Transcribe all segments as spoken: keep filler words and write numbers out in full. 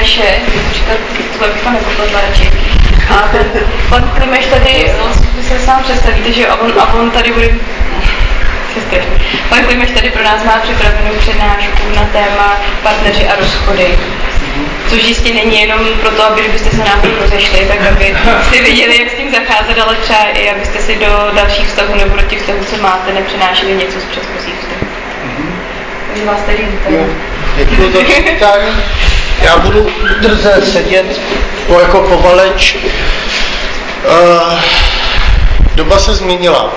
Klimeše, například tohle bych to nepopletla radši. A ten pan Klimeš tady, on si sám představíte, že a on, a on tady bude... Pan Klimeš tady pro nás má připravenou přednášku na téma partneři a rozchody. Což jistě není jenom proto, aby kdybyste se náhodou rozešli, tak abyste věděli, jak s tím zacházet, ale třeba i abyste si do dalších vztahů nebo do těch vztahů, co máte, nepřenášeli něco z předchozích vztahů. Takže vás tady vítám. Děkuji za přivítání. Já budu drze sedět jako povaleč. Uh, doba se změnila.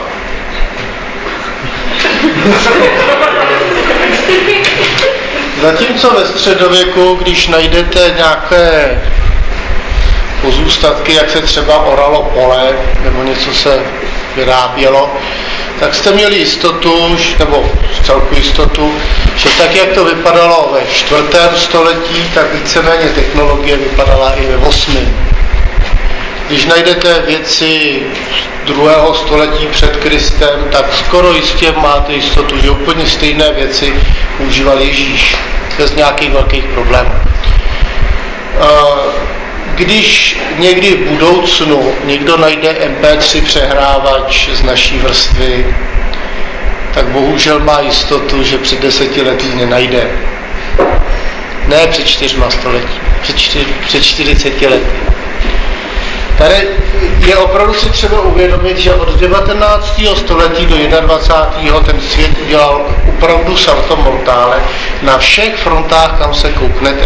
Zatímco ve středověku, když najdete nějaké pozůstatky, jak se třeba oralo pole, nebo něco se vyrábělo, tak jste měli jistotu, nebo celku jistotu, že tak, jak to vypadalo ve čtvrtém století, tak víceméně technologie vypadala i ve osmém. Když najdete věci druhého století před Kristem, tak skoro jistě máte jistotu, že úplně stejné věci používal Ježíš bez nějakých velkých problémů. Když někdy v budoucnu někdo najde em pé tři přehrávač z naší vrstvy, tak bohužel má jistotu, že před deseti lety nenajde. Ne před čtyřma století, před, čtyř, před čtyřiceti lety. Tady je opravdu si třeba uvědomit, že od devatenáctého století do dvacátého prvního ten svět udělal opravdu salto mortale na všech frontách, kam se kouknete.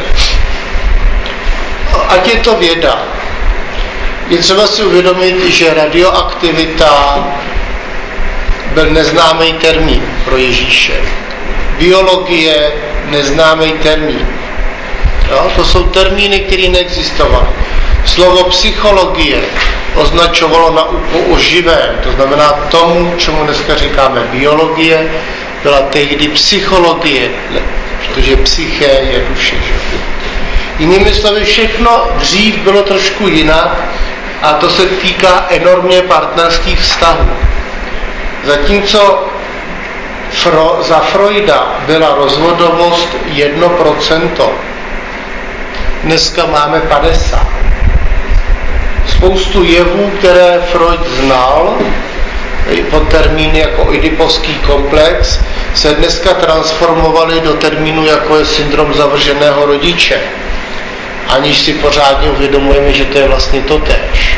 Ať je to věda. Je třeba si uvědomit, že radioaktivita byl neznámý termín pro Ježíše. Biologie neznámý termín. Jo? To jsou termíny, které neexistovaly. Slovo psychologie označovalo na o živém, to znamená tomu, čemu dneska říkáme biologie, byla tehdy psychologie, protože psyché je duše. Že? Jinými slovy, všechno dřív bylo trošku jinak a to se týká enormně partnerských vztahů. Zatímco Fro, za Freuda byla rozvodovost jedno procento, dneska máme padesát. Spoustu jevů, které Freud znal, pod termíny jako oidipovský komplex, se dneska transformovaly do termínu, jako je syndrom zavrženého rodiče. Aniž si pořádně uvědomujeme, že to je vlastně totéž.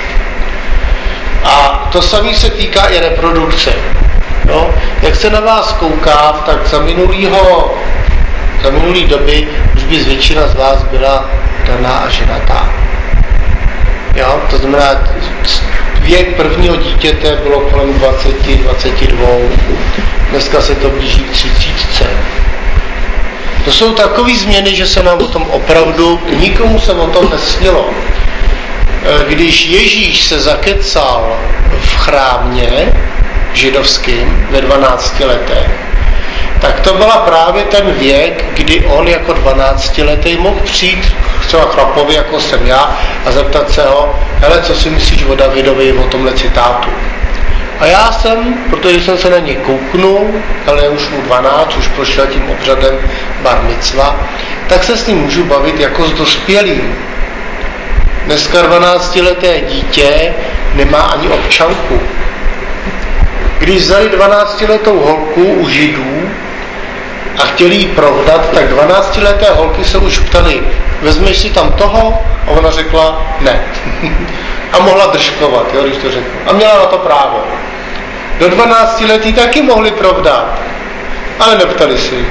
A to samé se týká i reprodukce. No, jak se na vás koukám, tak za minulýho, za minulý doby už by většina z vás byla daná a ženatá. Jo, to znamená, věk prvního dítěte bylo kolem dvacet, dvacet dva. Dneska se to blíží k třicítce. To jsou takové změny, že se nám o tom opravdu, nikomu se o tom nesnilo. Když Ježíš se zakecal v chrámě židovským ve dvanácti letech, tak to byla právě ten věk, kdy on jako dvanáctiletý mohl přijít třeba chlapovi, jako jsem já, a zeptat se ho, hele, co si myslíš o Davidovi, o tomhle citátu. A já jsem, protože jsem se na něj kouknul, ale už mu dvanáct, už prošel tím obřadem bar micva, tak se s ním můžu bavit jako s dospělým. Dneska dvanáctileté dítě nemá ani občanku. Když vzali dvanáctiletou holku u Židů a chtěli ji provdat, tak dvanáctileté holky se už ptali, vezmeš si tam toho? A ona řekla ne. A mohla držkovat, jo, když to řekl. A měla na to právo. Do dvanácti letí taky mohli provdat, ale neptali si.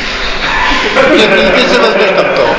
Ty si vezmeš tam toho.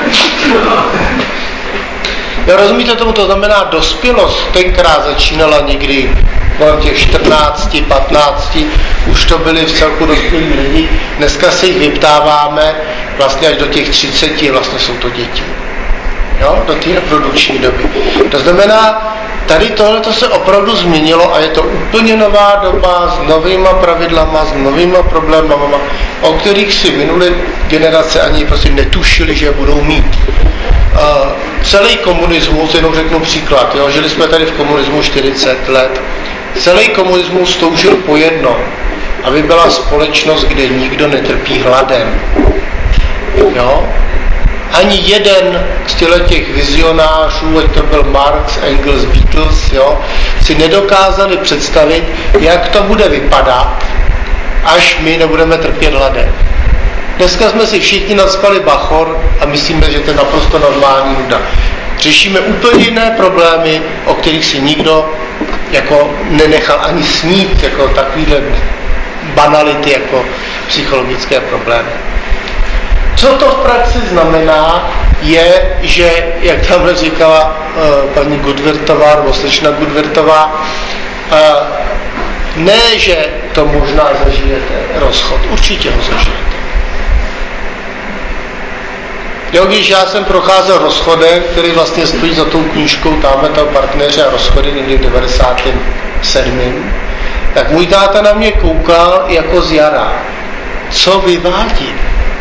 Já rozumíte tomu, to znamená dospělost tenkrát začínala někdy kolem těch čtrnácti, patnácti, už to byli v celku dospělí lidi, dneska se jich vyptáváme vlastně až do těch třiceti, vlastně jsou to děti. Jo, do té reprodukční doby. To znamená, tady tohleto se opravdu změnilo a je to úplně nová doba s novýma pravidlama, s novýma problémama, o kterých si minulé generace ani prostě netušili, že budou mít. Uh, celý komunismus, jenom řeknu příklad, jo, žili jsme tady v komunismu čtyřicet let, celý komunismus toužil po jednom, aby byla společnost, kde nikdo netrpí hladem. Jo? Ani jeden z těch vizionářů, ať to byl Marx, Engels, Beatles, jo, si nedokázali představit, jak to bude vypadat, až my nebudeme trpět hladem. Dneska jsme si všichni nadspali bachor a myslíme, že to je naprosto normální nuda. Řešíme úplně jiné problémy, o kterých si nikdo jako nenechal ani snít, jako takovýhle banality, jako psychologické problémy. Co to v praxi znamená, je, že, jak tam říkala uh, paní Gudvirtová, nebo slečna Gudvirtová, uh, ne, že to možná zažijete, rozchod, určitě ho zažijete. Jo, když já jsem procházel rozchodem, který vlastně stojí za tou knížkou Táme toho partneře a rozchody někdy v devadesátém sedmém tak můj táta na mě koukal jako z jara. Co vyvádím?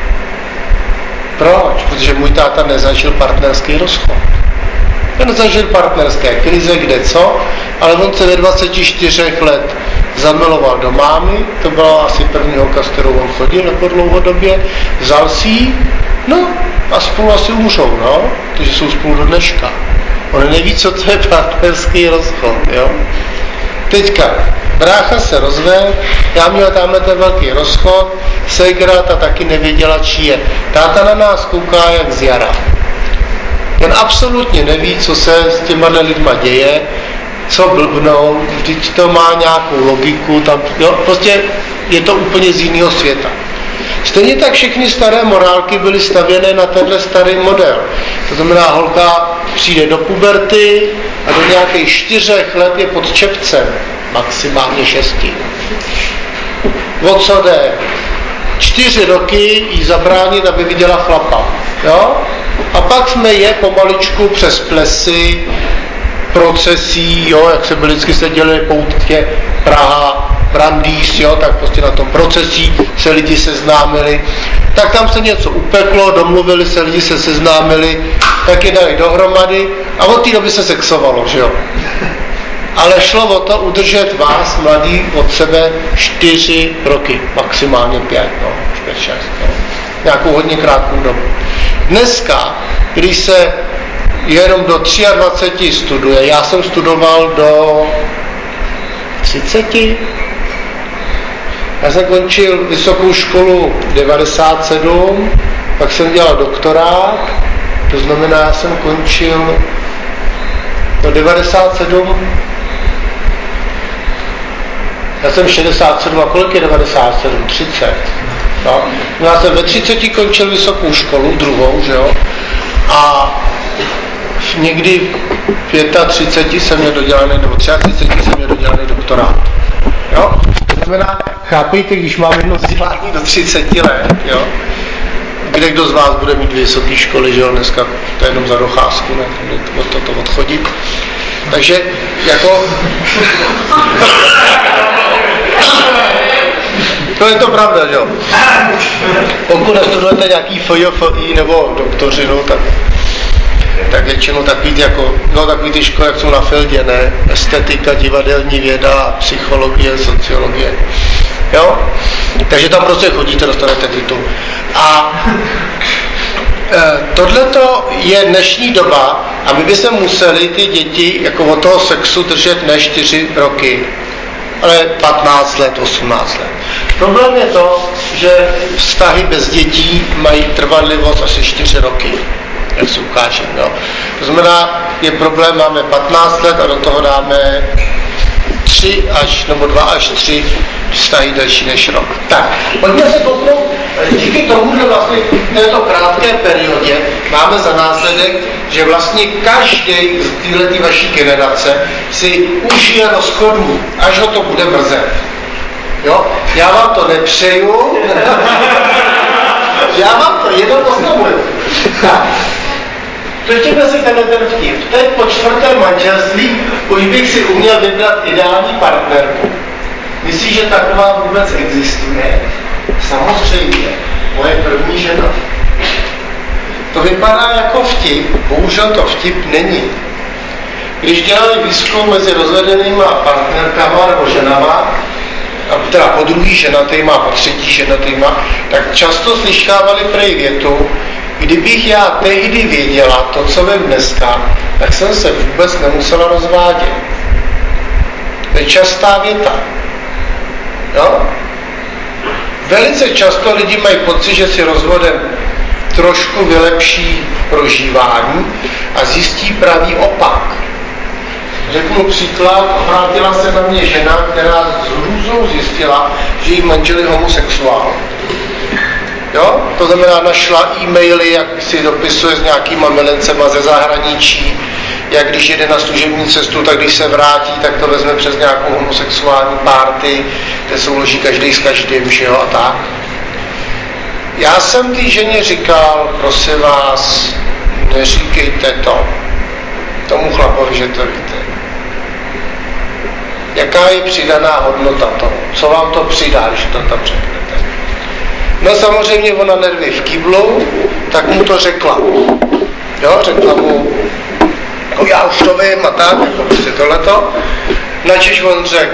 Proč? Protože můj táta nezažil partnerský rozchod. On zažil partnerské krize, kde co, ale on se ve dvaceti čtyřech let zamiloval do mámy, to byla asi první holka, s kterou on chodil jako dlouhodobě, vzal si ji, no a spolu asi umřou, no, protože jsou spolu do dneška. On neví, co to je partnerský rozchod, jo. Teďka, brácha se rozvedl, já měl tamhle ten velký rozchod, ségra ta taky nevěděla, čí je. Táta na nás kouká jak z jara. Ten absolutně neví, co se s těma lidma děje, co blbnou, vždyť to má nějakou logiku, tam, jo, prostě je to úplně z jiného světa. Stejně tak všechny staré morálky byly stavěné na tenhle starý model. To znamená, holka přijde do puberty a do nějakých čtyřech let je pod čepcem, maximálně šesti. O co jde? Čtyři roky jí zabránit, aby viděla chlapa. Jo? A pak jsme je pomaličku přes plesy, procesí, jo, jak se byli vždycky seděli poutě Praha, Brandýs, jo, tak prostě na tom procesí se lidi seznámili, tak tam se něco upeklo, domluvili se, lidi se seznámili, tak je dali dohromady a od té doby se sexovalo, že jo. Ale šlo o to udržet vás, mladí, od sebe čtyři roky, maximálně pět, no, pět, šest, no. Nějakou hodně krátkou dobu. Dneska, když se jenom do dvacet tři studuje, já jsem studoval do třiceti, já jsem končil vysokou školu devadesát sedm, pak jsem dělal doktorát, to znamená, já jsem končil do devadesát sedm, já jsem šedesát sedm, a kolik je devadesát sedm? třicet. No. Já jsem ve třiceti končil vysokou školu, druhou, že jo, a někdy v třiceti pěti jsem měl dodělaný, nebo třiceti tři jsem měl dodělaný doktorát. Jo? To znamená, chápejte, když mám jedno vzdělání do třiceti let, jo? Kde kdo z vás bude mít vysoké školy, že jo, dneska to je jenom za docházku, ne, od toto odchodit. Takže, jako... To je to pravda, že jo? Pokud nestudujete nějaký F J F I nebo doktorinu, tak tak většinou takový, jako, no, takový ty školy, jak jsou na Fieldě, ne? Estetika, divadelní věda, psychologie, sociologie. Jo? Takže tam prostě chodíte, dostanete titul. A e, tohleto je dnešní doba a my bychom museli ty děti jako od toho sexu držet ne čtyři roky, ale patnáct let, osmnáct let. Problém je to, že vztahy bez dětí mají trvanlivost asi čtyři roky. Jak se ukáže. No. To znamená, je problém, máme patnáct let a do toho dáme tři až, nebo dva až tři vztahy delší než rok. Tak, pojďme se kouknout, díky tomu, že vlastně v této krátké periodě máme za následek, že vlastně každý z této vaší generace si užije rozchodu, až ho to bude mrzet. Jo? Já vám to nepřeju, já vám to jenom oznamuju. Tak. Přečtěme si tenhle ten vtip. Teď po čtvrtém manželství už bych si uměl vybrat ideální partnerku. Myslíš, že taková vůbec existuje? Samozřejmě. Moje první žena. To vypadá jako vtip, bohužel to vtip není. Když dělali výzkum mezi rozvedenýma partnerkama nebo ženama, a teda po druhý ženatýma a po třetí ženatýma, tak často slyšávali prej větu, Kdybych já tehdy věděla to, co vím dneska, tak jsem se vůbec nemusela rozvádět. To je častá věta. Jo? Velice často lidi mají pocit, že si rozvodem trošku vylepší prožívání a zjistí pravý opak. Řeknu příklad, obrátila se na mě žena, která s hrůzou zjistila, že jí manžel je homosexuál. Jo? To znamená, našla e-maily, jak si dopisuje s nějakýma milencema ze zahraničí, jak když jede na služební cestu, tak když se vrátí, tak to vezme přes nějakou homosexuální party, kde se uloží každý s každým, že jo, a tak. Já jsem té ženě říkal, prosím vás, neříkejte to tomu chlapovi, že to víte. Jaká je přidaná hodnota toho? Co vám to přidá, když to tam řeknete? No samozřejmě ona nervy v kýblu, tak mu to řekla. Jo, řekla mu, jako já už to vím a tak, jako prostě tohleto. Načež on řekl,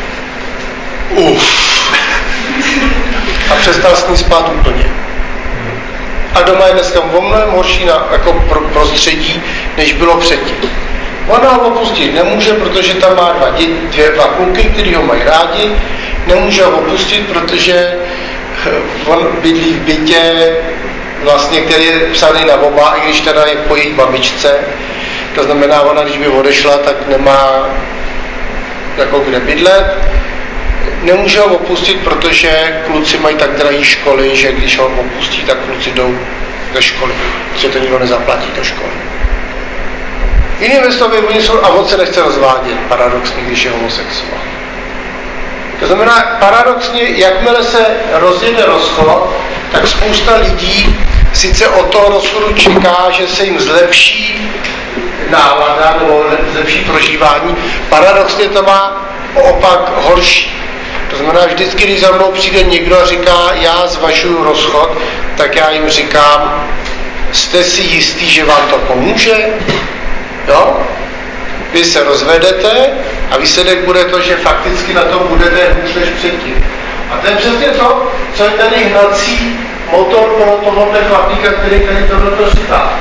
uff. A přestal s ní spát úplně. A doma je dneska o mnohem horší na, jako pro, prostředí, než bylo předtím. Ona ho opustit nemůže, protože tam má dva, dě, dvě, dva kluky, který ho mají rádi. Nemůže ho opustit, protože on bydlí v bytě, vlastně, který je psaný na oba, i když teda je po její babičce. To znamená, ona, když by odešla, tak nemá jako kde bydlet. Nemůže ho opustit, protože kluci mají tak drahé školy, že když ho opustí, tak kluci jdou do školy. Protože to nikdo nezaplatí do školy. Jinými slovy, oni jsou, a on se nechce rozvádět, paradoxně, když je homosexuál. To znamená, paradoxně, jakmile se rozjede rozchod, tak spousta lidí sice od toho rozchodu čeká, že se jim zlepší nálada nebo zlepší prožívání. Paradoxně to má opak horší. To znamená, vždycky, když za mnou přijde někdo a říká, já zvažuju rozchod, tak já jim říkám, jste si jistý, že vám to pomůže? Jo? Vy se rozvedete a výsledek bude to, že fakticky na to budete hůř než předtím. A to je přesně to, co je tady hnací motor pro tohohle chlapíka, který tady tohleto říká.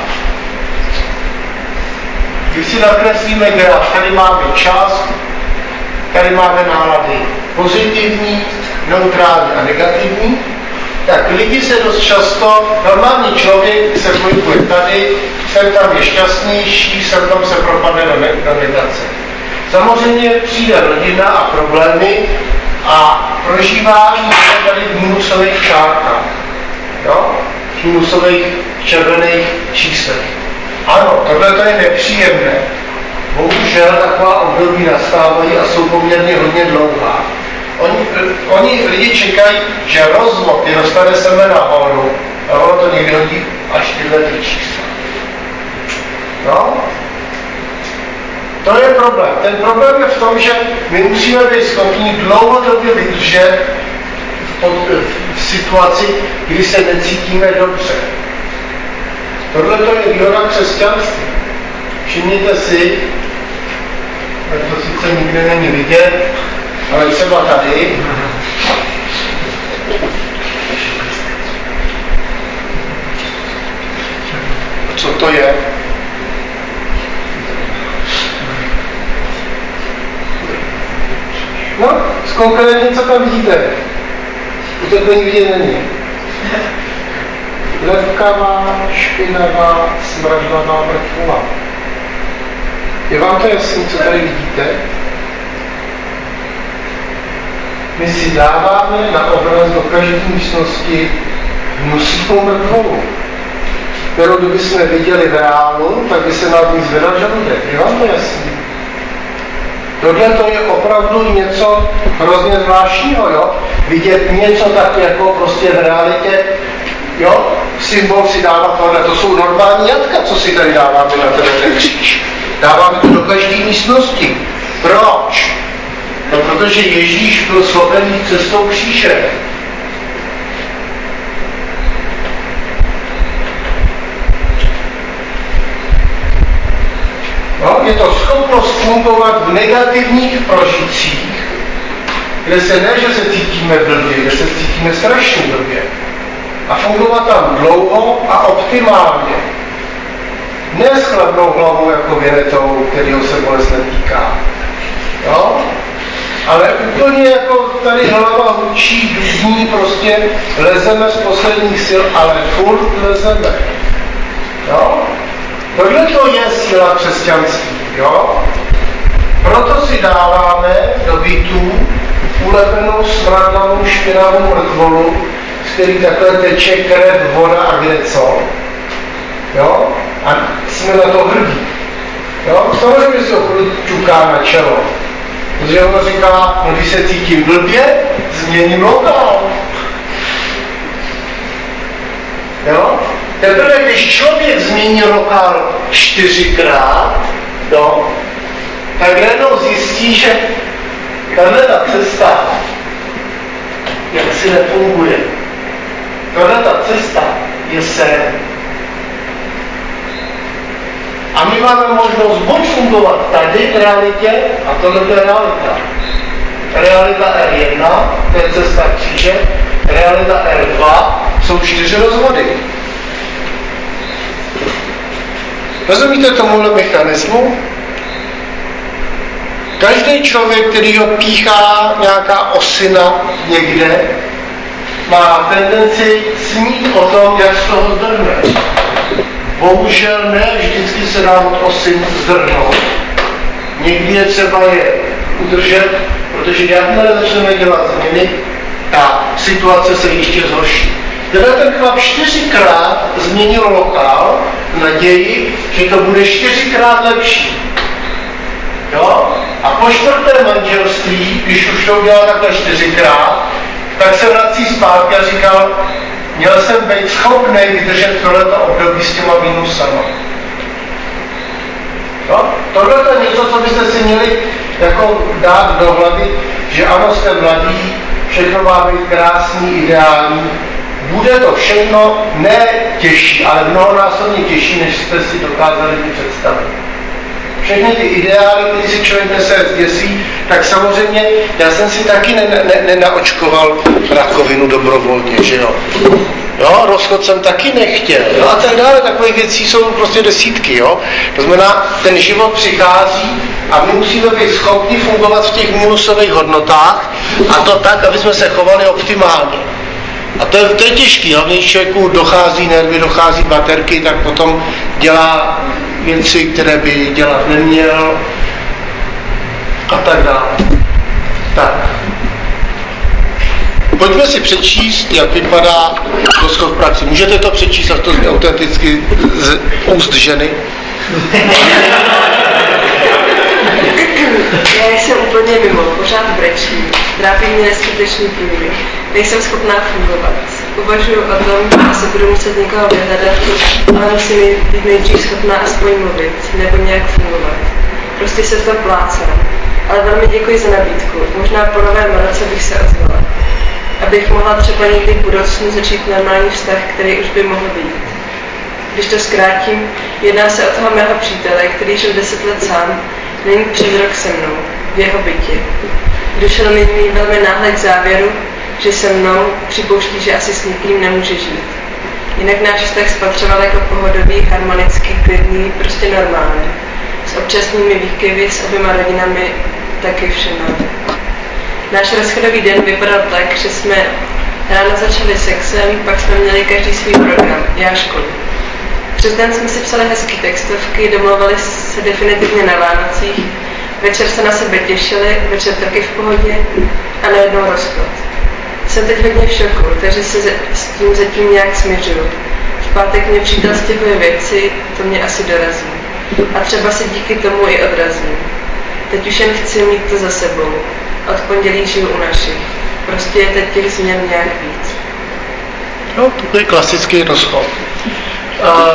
Když si nakreslíme graf, tady máme čas, tady máme nálady pozitivní, neutrální a negativní, tak lidi se dost často, normální člověk se pohybuje tady, sem tam je šťastnější, sem tam se propadne do, ne- do negace. Samozřejmě přijde rodina a problémy a prožívání je tady v minusových čárkách, jo? V minusových červených číslech. Ano, tohle to je nepříjemné. Bohužel taková období nastávají a jsou poměrně hodně dlouhá. Oni, oni lidi čekají, že rozvod je dostane sebe nahoru a ono to někdy hodí až tyhle ty čísla. No? To je problém. Ten problém je v tom, že my musíme být schopni dlouhodobě vydržet v situaci, kdy se necítíme dobře. Tohle to je výhoda křesťanství. Všimněte si, tak to sice nikdy není vidět, ale třeba tady. Co to je? No, konkrétně co tam vidíte? To to nikdy není. Levkavá, špinavá, smradlavá mrtvola. Je vám to jasný, co tady vidíte? My si dáváme na obraz do každé místnosti hnusnou mrtvolu, kterou kdybychom viděli v reálu, tak by se nám ní zvedal žaludek. Je vám to jasný? Tohle to je opravdu něco hrozně zvláštního, jo? Vidět něco tak jako prostě v realitě, jo? Symbol si dává tohle, to jsou normální jatka, co si tady dáváme na ten kříž. Dáváme to do každé místnosti. Proč? No, protože Ježíš byl schopen jít cestou kříže. No, je to schopnost fungovat v negativních prožitcích, kde se ne, že se cítíme blbě, kde se cítíme strašně blbě. a fungovat tam dlouho a optimálně. Ne s chladnou hlavou jako Vinetou, kterýho se bolest netýká. Jo? Ale úplně jako tady hlava hučí, dní, prostě lezeme z posledních sil, ale furt lezeme. Jo? Tohle to je síla křesťanství. Jo? Proto si dáváme do bytů ulepenou, smradlanou, špinavou mrtvolu, z který takhle teče krev, voda a kde co. Jo? A jsme na to hrdí. Jo? Samozřejmě se ho čuká na čelo. Protože ono říká, no když se cítím blbě, změním lokál. Jo? Teprve, když člověk změní lokál čtyřikrát, jo, tak najednou zjistí, že tahle ta cesta jak si nefunguje. Tahle ta cesta je sen. A my máme možnost buď fungovat tady v realitě, a tohle je realita. Realita R jedna, to je cesta kříže, realita R dva, jsou čtyři rozvody. Rozumíte tomuhle mechanismu? Každý člověk, který ho píchá nějaká osina někde, má tendenci snít o tom, jak z toho zdrhne. Bohužel ne, vždycky se dá od osin zdrhnout. Někdy je třeba je udržet, protože jakmile začneme dělat změny, ta situace se ještě zhorší. Teda ten chlap čtyřikrát změnil lokál v naději, že to bude čtyřikrát lepší. Jo? A po čtvrté manželství, když už to udělal takhle čtyřikrát, tak se vrací zpátky a říkal, měl jsem být schopný vydržet tohleto období s těma minusama. Jo? Tohle je něco, co byste si měli jako dát do hlavy, že ano, jste mladí, všechno má být krásný, ideální. Bude to všechno ne těžší, ale mnohonásobně těžší, než jste si dokázali představit. Všechny ty ideály, které si člověk nese zděsí, tak samozřejmě já jsem si taky nenaočkoval ne, ne rakovinu dobrovolně, že jo. Jo, rozchod jsem taky nechtěl, jo, a tak dále, takových věcí jsou prostě desítky, jo. To znamená, ten život přichází a my musíme být schopni fungovat v těch minusových hodnotách a to tak, aby jsme se chovali optimálně. A to je, to je těžký, hlavně když člověku dochází nervy, dochází baterky, tak potom dělá věci, které by dělat neměl a tak dále. Tak. Pojďme si přečíst, jak vypadá rozchod v praxi. Můžete to přečíst, a to zní autenticky z úst ženy? Já jsem úplně mimo, pořád brečím, trápí mě neskutečný průběh, nejsem schopná fungovat. Uvažuji o tom, že se budu muset někoho vyhledat, ale musím být nejdřív schopná aspoň mluvit, nebo nějak fungovat. Prostě se to plácám. Ale velmi děkuji za nabídku, možná po novém roce bych se ozvala. Abych mohla třeba někdy v budoucnu začít normální vztah, který už by mohl být. Když to zkrátím, jedná se o toho mého přítele, který žil deset let sám, není přes rok se mnou, v jeho bytě. Došel nyní velmi náhle k závěru, že se mnou připouští, že asi s nikým nemůže žít. Jinak náš vztah spatřoval jako pohodový, harmonický, klidný, prostě normální. S občasnými výkyvy, s oběma rodinami, taky všema. Náš rozchodový den vypadal tak, že jsme ráno začali sexem, pak jsme měli každý svůj program, já školu. Přes den jsme si psali hezké textovky, domluvali se definitivně na Vánocích, večer se na sebe těšili, večer taky v pohodě a najednou rozchod. Jsem teď hodně v šoku, takže se s tím zatím nějak směřuju. V pátek mě přítel stěhuje věci, to mě asi dorazí. A třeba se díky tomu i odrazím. Teď už jen chci mít to za sebou. Od pondělí žiju u našich. Prostě je teď těch změn nějak víc. No, to je klasický rozchod. Uh,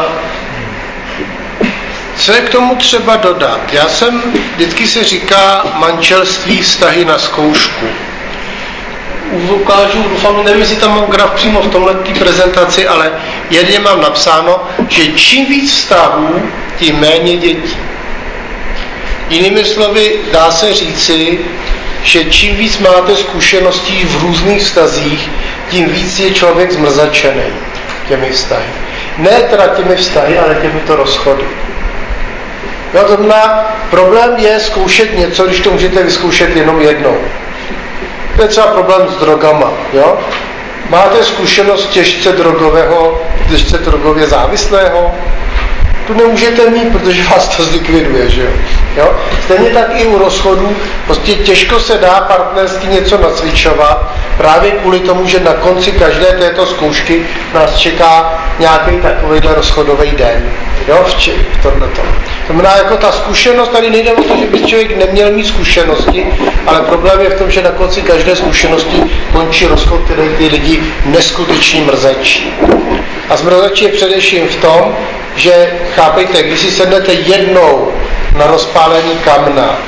co je k tomu třeba dodat? Já jsem, vždycky se říká manželství vztahy na zkoušku. Ukážu, doufám, nevím, jestli tam mám graf přímo v tomhle prezentaci, ale jedně mám napsáno, že čím víc vztahů, tím méně dětí. Jinými slovy, dá se říci, že čím víc máte zkušeností v různých vztazích, tím víc je člověk zmrzačený těmi vztahy. Ne teda těmi vztahy, ale těmito rozchody. No, to znamená, problém je zkoušet něco, když to můžete vyzkoušet jenom jednou. To je třeba problém s drogama. Jo? Máte zkušenost těžce drogového, těžce drogově závislého? Tu nemůžete mít, protože vás to zlikviduje, že jo? Jo? Stejně tak i u rozchodů, prostě těžko se dá partnersky něco nacvičovat, právě kvůli tomu, že na konci každé této zkoušky nás čeká nějaký takovýhle rozchodový den. Jo? V tohleto. To znamená, jako ta zkušenost, tady nejde o to, že by člověk neměl mít zkušenosti, ale problém je v tom, že na konci každé zkušenosti končí rozchod, který ty lidi neskutečně mrzečí. A zmrzačí je především v tom, že, chápejte, když si sednete jednou na rozpálený kamna,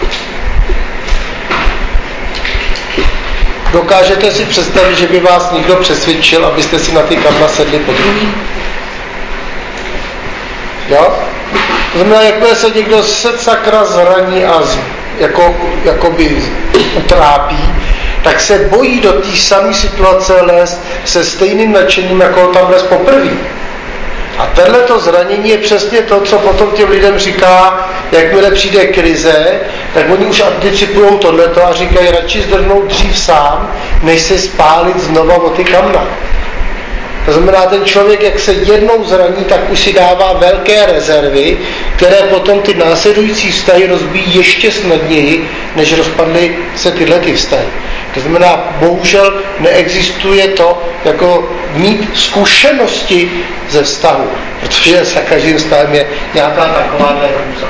dokážete si představit, že by vás někdo přesvědčil, abyste si na ty kamna sedli po druhý? Jo? To znamená, jakmile se někdo se sakra zraní a z, jako, jakoby utrápí, tak se bojí do té samé situace lézt se stejným nadšením, jako tam les poprvé. A tenhleto zranění je přesně to, co potom těm lidem říká, jakmile přijde krize, tak oni už anticipují tohleto a říkají, radši zdrhnout dřív sám, než se spálit znova o ty kamna. To znamená, ten člověk, jak se jednou zraní, tak už si dává velké rezervy, které potom ty následující vztahy rozbíjí ještě snadněji, než rozpadly se tyhle ty vztahy. To znamená, bohužel neexistuje to, jako mít zkušenosti ze vztahu, protože za každým vztahem je nějaká takováhle hrůza.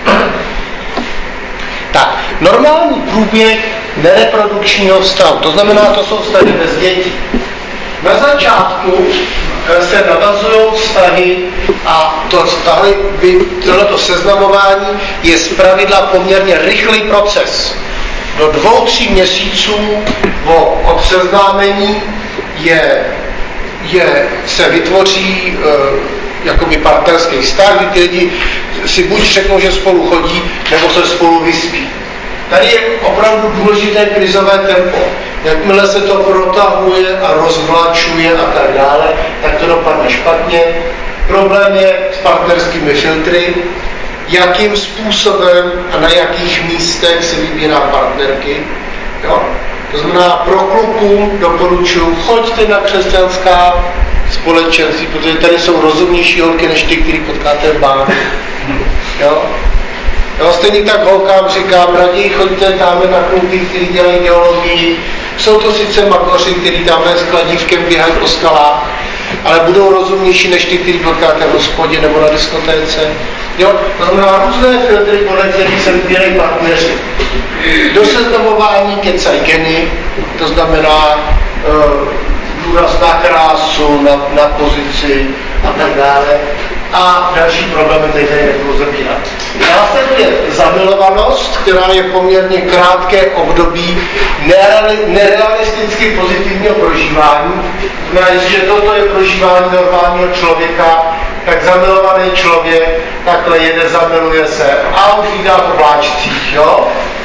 Tak, normální průběh nereprodukčního vztahu, to znamená, to jsou vztahy bez dětí. Na začátku se navazují vztahy a to vztahy, tohleto seznamování je zpravidla poměrně rychlý proces. Do dvou, tří měsíců od seznámení je, je, se vytvoří e, jakoby partnerský vztah, kdy ty lidi si buď řeknou, že spolu chodí, nebo se spolu vyspí. Tady je opravdu důležité krizové tempo. Jakmile se to protahuje a rozvlačuje a tak dále, tak to dopadne špatně. Problém je s partnerskými filtry, jakým způsobem a na jakých místech se vybírá partnerky. Jo? To znamená, pro klukům doporučuji, choďte na křesťanská společenství, protože tady jsou rozumnější holky, než ty, který potkáte v báru. Jo? Jo, stejně tak holkám říkám, raději choďte tamhle na kluky, který dělají geologii. Jsou to sice makoři, který tamhle s kladívkem běhají po skalách, ale budou rozumnější než ty, který potkáte v hospodě nebo na diskotéce. Jo, to znamená různé filtry, podle kterých se vybírají partneři. Do seznamování kecají geny, to znamená uh, důraz na krásu, na, na pozici a tak dále. A další problémy tady nebudu zabírat. Následuje zamilovanost, která je poměrně krátké období nereali, nerealisticky pozitivního prožívání. Znamená, že toto je prožívání normálního člověka, tak zamilovaný člověk takhle jede, zamiluje se a už jí dá po vláčcích, jo?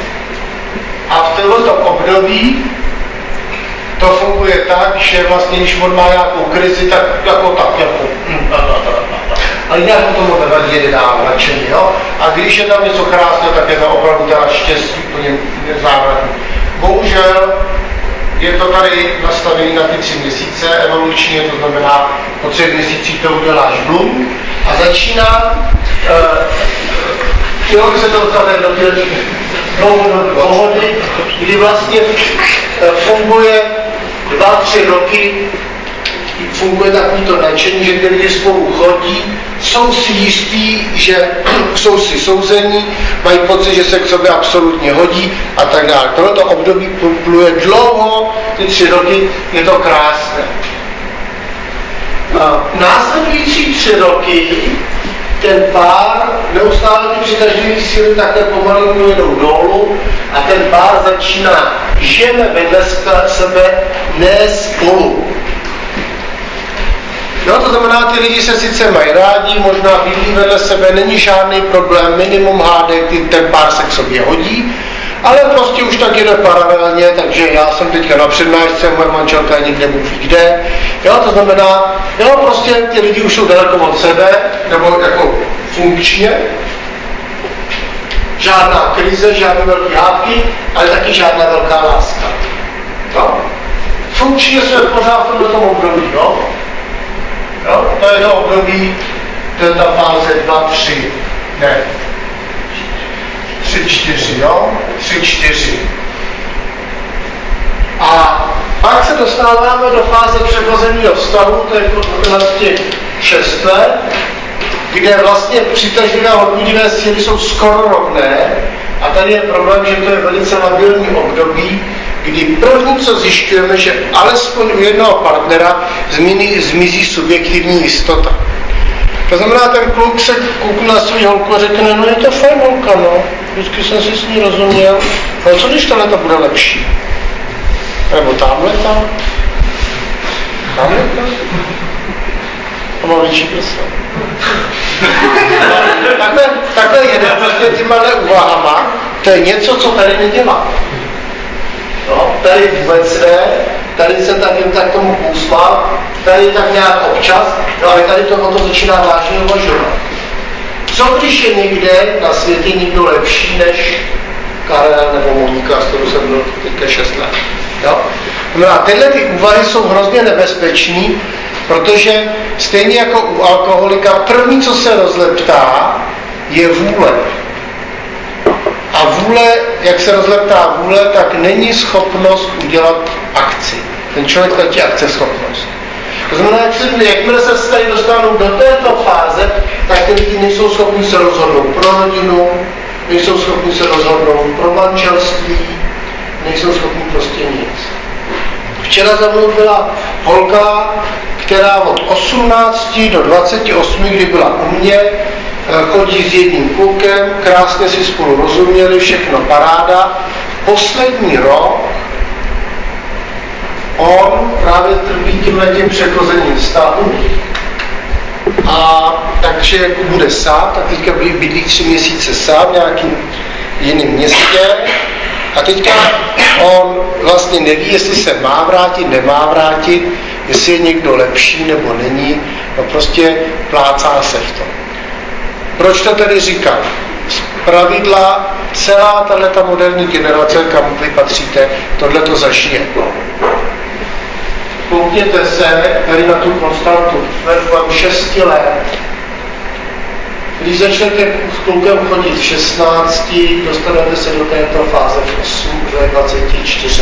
A v tomto období to funguje tak, že vlastně, když on má nějakou krizi, tak jako tak, jako ale nějak tomu nevadí, jede dál, nadšeně, jo? A když je tam něco krásného, tak je to opravdu teda štěstí, úplně závratný. Bohužel je to tady nastavené na ty tři měsíce evolučně, to znamená, po třech měsících to uděláš blum a začíná, uh, jo, když se to dostane do pohody, kdy vlastně uh, funguje dva, tři roky, funguje takovýto nadšení, že ty lidi spolu chodí, jsou si jistí, že jsou si souzení, mají pocit, že se k sobě absolutně hodí a tak dále. Tohleto období pluje dlouho, ty tři roky, je to krásné. A následující tři roky ten pár neustále ty přitažlivé síly takhle pomalu jedou dolů a ten pár začíná žijeme vedle sebe, ne spolu. No, to znamená, ty lidi se sice mají rádi, možná bydlí vedle sebe, není žádný problém, minimum hádek, ten pár se k sobě hodí, Ale prostě už tak jde paralelně, takže já jsem teďka na přednášce, moje manželka je někde Bůh ví kde. Jo, to znamená, jo, prostě ty lidi už jsou daleko od sebe, nebo jako funkčně. Žádná krize, žádné velké hádky, ale taky žádná velká láska. Jo? Funkčně jsme pořád v tom období, jo? Jo? To je to období, to je ta fáze dva, tři, ne, tři, čtyři, jo? tři, čtyři. A pak se dostáváme do fáze převozeného vztahu, to je vlastně šest let, kde vlastně přitažlivé a odpudivé síly jsou skoro rovné. A tady je problém, že to je velice labilní období, kdy první, co zjišťujeme, že alespoň u jednoho partnera zmizí, zmizí subjektivní jistota. To znamená, ten kluk se koukne na svou holku a řekne, no je to fajn holka, no, vždycky jsem si s ní rozuměl, ale co když tahle to bude lepší? Nebo tamhleta? Tamhleta? To má větší prsa. takhle, takhle jede prostě těma úvahama, to je něco, co tady nedělá. No, tady vůbec ne, tady se tak jen tak tomu usmál, tady tak nějak občas, no ale tady to o to začíná vážně uvažovat. Co když je někde na světě někdo lepší než Karel nebo Monika, s kterou jsem byl teďka šest let. Jo? No a tyhle ty úvahy jsou hrozně nebezpečný, protože stejně jako u alkoholika, první, co se rozleptá, je vůle. A vůle, jak se rozleptá vůle, tak není schopnost udělat akci. Ten člověk ztratí akceschopnost. To znamená, jakmile se tady dostanou do této fáze, tak ty lidi nejsou schopni se rozhodnout pro rodinu, nejsou schopni se rozhodnout pro manželství, nejsou schopni prostě nic. Včera za mnou byla holka, která od osmnácti do dvaceti osmi, kdy byla u mě, chodí s jedním klukem, krásně si spolu rozuměli, všechno paráda. Poslední rok on právě trpí tímhletím přechozením vztahu a takže bude sám, tak teďka bydlí tři měsíce sám v nějakým jiném městě a teďka on vlastně neví, jestli se má vrátit, nemá vrátit, jestli je někdo lepší nebo není, no prostě plácá se v tom. Proč to tedy říkám? Z pravidla celá tato moderní generace, kam vy patříte, tohle to zažije. Koukněte se tady na tu konstantu. Jsme v šesti let. Když začnete s klukem chodit v šestnácti, dostanete se do této fáze v osmi, už je dvacet čtyři.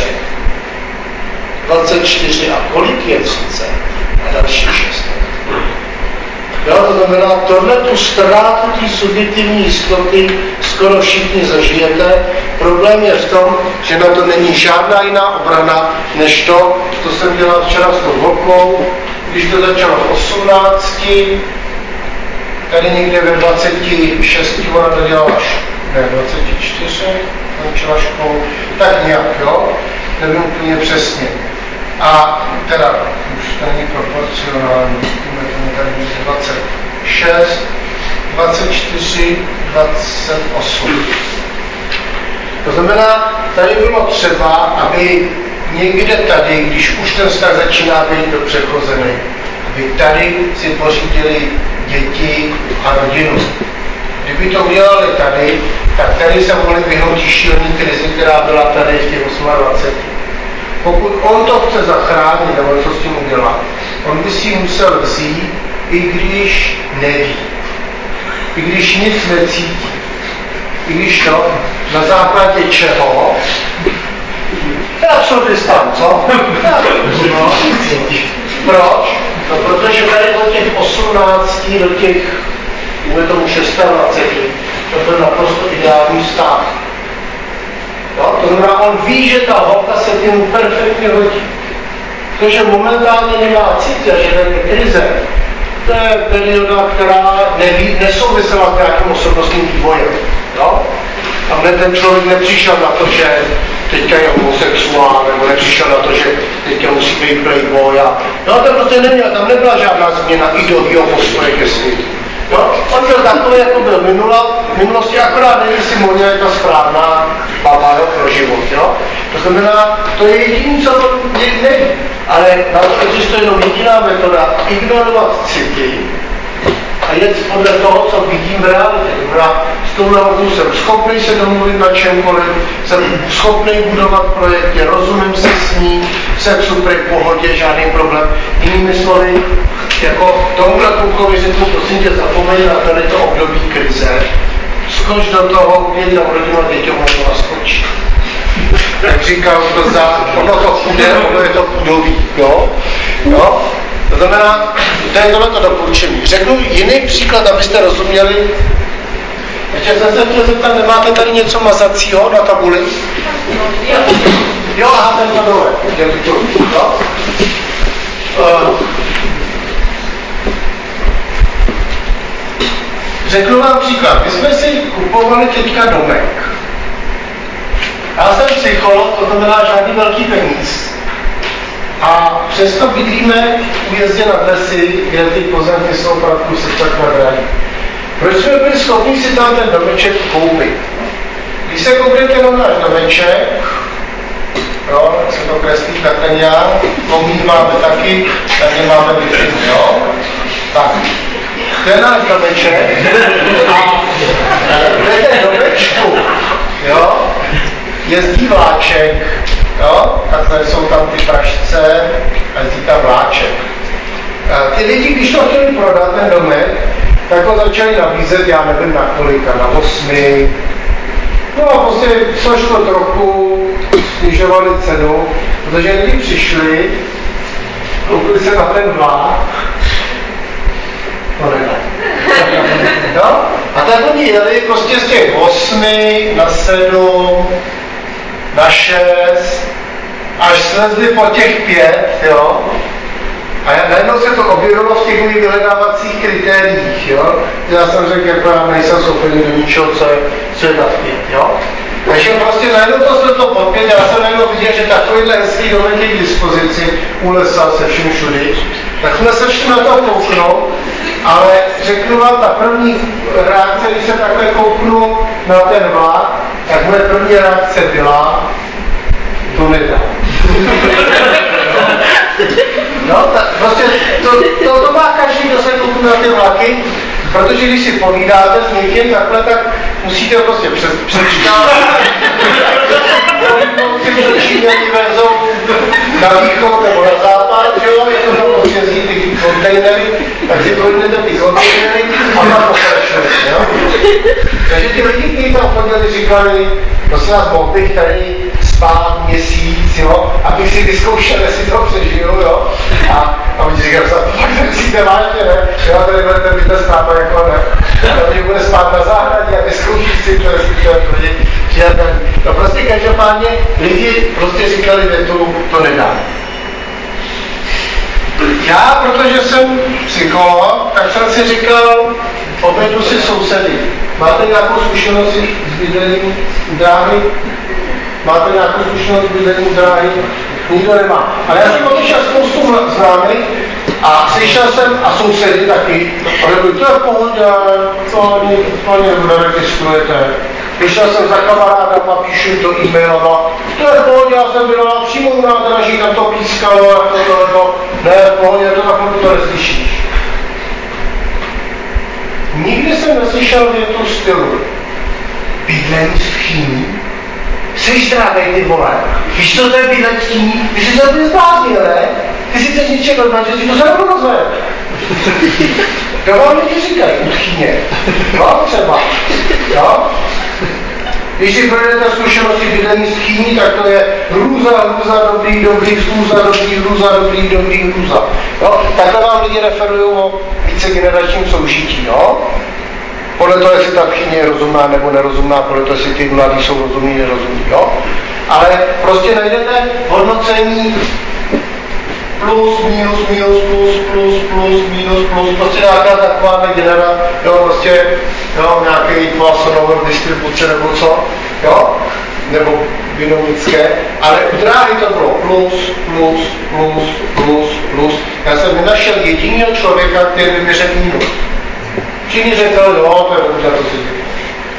dvacet čtyři a kolik je třicet? A další šest let. Jo, to znamená, tohle tu ztrátu té subjektivní jistoty skoro všichni zažijete. Problém je v tom, že na to není žádná jiná obrana, než to, co jsem dělal včera s tou holkou, když to začalo v osmnácti, tady někde ve dvaceti šesti ona to dělala, ne, dvacet čtyři, končila školu, tak nějak, jo, nevím úplně přesně. A teda, už to není proporcionální, to tady dvacet šest, dvacet čtyři, dvacet osm. To znamená, tady bylo třeba, aby někde tady, když už ten vztah začíná být do přechozený, aby tady si pořídili děti a rodinu. Kdyby to udělali tady, tak tady se mohli vyhnout šílený krizi, která byla tady v těch dvaceti osmi. Pokud on to chce zachránit, nebo co s tím udělat, on by si musel vzít, i když neví, i když nic necítí, i když to, na základě čeho, to je absurdistán, co? No, proč? No, protože tady od těch osmnácti do těch, bude tomu dvaceti šesti, to byl naprosto ideální vztah. Jo? To znamená, on ví, že ta holka se k němu perfektně hodí. To, že momentálně nemá cít a že není krize, to je perioda, která neví, nesouvisela s nějakým osobnostním vývojem. Jo? Tam ten člověk nepřišel na to, že teďka je homosexuál, nebo nepřišel na to, že teďka musí být playboy. A... No, to prostě neměl, tam nebyla žádná změna ideového postoje ke světu. No, on byl takový, jako byl minula, v minulosti, akorát nevím, jestli Moně je ta správná baba, jo, pro život, jo. To znamená, to je jediný, co to neví. Ale na to existuje jenom jediná metoda, ignorovat city a jet podle toho, co vidím v realitě. S touhle holkou jsem schopný se domluvit na čemkoliv, jsem schopný budovat projekty, rozumím se s ní, jsem v super pohodě, žádný problém. Jinými slovy, jako tomuhle klukovi řeknu, prosím tě, zapomeň na tady to období krize, skoč do toho, udělej tam rodinu a děti, ono to naskočí. Jak říkám, to za, ono to půjde, ono je to půdový, jo? Jo? To znamená, to je tohleto doporučení. Řeknu jiný příklad, abyste rozuměli. Ještě jsem se chtěl zeptat, nemáte tady něco mazacího na tabuli? Jo, jo aha, ten to dole. Jo? Uh, řeknu vám příklad. My jsme si kupovali teďka domek. Já jsem psycholog, to znamená žádný velký peníz. A přesto bydlíme v Újezdě nad Lesy, kde ty pozemky jsou opravdu se tak nadrají. Proč jsme byli schopni si tam ten domeček koupit? Když se koupíte na náš domeček, jo, jak se to kreslí, tak ten já, komín máme taky, tady máme wi jo? Tak, to je náš domeček a v té domečku, jo, jezdí vláček, jo, takhle jsou tam ty pražce a jezdí tam vláček. A ty lidi, když to chtěli prodat, ten domek, tak ho začali nabízet, já nevím na kolika, na osmi. No a prostě což to trochu snižovali cenu, protože lidi přišli, koupili se na ten vlák, to nedá. No? A tak oni jeli prostě z těch osmi na sedm, na šest, až slezli po těch pět, jo. A najednou se to objevilo v těch mých vyhledávacích kritériích, jo. Já jsem řekl, jako já nejsem schopný do ničeho, co je, co je nad pět, jo. Takže prostě najednou to se to pod pět, já jsem najednou viděl, že takovýhle hezký domek je k dispozici u lesa se vším všudy. Tak jsme se šli na to kouknout, ale řeknu vám, ta první reakce, když se takhle kouknu na ten vlák, tak moje první reakce byla, to nedá. No, ta, prostě to, to, to má každý, kdo se koukne na ty vlaky, protože když si povídáte s někým takhle, tak musíte prostě přes, přečkat. Ty Číňani vezou na východ nebo na západ, jo, je to tam prostě jezdí ty kontejnery, tak si projdete ty kontejnery a pak pokračujete, jo. Takže ty lidi, kteří tam chodili, říkali, prosím vás, mohl bych tady spát měsíc, jo, abych si vyzkoušel, jestli to přežiju, jo. A, a oni říkají, fakt nemyslíte vážně, ne? Jo, tady budete být s náma, jako ne. A oni bude spát na zahradě a vyzkouší si to, jestli to je proti. No prostě každopádně lidi prostě říkali větu, to nedá. Já, protože jsem psycholog, tak jsem si říkal, obejdu si sousedy. Máte nějakou zkušenost s bydlením dráhy? Máte nějakou zkušenost s bydlením dráhy? Nikdo nemá. Ale já jsem otišel spoustu známých a slyšel jsem, a sousedy taky, a řekli, to je v pohodě, to ani, to ani neregistrujete. Vyšel jsem za kamarádama, píšu to e-mailama, to je v pohodě, já jsem byla přímo u nádraží, tam to pískalo, jako to, jako, ne, v pohodě, to takhle to neslyšíš. Nikdy jsem neslyšel větu stylu bydlení s tchýní. Jsi zdravej, ty vole. Víš, co to je bydlení s tchýní? Ty jsi se úplně zbláznil, ne? Ty si chceš ničeho normálně, že si to se nebudu rozvět. To vám lidi říkají u tchýně. No, třeba. Jo? Když si projdete zkušenosti bydlení s tchýní, tak to je hrůza, hrůza, dobrý, dobrý, hrůza, dobrý, hrůza, dobrý, dobrý, hrůza. Jo? Takhle vám lidi referují o vícegeneračním soužití, jo? Podle toho, jestli ta tchýně je rozumná nebo nerozumná, podle toho, jestli ty mladí jsou rozumní, nerozumní, jo? Ale prostě najdete hodnocení plus, minus, minus, plus, plus, plus, minus, plus, prostě nějaká taková genera, jo, prostě, jo, nějaký Poissonové distribuce nebo co, jo, nebo binomické, ale u dráhy to bylo plus, plus, plus, plus, plus. Já jsem nenašel jedinýho člověka, který by mi řekl minus. Všichni řekli, jo, to je dobře, to si říká.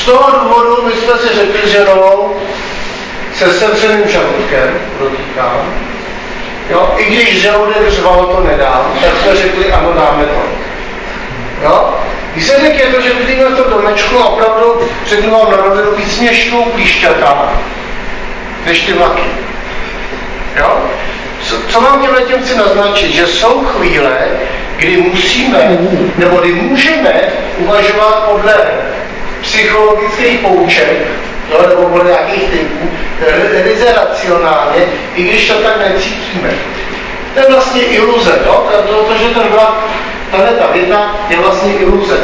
Z toho důvodu my jsme si řekli s ženou, se sevřeným žaludkem, dotýkám, jo, i když žaludek řval, to nedám, tak jsme řekli, ano, dáme to. Jo? Výsledek je to, že bydlíme v tom domečku a opravdu řeknu vám na rovinu víc směšnou klíšťata, než ty vlaky. Jo? Co, co vám těmhle těm chci naznačit, že jsou chvíle, kdy musíme, nebo kdy můžeme uvažovat podle psychologických pouček, jo, nebo podle nějakých typů, ryze racionálně, i když to tak necítíme. To je vlastně iluze, jo? Protože ten vlak, tahle ta věta je vlastně iluze.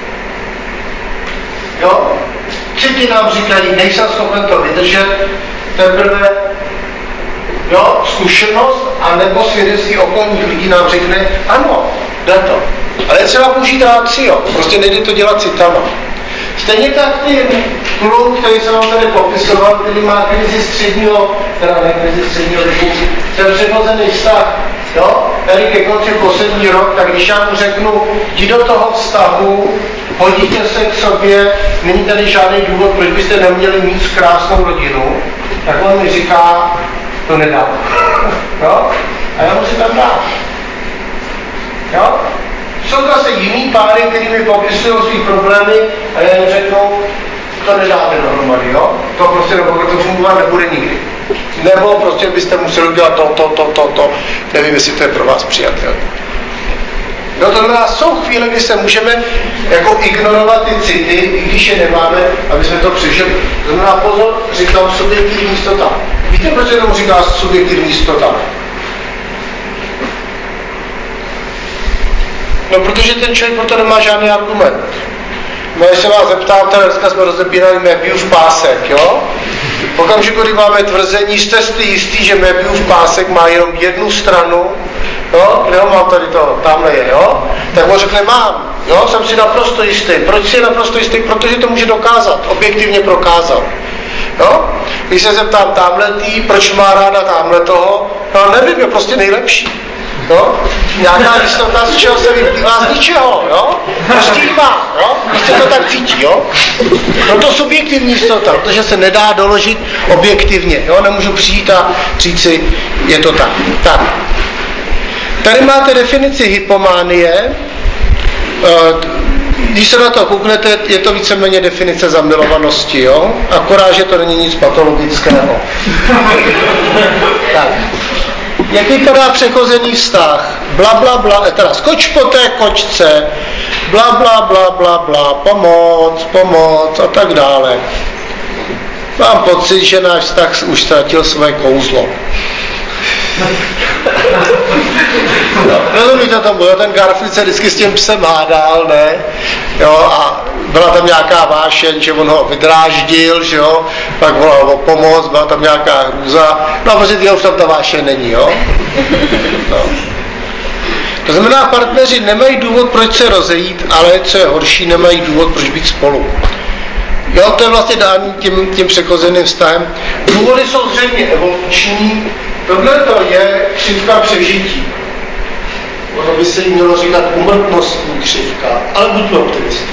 Jo? City nám říkají, nejsem schopen to vydržet, teprve jo, zkušenost a nebo svědectví okolních lidí nám řekne, ano, jde to. Ale je třeba použít rácio, prostě nejde to dělat citama. Stejně tak ty kluk, který jsem vám tady popisoval, který má krizi středního, teda ne krizi středního věku, ten přirozený vztah, jo, tady ke konci poslední rok, tak když já mu řeknu, jdi do toho vztahu, hodíte se k sobě, není tady žádný důvod, proč byste neměli mít krásnou rodinu, tak on mi říká, to nedá. Jo? A já musím tam dát. Jo? Jsou zase jiný páry, který mi popisují svý problémy a já jim řeknu, to nedáte dohromady, jo? To prostě nebo to fungovat nebude nikdy. Nebo prostě byste museli udělat to, to, to, to, to. Nevím, jestli to je pro vás přijatelné. No to znamená, jsou chvíle, kdy se můžeme jako ignorovat ty city, i když je nemáme, aby jsme to přežili. To znamená, pozor, říkám subjektivní jistota. Víte, proč se tomu říká subjektivní jistota? No, protože ten člověk proto nemá žádný argument. No, když se vás zeptám, tady dneska jsme rozebírali Möbiusův pásek, jo? V okamžiku, kdy máme tvrzení, jste si jistý, že Möbiusův pásek má jenom jednu stranu, jo? Kde ho mám tady to, tamhle je, jo? Tak mu řekne, mám, jo? Jsem si naprosto jistý. Proč si je naprosto jistý? Protože to může dokázat, objektivně prokázat. Jo? Když se zeptám tamhletý, proč má ráda tamhle toho, no nevím, je prostě nejlepší. Jo? Nějaká jistota, z čeho se vyplývá z ničeho, jo? Prostě jí má, jo? Když se to tak cítí, jo? No to subjektivní jistota, protože se nedá doložit objektivně, jo? Nemůžu přijít a říct si, je to tak. Tak. Tady máte definici hypománie. Když se na to kouknete, je to víceméně definice zamilovanosti, jo? Akorát, že to není nic patologického. Tak. Jak vypadá přechozený vztah? Bla, bla, bla, teda skoč po té kočce, bla, bla, bla, bla, bla, pomoc, pomoc a tak dále. Mám pocit, že náš vztah už ztratil své kouzlo. No, rozumíte tomu, jo? Ten Garfield se vždycky s tím psem hádal, ne? Jo, a byla tam nějaká vášeň, že on ho vydráždil, že jo, pak volal o pomoc, byla tam nějaká hrůza, no a prostě už tam ta vášeň není, jo. No. To znamená, partneři nemají důvod, proč se rozejít, ale co je horší, nemají důvod, proč být spolu. Jo, to je vlastně dání tím, tím přechozeným vztahem. Důvody jsou zřejmě evoluční, tohle to je křivka přežití. Ono by se jí mělo říkat úmrtnostní křivka, ale buďme optimisti.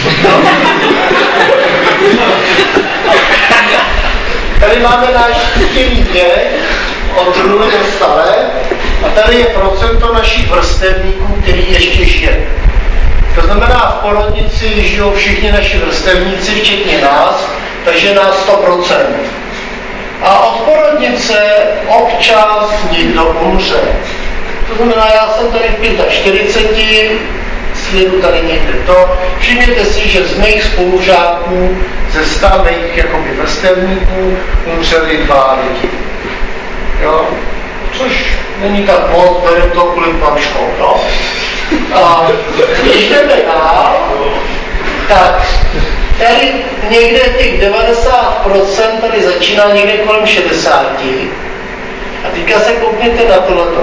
Tady máme náš chtěný věk od nuly do sta let a tady je procento našich vrstevníků, který ještě žije. To znamená, v porodnici žijou všichni naši vrstevníci, včetně nás, takže nás sto procent. A od porodnice občas někdo umře. To znamená, já jsem tady v čtyřiceti pěti, svědu tady někde to. Všimněte si, že z mých spolužáků, ze sta mých jakoby vrstevníků, umřeli dva lidi. Jo? Což není tak moc, berem to kvůli panškou, no? A když jdeme dál, tak tady někde těch devadesát procent tady začíná někde kolem šedesáti. A teďka se koukněte na tohleto.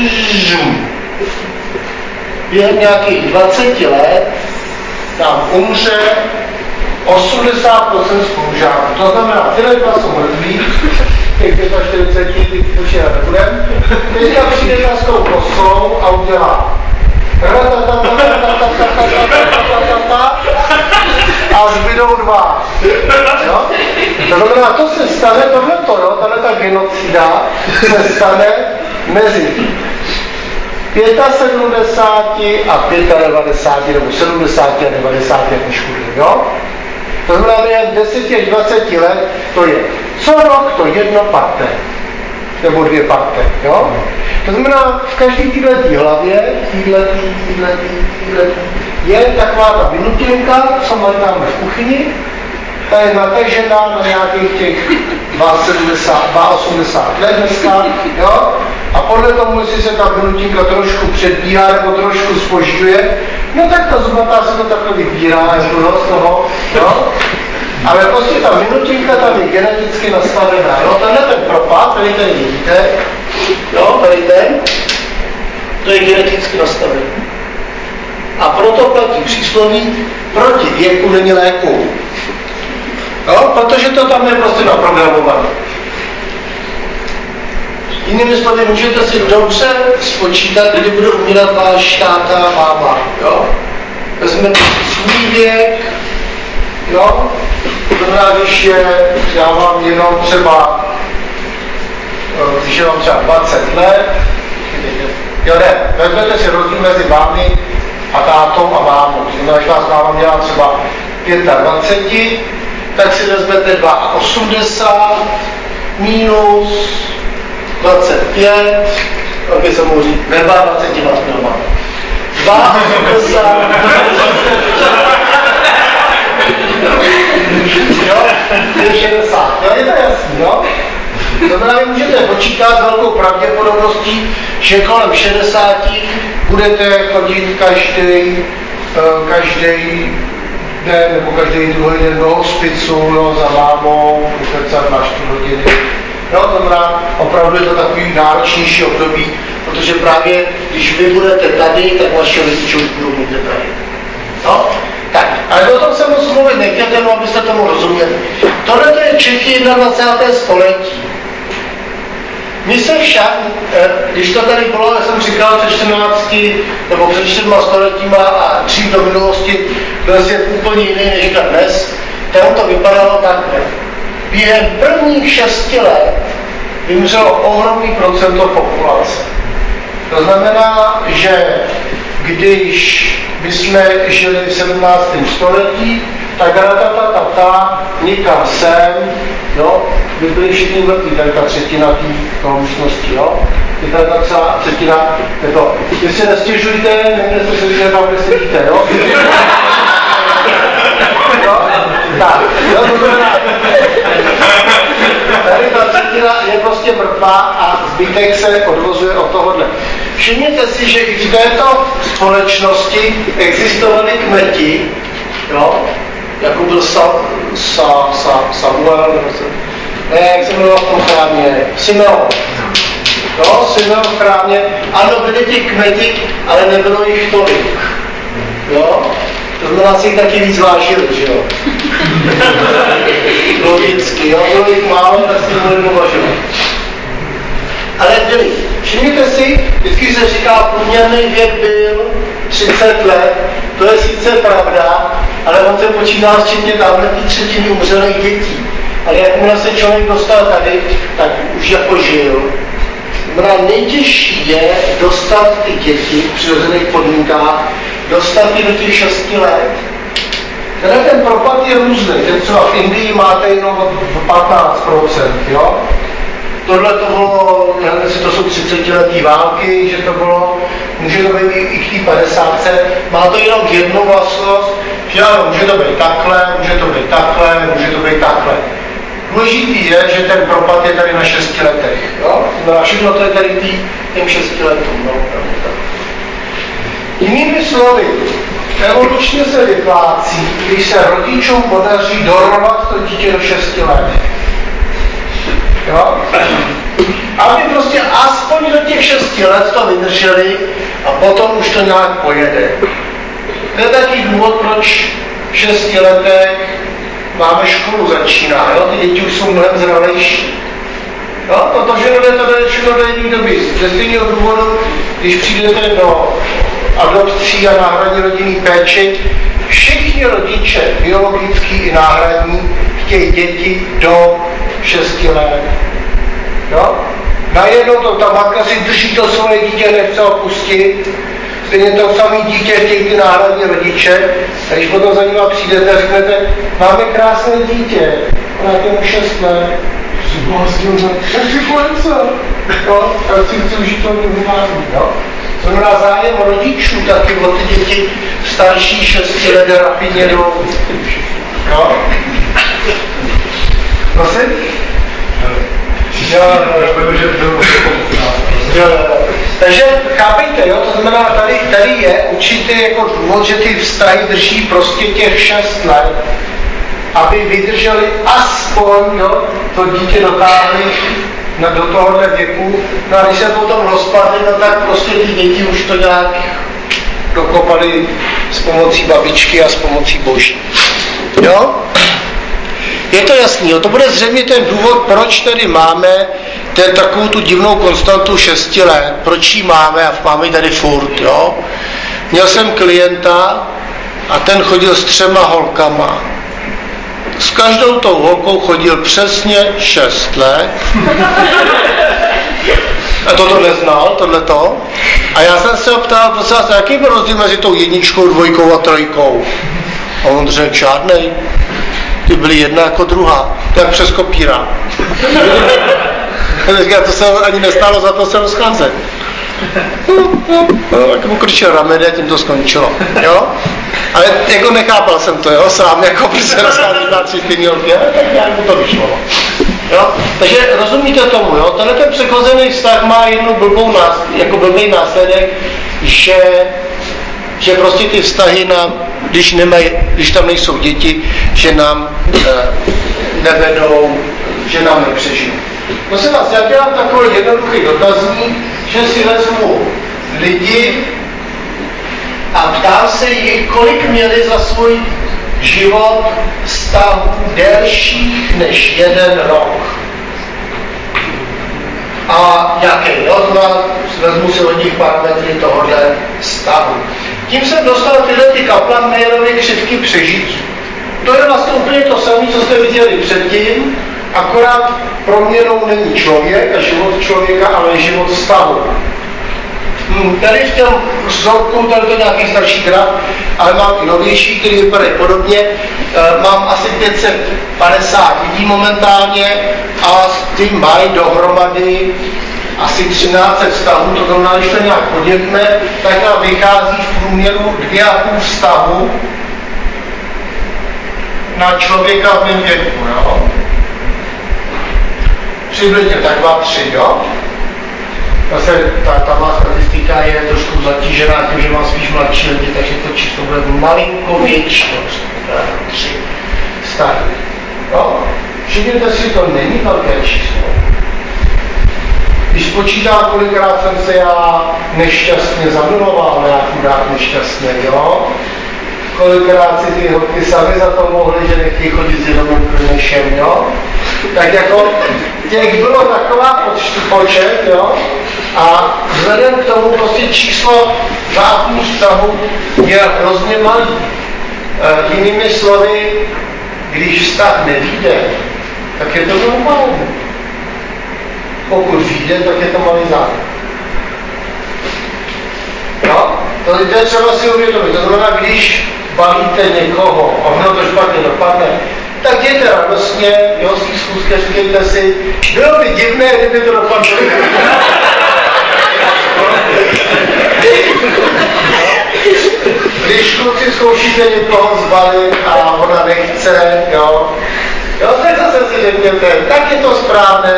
Během nějakých dvaceti let tam umře osmdesát procent spolužáků. To znamená, tyhle dva jsou mrtví, těch čtyřicet pět, těch už je nebudem. Teďka přijde s tou kosou a udělá a zbydou dva. Jo? To znamená, to se stane, tohleto, jo, tato genocida se stane mezi sedmdesáti pěti a devadesáti nebo sedmdesáti a devadesáti, jak škudy, jo? To znamená, během deseti až dvaceti let to je co rok to jedno parte, nebo dvě parte, jo? To znamená, v každé této hlavě, týhletý, týhletý, týhletý, je taková ta minutinka, co máme v kuchyni, ta je natažená na nějakých těch osmdesát let dneska, jo? A podle tomu, jestli se ta minutinka trošku předbíhá nebo trošku zpožďuje, no tak ta zubatá se to takhle vybírá, jako z toho, jo? Ale prostě ta minutinka tam je geneticky nastavená, jo? Tenhle ten propad, tady tady vidíte, jo, tady ten, to je geneticky nastavený. A proto platí přísloví, proti věku není léku. Jo? Protože to tam je prostě naprogramované. Jinými slovy, můžete si dobře spočítat, kdy bude umírat váš táta a máma. Jo? Vezmete svůj věk, jo? To znamená, když je, já mám jenom třeba, když je vám třeba dvacet let, jo ne, vezmete si rozdíl mezi vámi a tátou a mámou. To znamená, když vás máma měla třeba dvacet pět, tak si vezmete osmdesát dva minus dvacet pět, aby se mohl říct, ne dvacet dva doma. osmdesát dva jo, je šedesát, jo, je to jasný, jo? To znamená, vy můžete počítat s velkou pravděpodobností, že kolem šedesáti budete chodit každý, každý den nebo každý druhý den do hospicu, jo, za mámou, ukecat na čtyři hodiny. Jo, to znamená, opravdu je to takový náročnější období, protože právě když vy budete tady, tak vaše rodiče už budou někde tady. No? Tak, ale o tom se moc mluvit nechtěte, no, abyste tomu rozuměli. Tohle je Čechy dvacátého prvního století. My se však, když to tady bylo, já jsem říkal před čtrnácti nebo před čtyřma stoletíma a dřív do minulosti, byl svět úplně jiný než dnes, tam to vypadalo takhle. Během prvních šesti let vymřelo ohromný procento populace. To znamená, že když bychom žili v sedmnáctém století, tak ratatatata nikam sem, jo, by byli všichni mrtví, tady ta třetina té místnosti, jo. Je tady ta celá třetina, je to, když se nestěžujte, nemějte se říct, tam, kde sedíte, jo. Jo, tak, jo, to znamená, tady ta třetina je prostě mrtvá a zbytek se odvozuje od tohohle. Všimněte si, že i v této společnosti existovaly kmeti, jo, jako byl Sa, Sa, Sa, Samuel, ne, jak se jmenoval v tom chrámě, Simeon. Jo, Simeon v chrámě, ano, byli ti kmeti, ale nebylo jich tolik. Jo, to znamená, si jich taky víc vážili, že jo. Logicky, jo, bylo jich málo, tak si mohli považovat. Ale byli. Všimněte si, vždycky se říká, průměrný věk byl třicet let, to je sice pravda, ale on se počítá včetně tamhle ty třetiny umřelých dětí. Ale jakmile se člověk dostal tady, tak už jako žil. Znamená, nejtěžší je dostat ty děti v přirozených podmínkách, dostat je do těch šesti let. Teda ten propad je různý. Ten třeba v Indii máte jenom patnáct procent, jo? Tohle to bylo, nevím, jestli to jsou třicetiletý války, že to bylo, může to být i k té padesátce, má to jenom jednu vlastnost, že ano, může to být takhle, může to být takhle, může to být takhle. Důležitý je, že ten propad je tady na šesti letech, jo? No, všechno to je tady tý, těm šesti letům, no, tak. Jinými slovy, evolučně se vyplácí, když se rodičům podaří dorovat to dítě do šesti let. Jo? Aby prostě aspoň do těch šesti let to vydrželi a potom už to nějak pojede. To je taky důvod, proč v šesti letech máme školu začíná, jo? Ty děti už jsou mnohem zralejší. Jo? Protože to jde všechno do jedné doby. Ze stejného důvodu, když přijdete do adopcí a náhradní rodinný péči, všichni rodiče, biologický i náhradní, chtějí děti do šesti let. Jo? Najednou to ta matka si drží to svoje dítě, nechce ho pustit. Stejně to samé dítě chtějí ty náhradní rodiče. A když potom za nima přijdete a řeknete, máme krásné dítě, ona je tomu šest let. Jak si kolence? Jo? Já si chci užít to neuvědomí, jo? To znamená zájem rodičů taky o ty děti starší šesti let rapidně jdou. Jo? Prosím? Takže chápejte, jo? To znamená, tady, tady je určitý jako důvod, že ty vztahy drží prostě těch šest let, aby vydrželi aspoň, jo, to dítě dotáhli na, do tohohle věku. No a když se potom rozpadli, no tak prostě ty děti už to nějak dokopali s pomocí babičky a s pomocí boží. Jo? Je to jasný, jo? To bude zřejmě ten důvod, proč tady máme ten, takovou tu divnou konstantu šesti let, proč ji máme a máme ji tady furt, jo? Měl jsem klienta a ten chodil s třema holkama. S každou tou holkou chodil přesně šest let. A toto neznal, tohleto. A já jsem se ho ptal, prosím vás, jaký byl rozdíl mezi tou jedničkou, dvojkou a trojkou? A on řekl, žádnej. Ty byly jedna jako druhá, jak přes kopíra. To se ani nestálo za to se rozcházet. No, tak mu krčil rameny a tím to skončilo. Jo? Ale jako nechápal jsem to, jo, sám, jako když se rozchází na tři stejný holky, ale tak nějak mu to vyšlo. Jo? Takže rozumíte tomu, jo? Tenhle ten přechozený vztah má jednu blbou nás, jako blbý následek, že, že prostě ty vztahy nám, když, nemaj, když tam nejsou děti, že nám e, nevedou, že nám nepřežijou. Prosím vás, já dělám takový jednoduchý dotazník, že si vezmu lidi a ptám se jich, kolik měli za svůj život vztahů delších než jeden rok. A jaký? No, vezmu si od nich parametry tohohle vztahu. Tím jsem dostal tyhle ty Kaplan-Meyerovy křivky přežití. To je vlastně úplně to samé, co jste viděli předtím, akorát proměnou není člověk a život člověka, ale život vztahu. Hmm, tady v tom vzorku, tady to je nějaký starší graf, ale mám i novější, který vypadají podobně. E, mám asi pět set padesát lidí momentálně a ty mají dohromady asi třináct set vztahů, to znamená, když to nějak podělíme, tak nám vychází v průměru dvě a půl vztahu na člověka v mém věku, jo? Přibližně tak dva, tři, jo? Zase ta, ta má statistika je trošku zatížená tím, že mám spíš mladší lidi, takže to číslo bude malinko větší, tři vztahy. Jo? Všimněte si, to není velké číslo. Když počítám, kolikrát jsem se já nešťastně zamiloval, já chudák nešťastný, jo? Kolikrát si ty holky sami za to mohly, že nechtějí chodit s jedomým krnešem, jo? Tak jako těch bylo taková počet, jo? A vzhledem k tomu prostě číslo zápů vztahu je hrozně malý. E, jinými slovy, když vztah nevíde, tak je to normální. Pokud vyjde, tak je to malý zájem. No, to je třeba si uvědomit. To znamená, když bavíte někoho a ono to špatně dopadne, tak jděte radostně, jo, z té schůzky, říkejte si, bylo by divné, kdyby to dopadlo. Když kluci zkoušíte někoho zbalit a ona nechce, jo, jo, tak zase si řekněte, tak je to správné.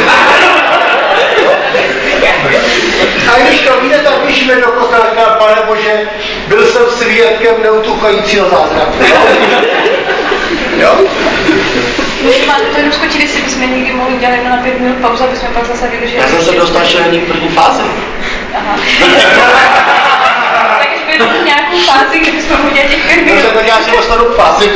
A když to víte, tak píšeme do kostela, říká, Pane Bože, byl jsem svědkem neutuchajícího zázraku. Jo? Ještě máte to jenom skočit, jestli bychom někdy mohli dělat jenom na pět minut pauzu, aby jsme pak zase vydrželi. Já jsem se dostal ještě na první fázi. Aha. Tak když budeme v nějakou fázi, kdybychom mohli dělat těch pět minut. Dobře, tak já si dostanu fázi.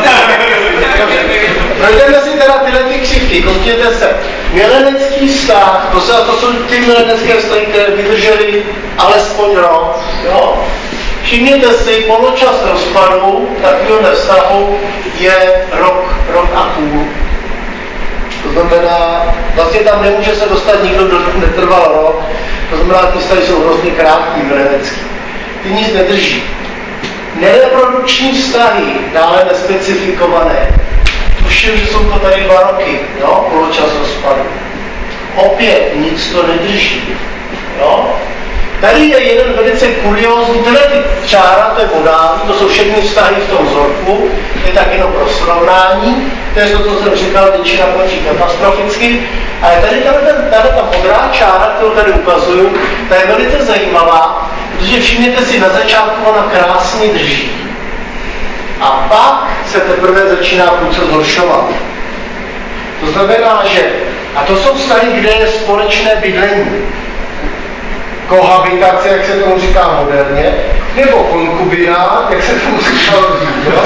Projdeme si teda tyhle ty křivky, koukněte se. Milenecký vztah, to, se, to jsou ty milenecké vztahy, které vydržely alespoň rok, jo? Všimněte si, poločas rozpadu takového vztahu je rok, rok a půl. To znamená, vlastně tam nemůže se dostat nikdo, kdo netrval rok. To znamená, ty vztahy jsou hrozně krátký, mravecký. Ty nic nedrží. Nereprodukční vztahy, dále nespecifikované. Tuším, že jsou to tady dva roky, jo, poločas rozpadu. Opět nic to nedrží. Jo? Tady je jeden velice kuriózní, tyhle ty čára, to je modální, to jsou všechny vztahy v tom vzorku, to je tak jenom pro srovnání, to je to, co jsem říkal, většina končí katastroficky, ale tady, tady, tady ta modrá čára, kterou tady ukazuju, ta je velice zajímavá, protože všimněte si, na začátku ona krásně drží. A pak se teprve začíná průce zhoršovat. To znamená, že, a to jsou vztahy, kde je společné bydlení, kohabitace, jak se tomu říká moderně, nebo konkubinát, jak se tomu říkalo dřív, jo?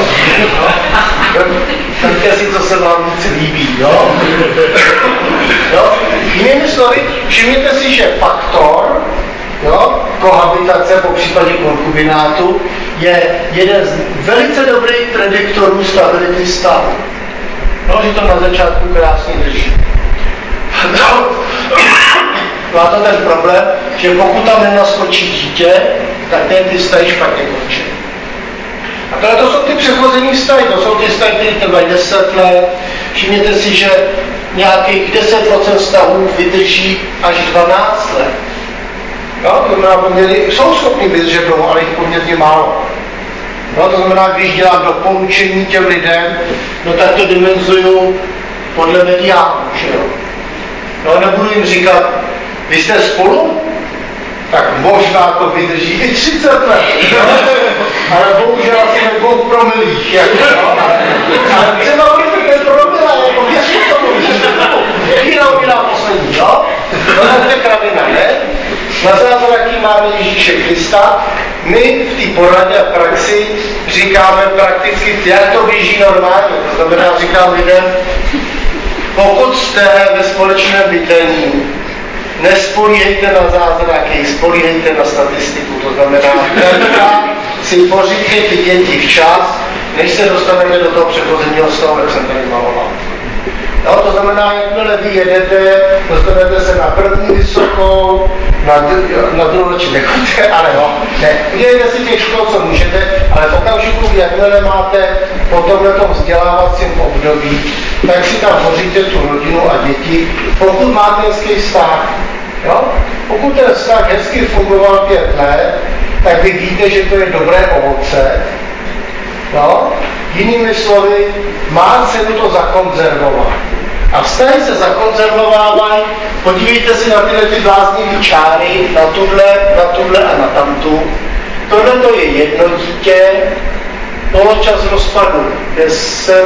Víte si, co se vám víc líbí, jo? Jo? Jinými slovy, všimněte si, že faktor, jo, kohabitace po případě konkubinátu je jeden z velice dobrých prediktorů stability stavu. No, že to na začátku krásně drží. Má to ten problém, že pokud tam nenaskočí dítě, tak ten ty vztahy špatně končí. A tohle to jsou ty přechození vztahy, to jsou ty vztahy, které trvají deset let. Všimněte si, že nějakých deset procent vztahů vydrží až dvanáct let. Jo, to znamená, poměrně, jsou schopni vydržet dlouho, ale jich poměrně málo. No, to znamená, když dělám doporučení těm lidem, no tak to dimenzuju podle mediánu, že jo. No, nebudu jim říkat, vy jste spolu? Tak možná to vydrží i třicet let, jo? Ale bohužel asi ve dvou promilích, jako, jo? Ale třeba budete ten promila, jako věřím tomu, že jste spolu. Víra umírá poslední, jo? No, to je kravina, ne? Na zázraky máme Ježíše Krista. My v té poradě a praxi říkáme prakticky, jak to běží normálně. To znamená, říkám lidem, pokud jste ve společném bydlení, nespolíhejte na zázraky, spolíhejte na statistiku. To znamená, si pořídte ty děti včas, než se dostaneme do toho přechozeního stavu, jak jsem tady maloval. No, to znamená, jakmile vy jedete, dostanete se na první vysokou, na, na druhou či nechoďte, ale no, ne. Udělejte si těch škol, co můžete, ale v okamžiku, jakmile máte po tomhletom vzdělávacím období, tak si tam hoříte tu rodinu a děti, pokud máte hezký vztah. Jo? Pokud ten vztah hezky fungoval pět let, tak vy víte, že to je dobré ovoce. No? Jinými slovy, má cenu to zakonzervovat. A vztahy se zakonzervovávají, podívejte si na tyhle ty bláznivé čáry, na tuhle, na tuhle a na tamtu. Tohle to je jedno dítě, poločas rozpadu deset,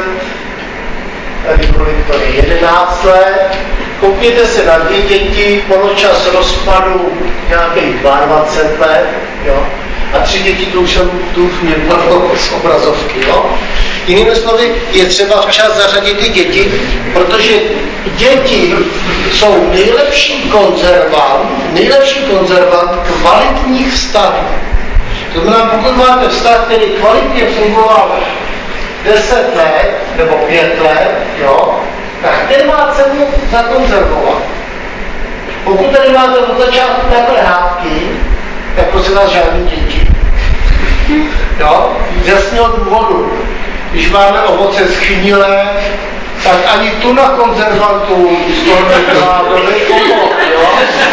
tady kolik to je, jedenáct let. Koukněte se na dvě děti, poločas rozpadu nějakých dvacet dva let, jo. A tři děti, to už jsem tu měl z obrazovky, jo. Jinými slovy, je třeba včas zařadit ty děti, protože děti jsou nejlepší konzervant, nejlepší konzervant kvalitních vztahů. To znamená, pokud máte vztah, který kvalitně fungoval deset let nebo pět let, jo, tak ten má cenu zakonzervovat. Pokud tady máte od začátku takové hádky, tak prosím vás žádný děti. Jo? Z jasného důvodu. Když máme ovoce schnilé, tak ani tu na konzervantu z toho nedělá dobrý kompot, jo?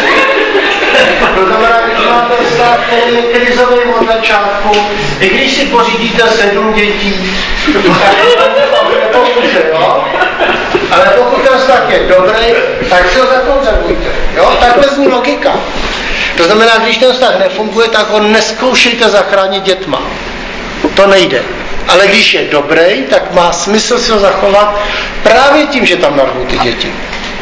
To znamená, když máte vztah, který je krizový od začátku, i když si pořídíte sedm dětí, tak to nepomůže, jo? Ale pokud ten vztah je dobrý, tak si ho zakonzervujte, jo? Takhle zní logika. To znamená, když ten vztah nefunguje, tak ho neskoušejte zachránit dětma. To nejde. Ale když je dobrý, tak má smysl si ho zachovat právě tím, že tam narvou ty děti.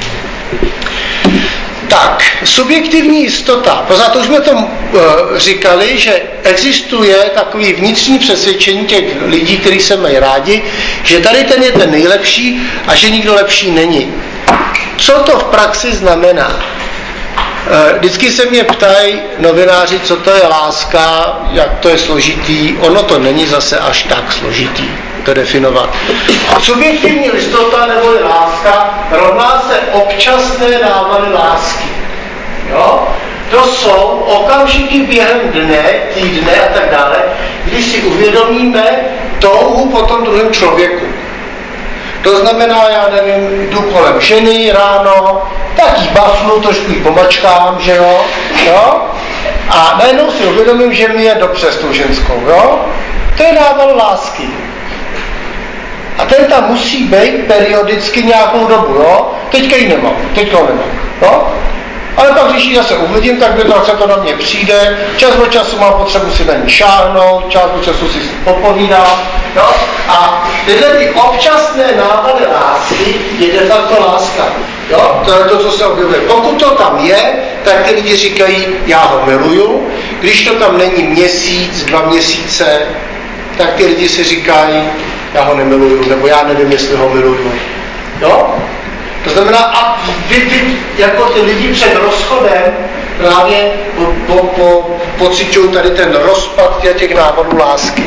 Tak, subjektivní jistota. Pořád už jsme to uh, říkali, že existuje takový vnitřní přesvědčení těch lidí, kteří se mají rádi, že tady ten je ten nejlepší a že nikdo lepší není. Co to v praxi znamená? Vždycky se mě ptají novináři, co to je láska, jak to je složitý. Ono to není zase až tak složitý to definovat. Subjektivní listota nebo je láska rovná se občasné návady lásky. Jo? To jsou okamžiky během dne, týdne a tak dále, když si uvědomíme touhu po tom druhém člověku. To znamená, já nevím, jdu kolem ženy ráno, tak jí bafnu, trošku jí pomačkám, že jo, jo? A najednou si uvědomím, že mi je dobře s tou ženskou, jo? To je nával lásky. A ten tam musí být periodicky nějakou dobu, jo? Teďka ji nemám, teďka ho nemám, jo? Ale pak, když ji zase uvidím, tak by to, to na mě přijde, čas od času mám potřebu si na ní šáhnout, čas od času si popovídám, jo? A tyhle ty občasné návady lásky je de facto láska, jo? To je to, co se objevuje. Pokud to tam je, tak ty lidi říkají, já ho miluju, když to tam není měsíc, dva měsíce, tak ty lidi si říkají, já ho nemiluju, nebo já nevím, jestli ho miluju, jo? To znamená, a vy, vy jako ty lidi před rozchodem právě po, po, po, pociťují tady ten rozpad těch návodů lásky.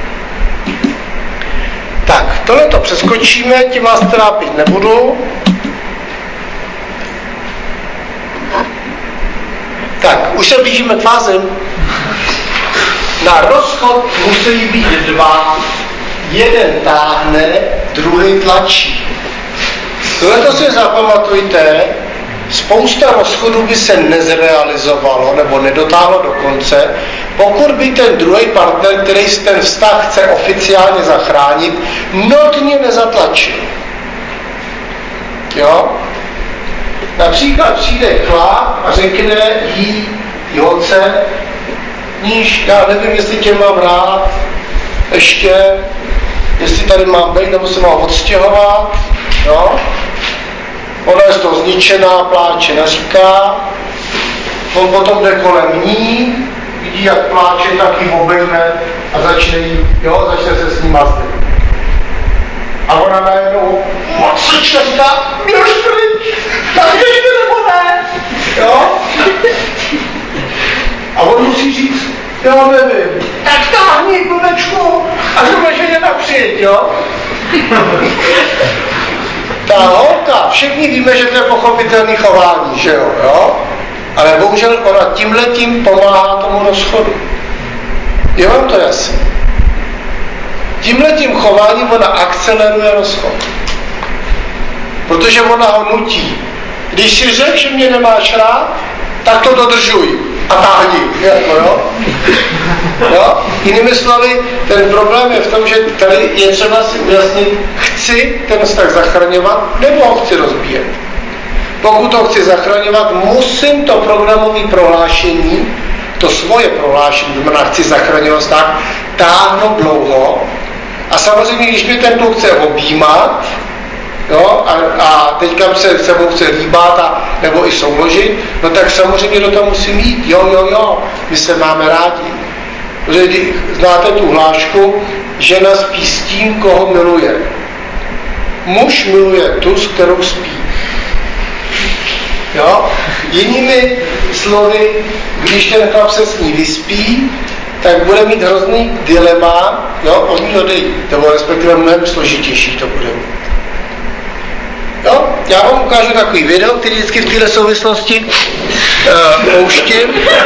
Tak, tohle to přeskočíme, tím vás trápit nebudu. Tak, už se blížíme k fázem. Na rozchod musí být dva. Jeden táhne, druhý tlačí. Tohleto si zapamatujte, spousta rozchodů by se nezrealizovalo nebo nedotáhlo do konce, pokud by ten druhý partner, který ten vztah chce oficiálně zachránit, notně nezatlačil. Jo? Například přijde chlap a řekne jí, holce, níž, já nevím, jestli tě mám rád, ještě, jestli tady mám být, nebo se mám odstěhovat, jo? Ona je z toho zničená, pláče, naříká, on potom jde kolem ní, vidí, jak pláče, tak ji obejme a začne, jí, jo, začne se s ní mazlit. A ona najednou odsečne, říká, běž pryč, tak běžte nebo ne, jo? A on musí říct, jo, nevím, tak táhni, blbečku, až budeš jen napřijít, jo? Ta holka, všichni víme, že to je pochopitelný chování, že jo, jo? Ale bohužel ona tímhletím pomáhá tomu rozchodu. Je vám to jasné? Tímhletím chováním ona akceleruje rozchod. Protože ona ho nutí. Když si řekl, že mě nemáš rád, tak to dodržuj a táhni, jako jo? Jo? Jinými slovy, ten problém je v tom, že tady je třeba si ujasnit, chci ten vztah zachraňovat, nebo ho chci rozbíjet. Pokud ho chci zachraňovat, musím to programové prohlášení, to svoje prohlášení, znamená chci zachraňovat vztah, táhnout dlouho. A samozřejmě, když mě ten kluk chce objímat, jo, a, a teďka se sebou chce líbat a, nebo i souložit, no tak samozřejmě do toho musím jít, jo, jo, jo, my se máme rádi. Protože znáte tu hlášku, žena spí s tím, koho miluje. Muž miluje tu, s kterou spí. Jo? Jinými slovy, když ten chlap se s ní vyspí, tak bude mít hrozný dilema, jo, od ní odejít, nebo respektive mnohem složitější to bude mít. Jo? Já vám ukážu takový video, který vždycky v této souvislosti uh, pouštím.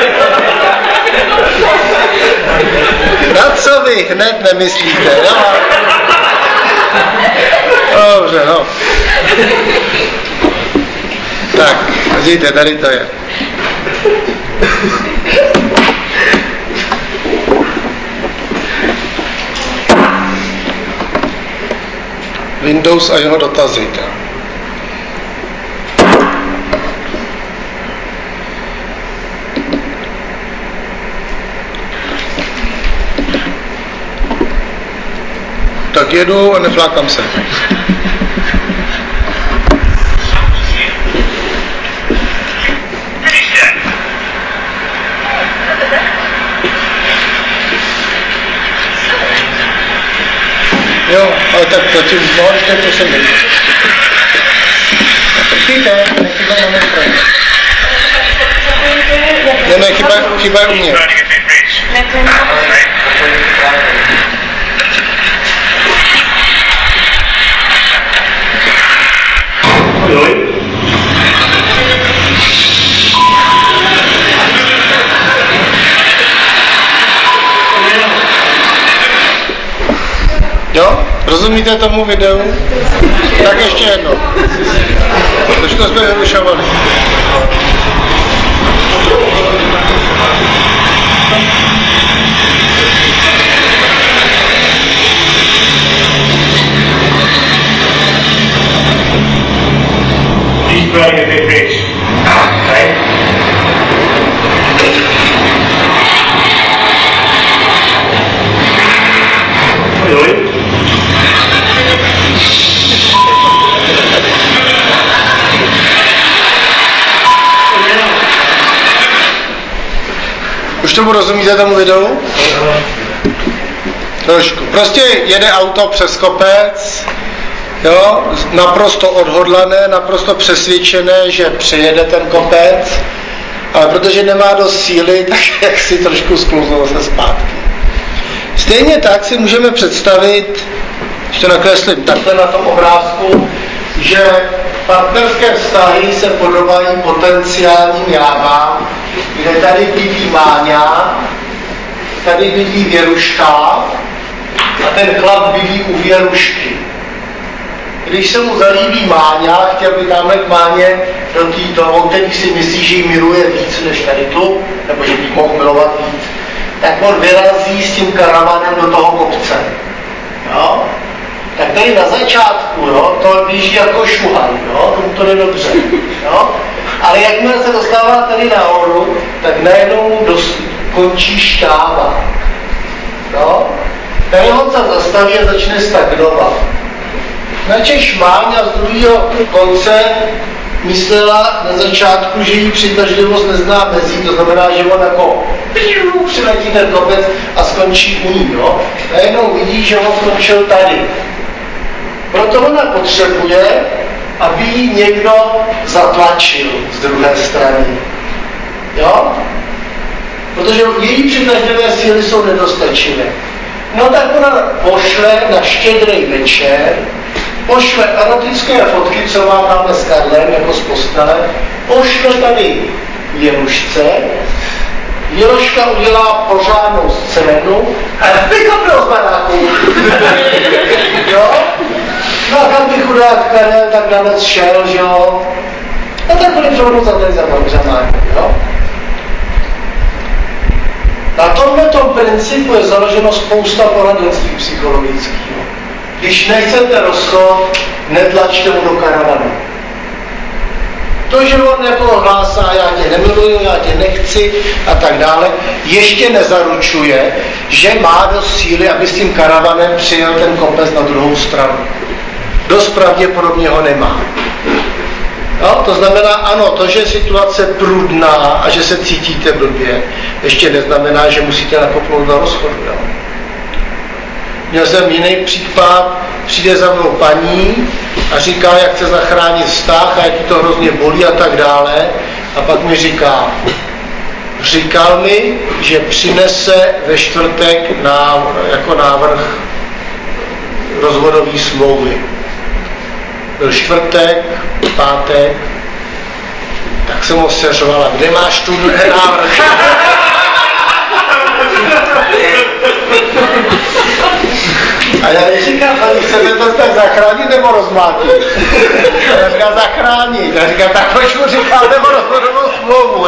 Na co vy hned nemyslíte? Jo? Dobře, no. Tak, vidíte, tady to je. Windows a jeho dotazy. Tak jedu a neflákám se. Jo, ale tak zatím, no ještě to se mi. Počkejte, nechci to na straně. Ne, ne, chyba, chyba je u mě. Jo? Rozumíte tomu videu? Tak ještě jedno. Trošku jsme vyrušovali. He's burning a big fish. Okay? Really? Už tomu rozumíte tomu videu? Trošku. Prostě jede auto přes kopec, jo, naprosto odhodlané, naprosto přesvědčené, že přejede ten kopec, ale protože nemá dost síly, tak jak si trošku sklouzlo se zpátky. Stejně tak si můžeme představit, když to nakreslím takhle na tom obrázku, že partnerské vztahy se podobají potenciálním jávám, kde tady bydlí Máňa, tady bydlí Věruška a ten chlap bydlí u Věrušky. Když se mu zalíbí Máňa, chtěl by tamhle k Máně do týto, on který si myslí, že ji miluje víc než tady tu, nebo že by mohl milovat víc, tak on vyrazí s tím karavanem do toho kopce. Jo? Tak tady na začátku, jo, to běží jako šuhaj, jo, tomu to jde dobře, jo. Ale jakmile se dostává tady nahoru, tak najednou dost, končí šťáva, jo. Tady on se zastaví a začne stagnovat. Načež Máňa z druhého konce myslela na začátku, že jí přitažlivost nezná mezí, to znamená, že on jako přiletí ten kopec a skončí u ní, jo. Najednou vidí, že on skončil tady. Proto ona potřebuje, aby ji někdo zatlačil z druhé strany. Jo? Protože její přitažlivé síly jsou nedostačivé. No tak ona pošle na štědrý večer, pošle erotické fotky, co má tamhle s Karlem, jako z postele, pošle tady Věrušce, Věruška udělá pořádnou scénu a vykopne z baráku. Jo? No a kam by chudák Karel tak danec šel, že jo? No tak byli přehodnout za tady za Máňu, jo? Na tomhletom principu je založeno spousta poradenství psychologického. Když nechcete rozchod, netlačte mu do karavanu. To, že on jako hlásá, já tě nemiluju, já tě nechci a tak dále, ještě nezaručuje, že má dost síly, aby s tím karavanem přijel ten kopec na druhou stranu. Dost pravděpodobně ho nemá. No, to znamená, ano, to, že je situace prudná a že se cítíte blbě, ještě neznamená, že musíte nakopnout do rozchodu. Jo? Měl jsem jiný případ, přijde za mnou paní a říká, jak chce zachránit vztah a jak to hrozně bolí a tak dále. A pak mi říká, říkal mi, že přinese ve čtvrtek na, jako návrh rozvodové smlouvy. Byl čtvrtek, pátek, tak jsem ho seřovala, kde máš tu návrh? A já říkám, paní, chcete to tak zachránit nebo rozmlátit? A já říkám, zachránit. A říkám, tak proč mu říkám, nebo rozhodovou smlouvu?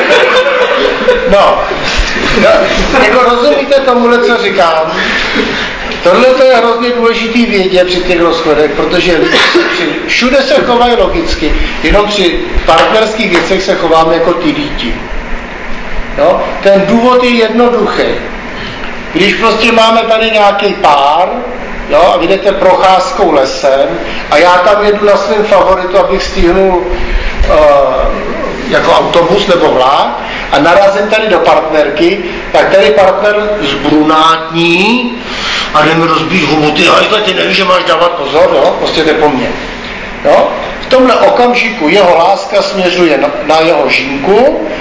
No, no, jako rozumíte tomuhle, co říkám? Tohle to je hrozně důležitý vědět při těch rozchodech, protože všude se chovají logicky, jenom při partnerských věcech se chováme jako ty děti. No, ten důvod je jednoduchý. Když prostě máme tady nějaký pár, jo, a jdete procházkou lesem a já tam jedu na svém favoritu, abych stihnul uh, jako autobus nebo vlák a narazím tady do partnerky, tak tady partner zbrunátní a jde mi rozbít hubu, ty hajzle, ty nevíš, že máš dávat pozor, jo, prostě jde po mně. Jo? V tomhle okamžiku jeho láska směřuje na, na jeho žínku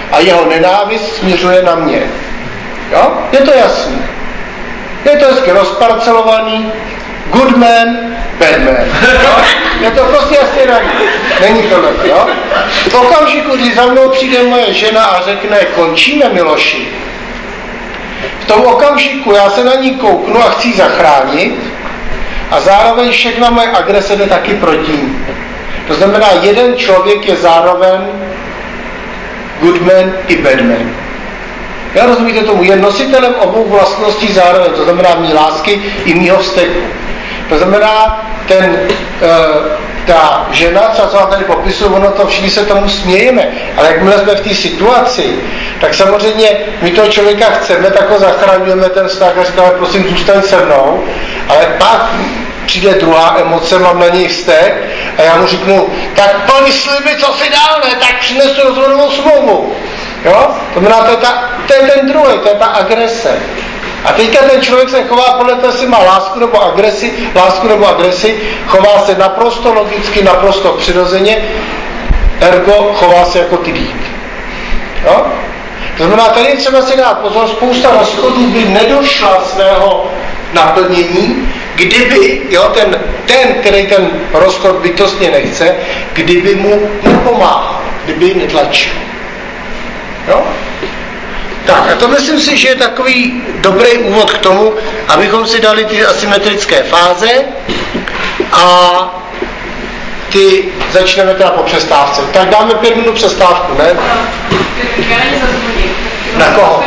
a jeho nenávist směřuje na mě. Jo? Je to jasný. Je to hezky rozparcelovaný, good man, bad man. Jo? Je to prostě jasně daný. Není to lepší, jo? V okamžiku, kdy za mnou přijde moje žena a řekne, končíme, Miloši, v tom okamžiku já se na ní kouknu a chci zachránit a zároveň všechna moje agrese jde taky proti ní. To znamená, jeden člověk je zároveň good man i bad man. Já rozumíte tomu, je nositelem obou vlastností zároveň, to znamená mý lásky i mýho vzteku. To znamená, ten, e, ta žena, co vám tady popisuju, ono to všichni se tomu smějeme, ale jakmile jsme v té situaci, tak samozřejmě my toho člověka chceme, tak ho zachraňujeme ten vztah a říkáme, prosím, zůstaň se mnou, ale pak přijde druhá emoce, mám na něj vztek a já mu řeknu, tak plň sliby, co si dál, ne, tak přinesu rozhodovou smlouvu. Jo? To znamená, to je, ta, to je ten druhý, to je ta agrese. A teďka ten člověk se chová podle toho, jestli má lásku nebo agresi, lásku nebo agresi, chová se naprosto logicky, naprosto přirozeně, ergo chová se jako tydík. Jo? To znamená, tady je třeba si dát pozor, spousta rozchodů by nedošla svého naplnění, kdyby, jo, ten, ten, který ten rozchod bytostně nechce, kdyby mu nepomáhal, kdyby netlačil. Jo? Tak, a to myslím si, že je takový dobrý úvod k tomu, abychom si dali ty asymetrické fáze a ty začneme teda po přestávce. Tak dáme pět minut přestávku, ne? Já není zazvoním. Na koho?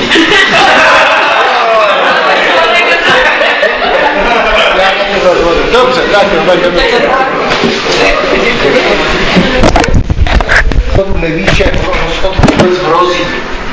Já není zazvoním. Dobře, tak jo, tak jdeme. Nevíš, jak rozchod vůbec hrozí.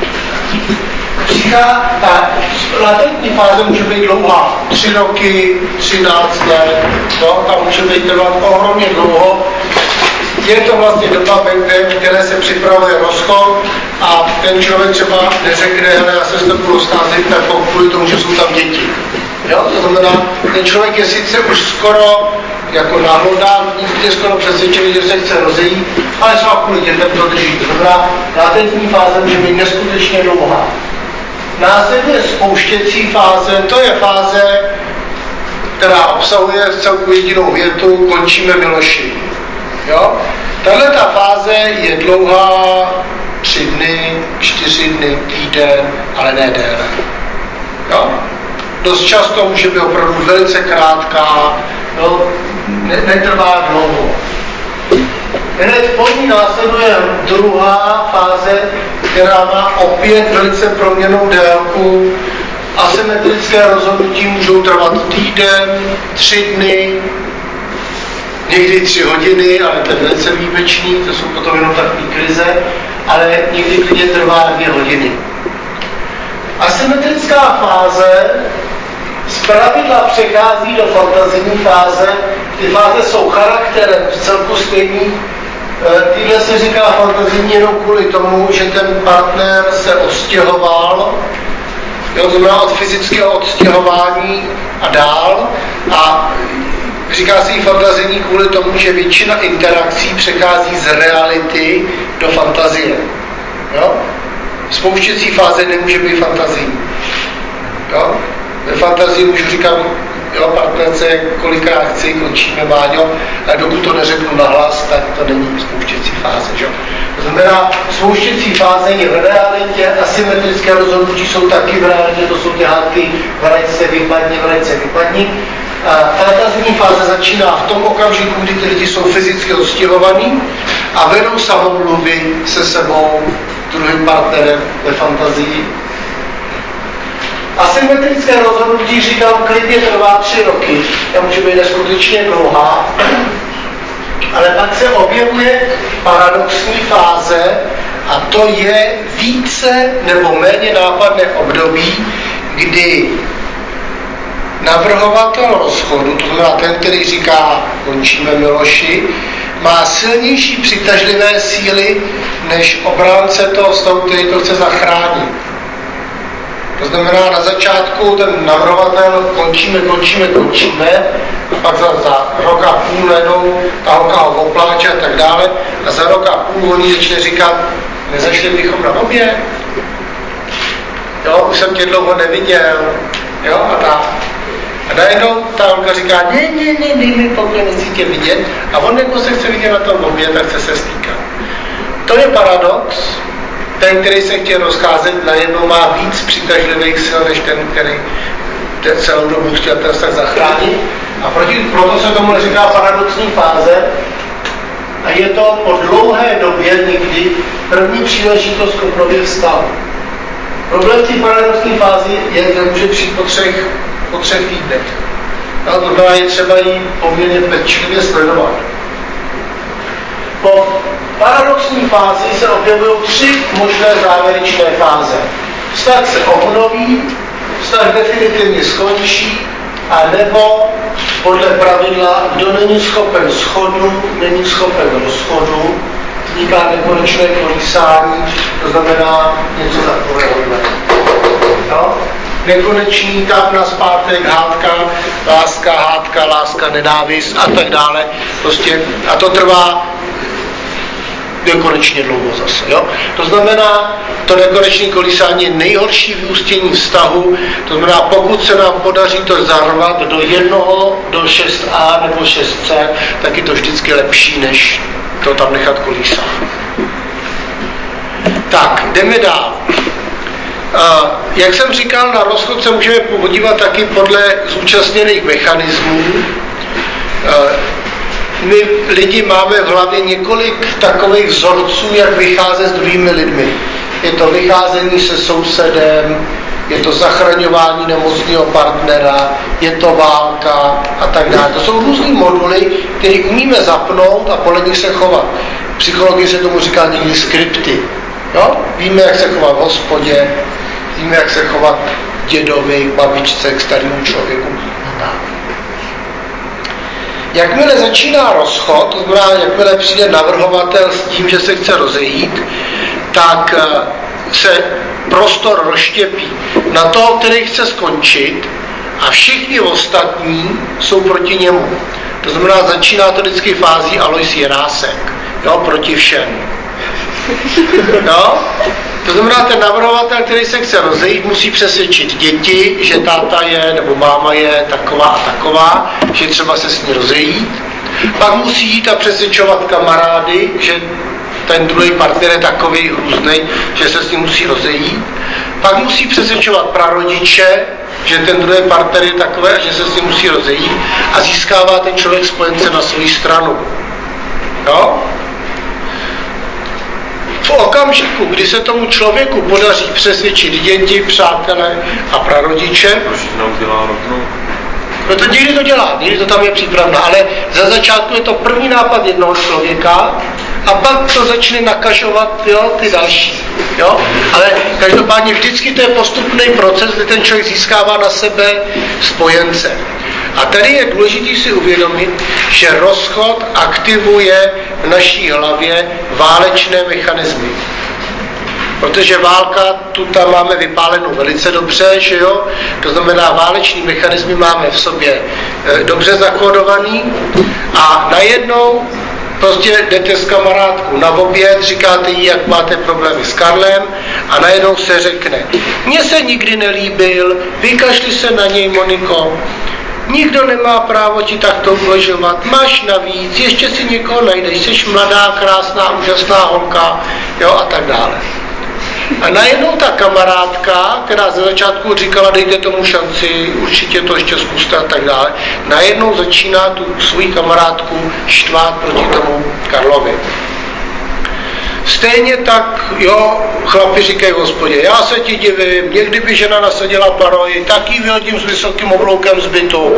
Říká, ta latentní fáze může být dlouhá, tři roky, třináct let, no, ta může být trvat ohromně dlouho. Je to vlastně doba, ve které se připravuje rozchod a ten člověk třeba neřekne, ale já se s tebou rozcházím, tak kvůli tomu, že jsou tam děti. Jo? To znamená, ten člověk je sice už skoro jako náhodán, je skoro přesvědčený, že se chce rozejít, ale třeba kvůli dětem to drží. To znamená, latentní fáze může být neskutečně dlouhá. Následuje spouštěcí fáze, to je fáze, která obsahuje v celku jedinou větu, končíme, Miloši. Jo? Tahle ta fáze je dlouhá tři dny, čtyři dny, týden, ale ne déle. Jo? Dost často může být opravdu velice krátká, no, ne, netrvá dlouho. Hned po ní následuje druhá fáze, která má opět velice proměnnou délku. Asymetrické rozhodnutí můžou trvat týden, tři dny, někdy tři hodiny, ale to je velice výjimečný, to jsou potom jenom takové krize, ale někdy klidně trvá dvě hodiny. Asymetrická fáze zpravidla přechází do fantazijní fáze. Ty fáze jsou charakterem v celku stejný. Týhle se říká fantazijní jenom kvůli tomu, že ten partner se odstěhoval, jo, to znamená od fyzického odstěhování a dál. A říká se jí fantazijní kvůli tomu, že většina interakcí přechází z reality do fantazie. Jo? Spouštěcí fáze nemůže být fantazijní. Jo? Ve fantazii můžu říkat, jo, partnerce, kolikrát chci, končíme, Váňo, a dokud to neřeknu nahlas, tak to není spouštěcí fáze. Že? To znamená, spouštěcí fáze je v realitě, asymetrické rozhodnutí jsou taky v realitě, to jsou ty hádky, vrať se, vypadni, vrať se, vypadni. A fantazijní fáze začíná v tom okamžiku, kdy ty lidi jsou fyzicky odstěhovaní a vedou samomluvy se sebou, druhým partnerem ve fantazii. Asymetrické rozhodnutí, říkám, klidně trvá tři roky, ta může být neskutečně dlouhá, ale pak se objevuje paradoxní fáze a to je více nebo méně nápadné období, kdy navrhovatel rozchodu, to znamená ten, který říká, končíme, Miloši, má silnější přitažlivé síly než obránce toho vztahu, který to chce zachránit. To znamená, na začátku ten navrhovatel končíme, končíme, končíme, a pak za, za rok a půl najednou ta holka ho opláče a tak dále, a za rok a půl oni začne říkat, Nezašli bychom na oběd? Jo, už jsem tě dlouho neviděl. Jo, a tak. A najednou ta holka říká, ne, ne, ne, dej mi pokoj, nechci tě vidět. A on jako se chce vidět na tom oběd, tak chce se stýkat. To je paradox. Ten, který se chtěl rozcházet, najednou má víc přitažlivých sil, než ten, který celou dobu chtěl ten vztah zachránit. A proti, proto se tomu říká paradoxní fáze. A je to po dlouhé době někdy první příležitost k obnově vztahu. Problém v té paradoxní fázi je, že může přijít po třech, po třech týdnech. A to znamená, je třeba ji poměrně pečlivě sledovat. Po paradoxní fázi se objevují tři možné závěrečné fáze. Vztah se obnoví, vztah definitivně skončí, a nebo podle pravidla, kdo není schopen shodu, není schopen rozchodu, vzniká nekonečné kolísání, to znamená něco takového. No? Nekonečný tah na zpátek, hádka, láska, hádka, láska, nenávist a tak dále. Prostě, a to trvá nekonečně dlouho zase. Jo? To znamená, to nekonečné kolísání je nejhorší vyústění vztahu, to znamená, pokud se nám podaří to zarvat do jednoho, do šest a nebo šest c, tak je to vždycky lepší, než to tam nechat kolísat. Tak, jdeme dál. Uh, jak jsem říkal, na rozchod se můžeme podívat taky podle zúčastněných mechanismů. Uh, My lidi máme v hlavě několik takových vzorců, jak vycházet s druhými lidmi. Je to vycházení se sousedem, je to zachraňování nemocného partnera, je to válka a tak dále. To jsou různý moduly, které umíme zapnout a podle nich se chovat. V psychologii se tomu říká někdy skripty. Jo? Víme, jak se chovat v hospodě, víme, jak se chovat dědovi, k babičce, k starému člověku. Jakmile začíná rozchod, to znamená, jakmile přijde navrhovatel s tím, že se chce rozejít, tak se prostor rozštěpí na toho, který chce skončit, a všichni ostatní jsou proti němu. To znamená, začíná to vždycky fází Alois Jirásek, jo, proti všem. No? To znamená, ten navrhovatel, který se chce rozejít, musí přesvědčit děti, že táta je, nebo máma je taková a taková, že třeba se s ní rozejít. Pak musí jít a přesvědčovat kamarády, že ten druhý partner je takový různej, že se s ním musí rozejít. Pak musí přesvědčovat prarodiče, že ten druhý partner je takový a že se s ním musí rozejít, a získává ten člověk spojence na svou stranu. Jo? V okamžiku, kdy se tomu člověku podaří přesvědčit děti, přátelé a prarodiče, proč to neudělá rovnou? No to někdy to dělá, někdy to tam je přípravná, ale za začátku je to první nápad jednoho člověka a pak to začne nakažovat, jo, ty další. Jo? Ale každopádně vždycky to je postupný proces, kdy ten člověk získává na sebe spojence. A tady je důležité si uvědomit, že rozchod aktivuje v naší hlavě válečné mechanismy. Protože válka, tu tam máme vypálenou velice dobře, že jo? To znamená, váleční mechanismy máme v sobě e, dobře zakódovaný, a najednou prostě jdete s kamarádkou na oběd, říkáte jí, jak máte problémy s Karlem, a najednou se řekne, mně se nikdy nelíbil, vykašli se na něj, Moniko, nikdo nemá právo ti takto uvažovat, máš navíc, ještě si někoho najdeš, jsi mladá, krásná, úžasná holka, jo, a tak dále. A najednou ta kamarádka, která ze začátku říkala, dejte tomu šanci, určitě to ještě zkuste a tak dále, najednou začíná tu svou kamarádku štvát proti tomu Karlovi. Stejně tak, jo, chlapi říkají v hospodě, já se ti divím, někdy by žena nasadila paroj, tak ji vyhodím s vysokým obloukem z bytu.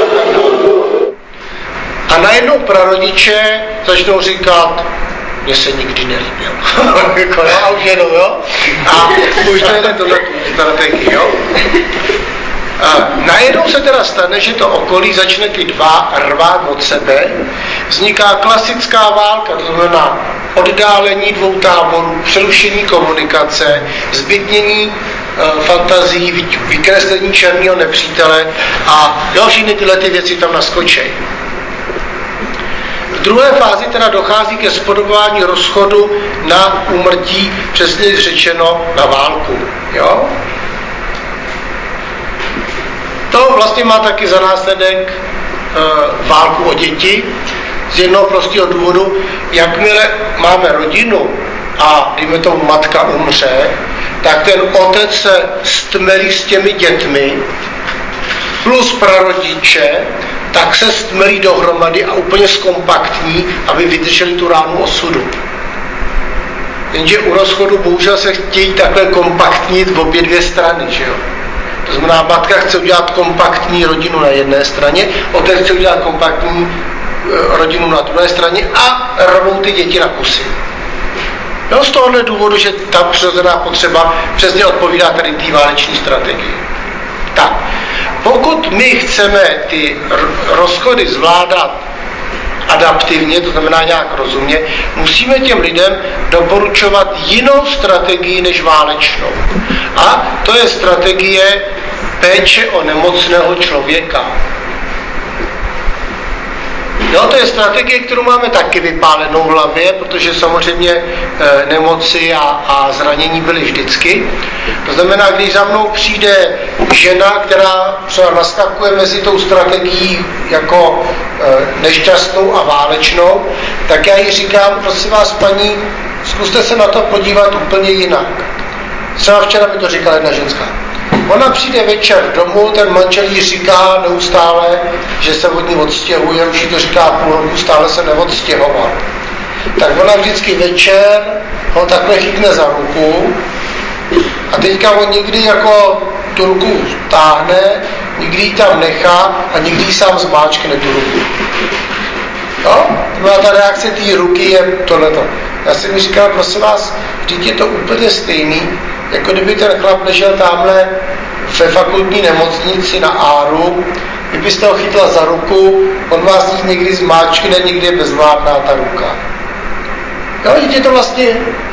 A najednou prarodiče začnou říkat, mně se nikdy nelíbil. A už jenom, jo? A už to jde tohle strategii, jo? A najednou se teda stane, že to okolí začne ty dva rvát od sebe, vzniká klasická válka, to znamená oddálení dvou táborů, přerušení komunikace, zbytnění e, fantazí, vy, vykreslení černého nepřítele a další tyhle ty věci tam naskočí. V druhé fázi teda dochází ke spodobování rozchodu na úmrtí, přesně řečeno na válku. Jo? To vlastně má taky za následek e, válku o děti z jednoho prostého důvodu, jakmile máme rodinu a dejme tomu matka umře, tak ten otec se stmelí s těmi dětmi plus prarodiče, tak se stmelí dohromady a úplně zkompaktní, aby vydrželi tu ránu osudu. Jenže u rozchodu bohužel se chtějí takhle kompaktnit v obě dvě strany, že jo? To znamená, matka chce udělat kompaktní rodinu na jedné straně, otec chce udělat kompaktní rodinu na druhé straně a rvou ty děti na kusy. No z tohohle důvodu, že ta přirozená potřeba přesně odpovídá tady té váleční strategii. Tak, pokud my chceme ty rozchody zvládat adaptivně, to znamená nějak rozumně, musíme těm lidem doporučovat jinou strategii než válečnou. A to je strategie péče o nemocného člověka. No, to je strategie, kterou máme taky vypálenou v hlavě, protože samozřejmě e, nemoci a, a zranění byly vždycky. To znamená, když za mnou přijde žena, která třeba naskakuje mezi tou strategií jako e, nešťastnou a válečnou, tak já jí říkám, prosím vás, paní, zkuste se na to podívat úplně jinak. Třeba včera mi to říkala jedna ženská. Ona přijde večer domů, ten manžel jí říká neustále, že se od ní odstěhuje, už jí to říká půl roku, stále se neodstěhoval. Tak ona vždycky večer ho takhle chytne za ruku a teďka on nikdy jako tu ruku táhne, nikdy ji tam nechá a nikdy ji sám zmáčkne tu ruku. No, ta reakce té ruky je tohleto. Já jsem mi říkal, prosím vás, vždyť je to úplně stejný, jako kdyby ten chlap ležel tamhle ve fakultní nemocnici na Áru, kdybyste ho chytla za ruku, on vás někdy zmáčkne, někdy je bezvládná ta ruka. Jo, je to vlastně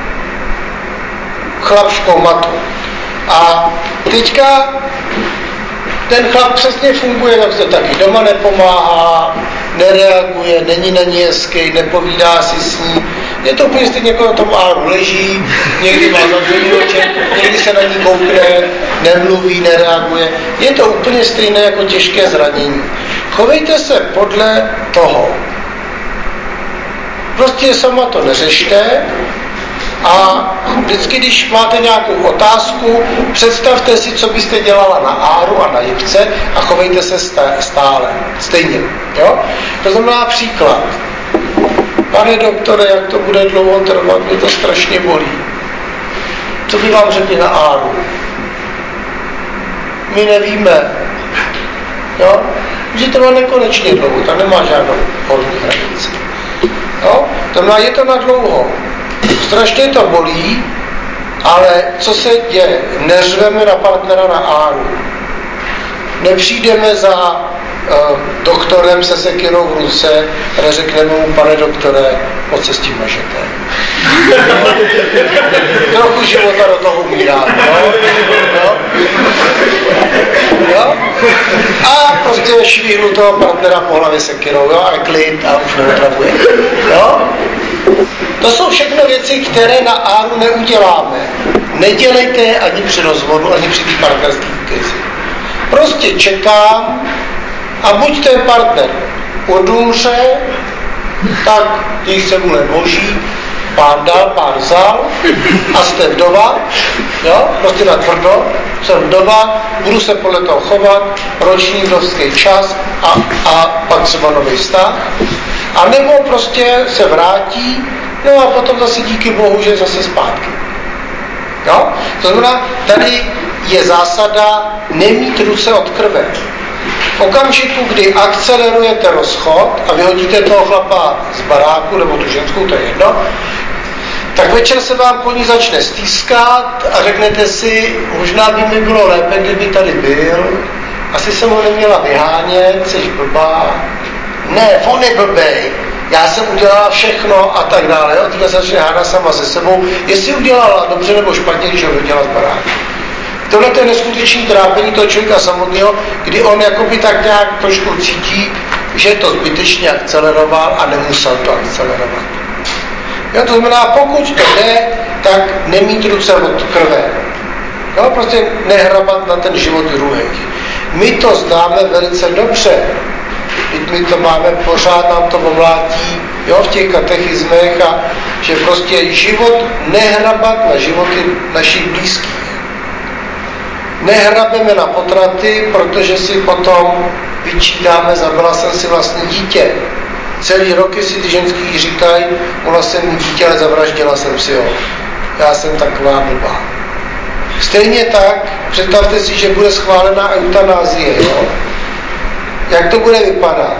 chlap v komatu. A teďka ten chlap přesně funguje, tak to taky doma nepomáhá, nereaguje, není na ní hezký, nepovídá si s ní. Je to úplně stejně, jako na tom Áru leží, někdy má zavřený oči, někdy se na ní koukne, nemluví, nereaguje. Je to úplně stejné jako těžké zranění. Chovejte se podle toho. Prostě sama to neřešte a vždycky, když máte nějakou otázku, představte si, co byste dělala na Áru a na Jipce a chovejte se stále. Stejně. Jo? To znamená příklad. Pane doktore, jak to bude dlouho trvat, mě to strašně bolí. Co by vám řekli na Áru? My nevíme. Jo? Že trvá nekonečně dlouho, ta nemá žádnou horní hranici. Jo? To znamená, je to na dlouho. Strašně to bolí, ale co se děje? Neřveme na partnera na Áru. Nepřijdeme za uh, doktorem se sekirou v ruce a neřekneme mu, pane doktore, moc se s tím mažete. Trochu života do toho umírá. Jo? Jo? Jo? A prostě švihnu toho partnera po hlavě sekirou, jo? A klid a už neotravuje. Jo? To jsou všechno věci, které na Áru neuděláme. Nedělejte je ani při rozvodu, ani při té partnerské krizi. Prostě čekám a buď ten partner odumře, tak když se vůle boží, pár dal, pár vzal a jste vdova, jo, prostě na tvrdo, jsem vdova, budu se podle toho chovat, roční vdovský čas a, a pak třeba nový vztah. A nebo prostě se vrátí, no a potom zase díky Bohu, že je zase zpátky. Jo? To znamená, tady je zásada nemít ruce od krve. V okamžiku, kdy akcelerujete rozchod a vyhodíte toho chlapa z baráku, nebo tu ženskou, to je jedno, tak večer se vám po ní začne stýskat a řeknete si, možná by mi bylo lépe, kdyby tady byl, asi jsem ho neměla vyhánět, jsi blbá. Ne, on je blbej, já jsem udělala všechno a tak dále, jo? Týka se začne hádat sama se sebou, jestli udělala dobře nebo špatně, když ho vydělala z baráku. Tohle je neskutečný trápení toho člověka samotného, kdy on jakoby tak nějak trošku cítí, že to zbytečně akceleroval a nemusel to akcelerovat. Jo, to znamená, pokud to jde, tak nemít ruce od krve. Jo, prostě nehrabat na ten život druhých. My to známe velice dobře. My to máme, pořád nám to omlátí, jo, v těch katechismech, a že prostě život nehrabat na životy našich blízkých. Nehrabeme na potraty, protože si potom vyčítáme, zabila jsem si vlastní dítě. Celý roky si ty ženský říkají, mohla jsem mít dítě, ale zavraždila jsem si ho. Já jsem taková blbá. Stejně tak, představte si, že bude schválená eutanázie, jo? Jak to bude vypadat?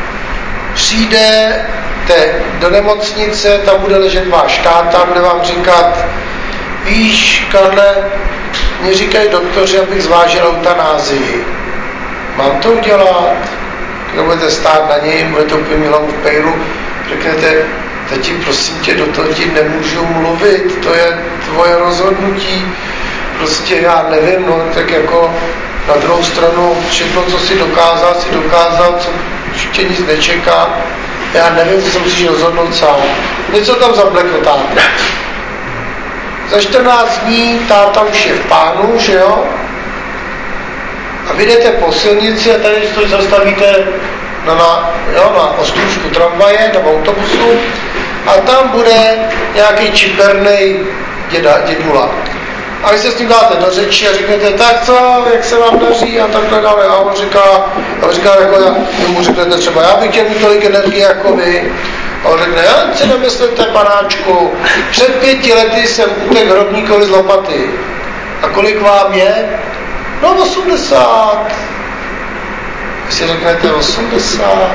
Přijdete do nemocnice, tam bude ležet váš táta, bude vám říkat, víš, Karle, mě říkají doktoři, abych zvážil eutanázii. Mám to udělat? Když budete stát na něj, budete úplně mít hlavu v pejru, řeknete, tati, prosím tě, do toho ti nemůžu mluvit, to je tvoje rozhodnutí, prostě já nevím, no tak jako na druhou stranu všechno, co si dokázal, si dokázal, co ještě nic nečeká, já nevím, co se musíš rozhodnout sám. Něco tam zablekotáte. Za čtrnáct dní táta už je v pánu, že jo? A vy jdete po silnici a tady to zastavíte na, na, jo, na ostrůvku tramvaje nebo autobusu a tam bude nějaký čipernej děda, dědula. A vy se s ním dáte do řeči a řeknete, tak co, jak se vám daří a takhle dále. A on říká, a on říká jako já, vy mu řeknete třeba, já bych chtěl mít tolik energie jako vy. A on řekne, já si nemyslíte, panáčku, před pěti lety jsem utek hrobníkovi z lopaty. A kolik vám je? No osmdesát. Vy si řeknete osmdesát.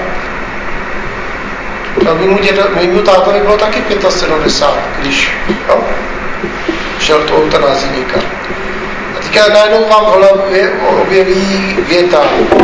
A mýmu, děda, mýmu tátovi bylo taky sedmdesát pět, když jo, šel tu eutanázii někam. A teďka najednou vám v hlavě objeví věta.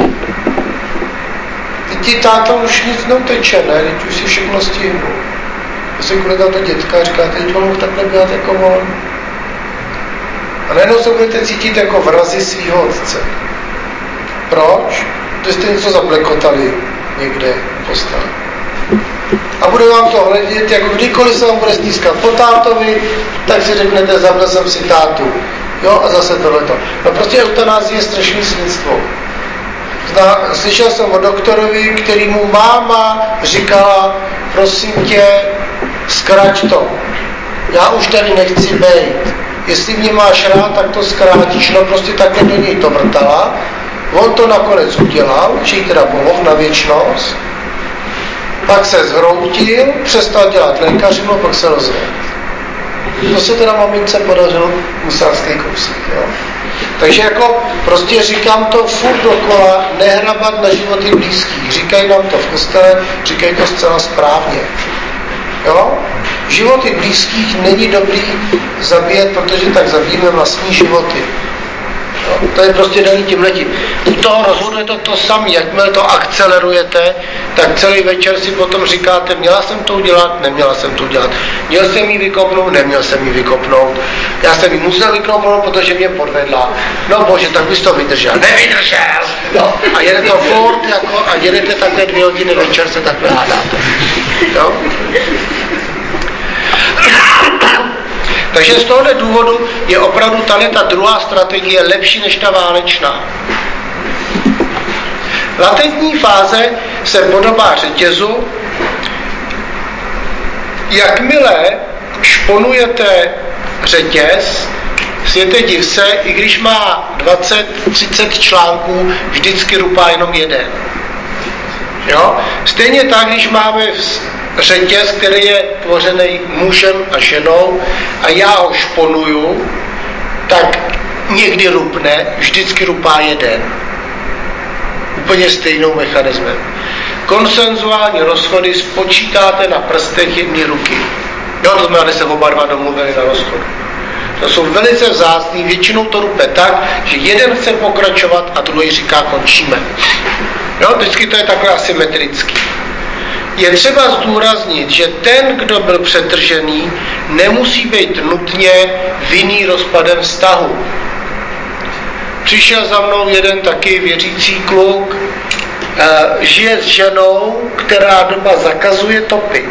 Teď ti táta už nic neuteče, ne? Teď už si všechno stihnu. Vy se kolega to dětka říká, teď on mohl takhle běhat jako on. A najednou se budete cítit jako vrazi svýho otce. Proč? Protože jste něco zablekotali někde v posteli. A bude vám to hledět, jako kdykoliv se vám bude stýskat po tátovi, tak si řeknete, zabil jsem si tátu. Jo, a zase tohleto. No prostě eutanázie je strašný svinstvo. Zna, slyšel jsem o doktorovi, který mu máma říkala, prosím tě, zkrať to. Já už tady nechci bejt. Jestli mě máš rád, tak to zkrátíš. No prostě takhle do něj to vrtala. On to nakonec udělal, či teda pomohl na věčnost. Pak se zhroutil, přestal dělat lékařinu a pak se rozvedl. To se teda mamince podařilo, musárský kousek, jo. Takže jako prostě říkám to furt dokola, nehrabat na životy blízkých. Říkají nám to v kostele, říkají to zcela správně. Jo? Životy blízkých není dobrý zabíjet, protože tak zabijeme vlastní životy. Jo? To je prostě daný tímhletím. U toho rozhodu je to to samé. Jakmile to akcelerujete, tak celý večer si potom říkáte, měla jsem to udělat, neměla jsem to udělat. Měl jsem ji vykopnout, neměl jsem ji vykopnout. Já jsem ji musel vykopnout, protože mě podvedla. No bože, tak bys to vydržel. Nevydržel! No. A jede to furt, jako, a jedete takhle dvě hodiny večer, se takhle hádáte. Jo? Takže z tohoto důvodu je opravdu tady ta druhá strategie lepší než ta válečná. Latentní fáze se podobá řetězu. Jakmile šponujete řetěz, světe div se, i když má dvacet třicet článků, vždycky rupá jenom jeden. Jo? Stejně tak, když máme řetěz, který je tvořený mužem a ženou a já ho šponuju, tak někdy rupne, vždycky rupá jeden. Úplně stejnou mechanismem. Konsenzuální rozchody spočítáte na prstech jedné ruky. Jo, to znamená, že se oba dva domluvili na rozchodu. To jsou velice vzácný, většinou to rupe tak, že jeden chce pokračovat a druhý říká končíme. Jo, vždycky to je takhle asymetrický. Je třeba zdůraznit, že ten, kdo byl přetržený, nemusí být nutně vinný rozpadem vztahu. Přišel za mnou jeden taky věřící kluk žije s ženou, která doma zakazuje topit.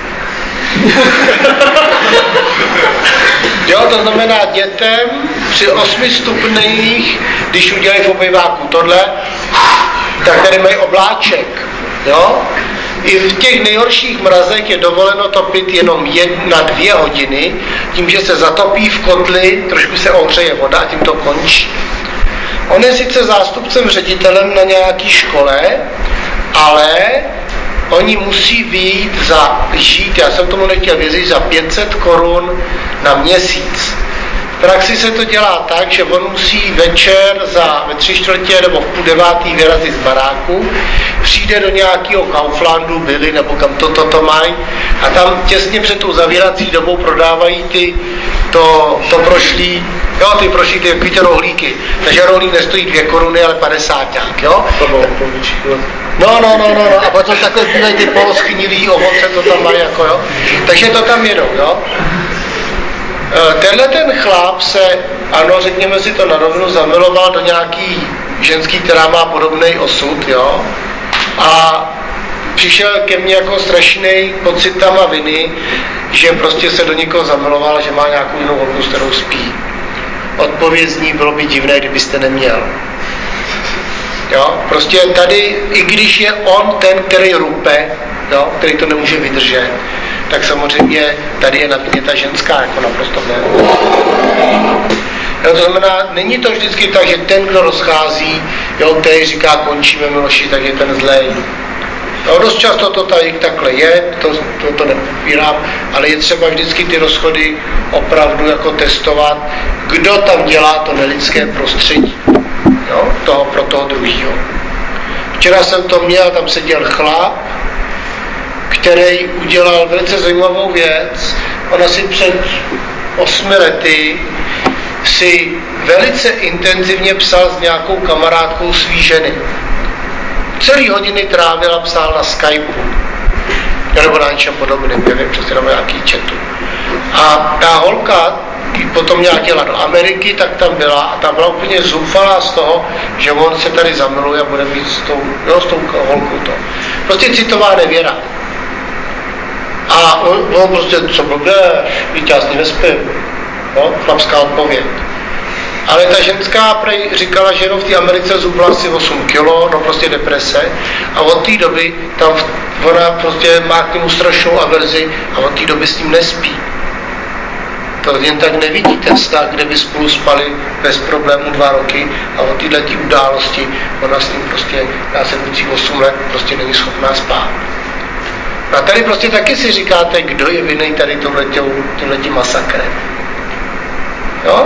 Jo, to znamená dětem při osmi stupních, když udělají v obyváku tohle, tak tady mají obláček. Jo? I v těch nejhorších mrazech je dovoleno topit jenom jedna, dvě hodiny, tím, že se zatopí v kotli, trošku se ohřeje voda a tím to končí. On je sice zástupcem ředitelem na nějaké škole, ale oni musí vyjít za žít, já jsem tomu nechtěl věřit, za pět set korun na měsíc. V praxi se to dělá tak, že on musí večer za ve tři čtvrtě nebo v půl devátý vyrazit z baráku, přijde do nějakého Kauflandu, Billy nebo kam to, to, to mají a tam těsně před tou zavírací dobou prodávají ty, to, to prošlý, jo, ty prošlý, ty, ty rohlíky. Takže rohlík nestojí dvě koruny, ale padesáťák, jo? No, no, no, no, no, a potom takhle zbývají ty poloschynilý ovoce, to tam mají, jako, jo? Takže to tam jedou, jo? Tenhle ten chlap se, ano, řekněme si to na rovinu, zamiloval do nějaký ženský, která má podobný osud, jo? A přišel ke mně jako strašný pocit tam a viny, že prostě se do někoho zamiloval, že má nějakou jinou holku, s kterou spí. Odpověď z ní bylo by divné, kdybyste neměl. Jo? Prostě tady, i když je on ten, který rupe, jo? Který to nemůže vydržet, tak samozřejmě tady je na mě ta ženská jako naprosto ne. Jo, to znamená, není to vždycky tak, že ten, kdo rozchází, jo, který říká končíme Miloši, tak je ten zlej. Jo, dost často to tady takhle je, to, to, to nepopírám, ale je třeba vždycky ty rozchody opravdu jako testovat, kdo tam dělá to nelidské prostředí, jo, toho, pro toho druhýho. Včera jsem to měl, tam seděl chlap, který udělal velice zajímavou věc. On asi před osmi lety si velice intenzivně psal s nějakou kamarádkou svý ženy. Celý hodiny trávil a psal na Skypeu. Nebo na něčem podobném, nevím, přesně na nějaký chatu. A ta holka potom měla dělat do Ameriky, tak tam byla a ta byla úplně zoufalá z toho, že on se tady zamiluje a bude mít s tou, jo, s tou holkou to. Prostě citová nevěra. A on, on prostě, co blběš, víc já s ní nespím. No, chlapská odpověď. Ale ta ženská prej říkala, že jenom v té Americe zubla asi osm kilo, no prostě deprese. A od té doby tam ona prostě má k němu strašnou averzi a od té doby s ním nespí. To jen tak nevidíte vztah, kde by spolu spali bez problémů dva roky a od této události ona s ním prostě následujících osm let prostě není schopná spát. A tady prostě taky si říkáte, kdo je vinný tady tímhletím masakrem. Jo?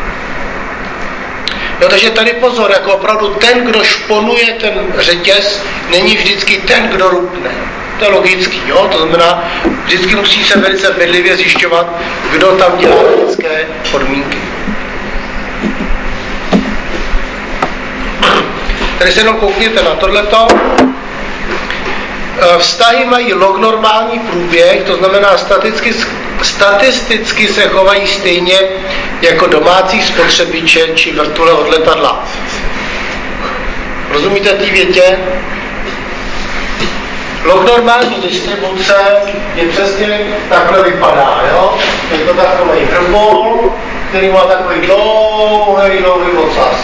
Jo, takže tady pozor, jako opravdu ten, kdo šponuje ten řetěz, není vždycky ten, kdo rupne. To je logický, jo? To znamená, vždycky musí se velice bedlivě zjišťovat, kdo tam dělá lidské podmínky. Tady se jenom koukněte na tohleto. Vztahy mají lognormální průběh, to znamená statisticky, statisticky se chovají stejně jako domácí spotřebiče či vrtule od letadla. Rozumíte té větě? Lognormální distribuce je přesně takhle vypadá, jo? Je to takový hrbol, který má takový dlouhý, dlouhý ocas.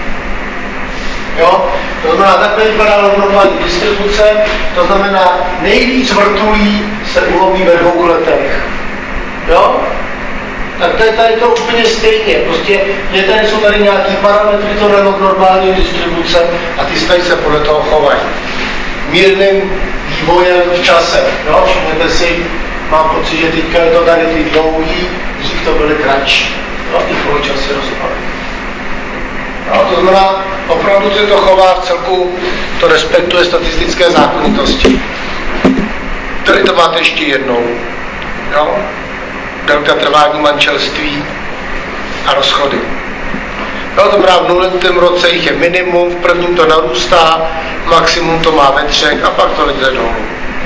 Jo? To znamená, takhle vypadá lognormální distribuce, to znamená, nejvíc vrtulí se uloví ve dvou letech. Jo? Tak to je tady to úplně stejně. Prostě je tady, jsou tady nějaký parametry tohle lognormální distribuce a ty stají se podle toho chovají. Mírným vývojem v čase. Jo? Všimněte si, mám pocit, že teďka je to tady ty dlouhý, dřív to byly kratší. Jo? Ty poločasy rozpadají. No, to znamená, opravdu se to chová v celku, to respektuje statistické zákonitosti. Tady to máte ještě jednou. Jo? Délka trvání manželství a rozchody. Jo, to znamená, v nultém roce jich je minimum, v prvním to narůstá, maximum to má ve třech a pak to jde dolů.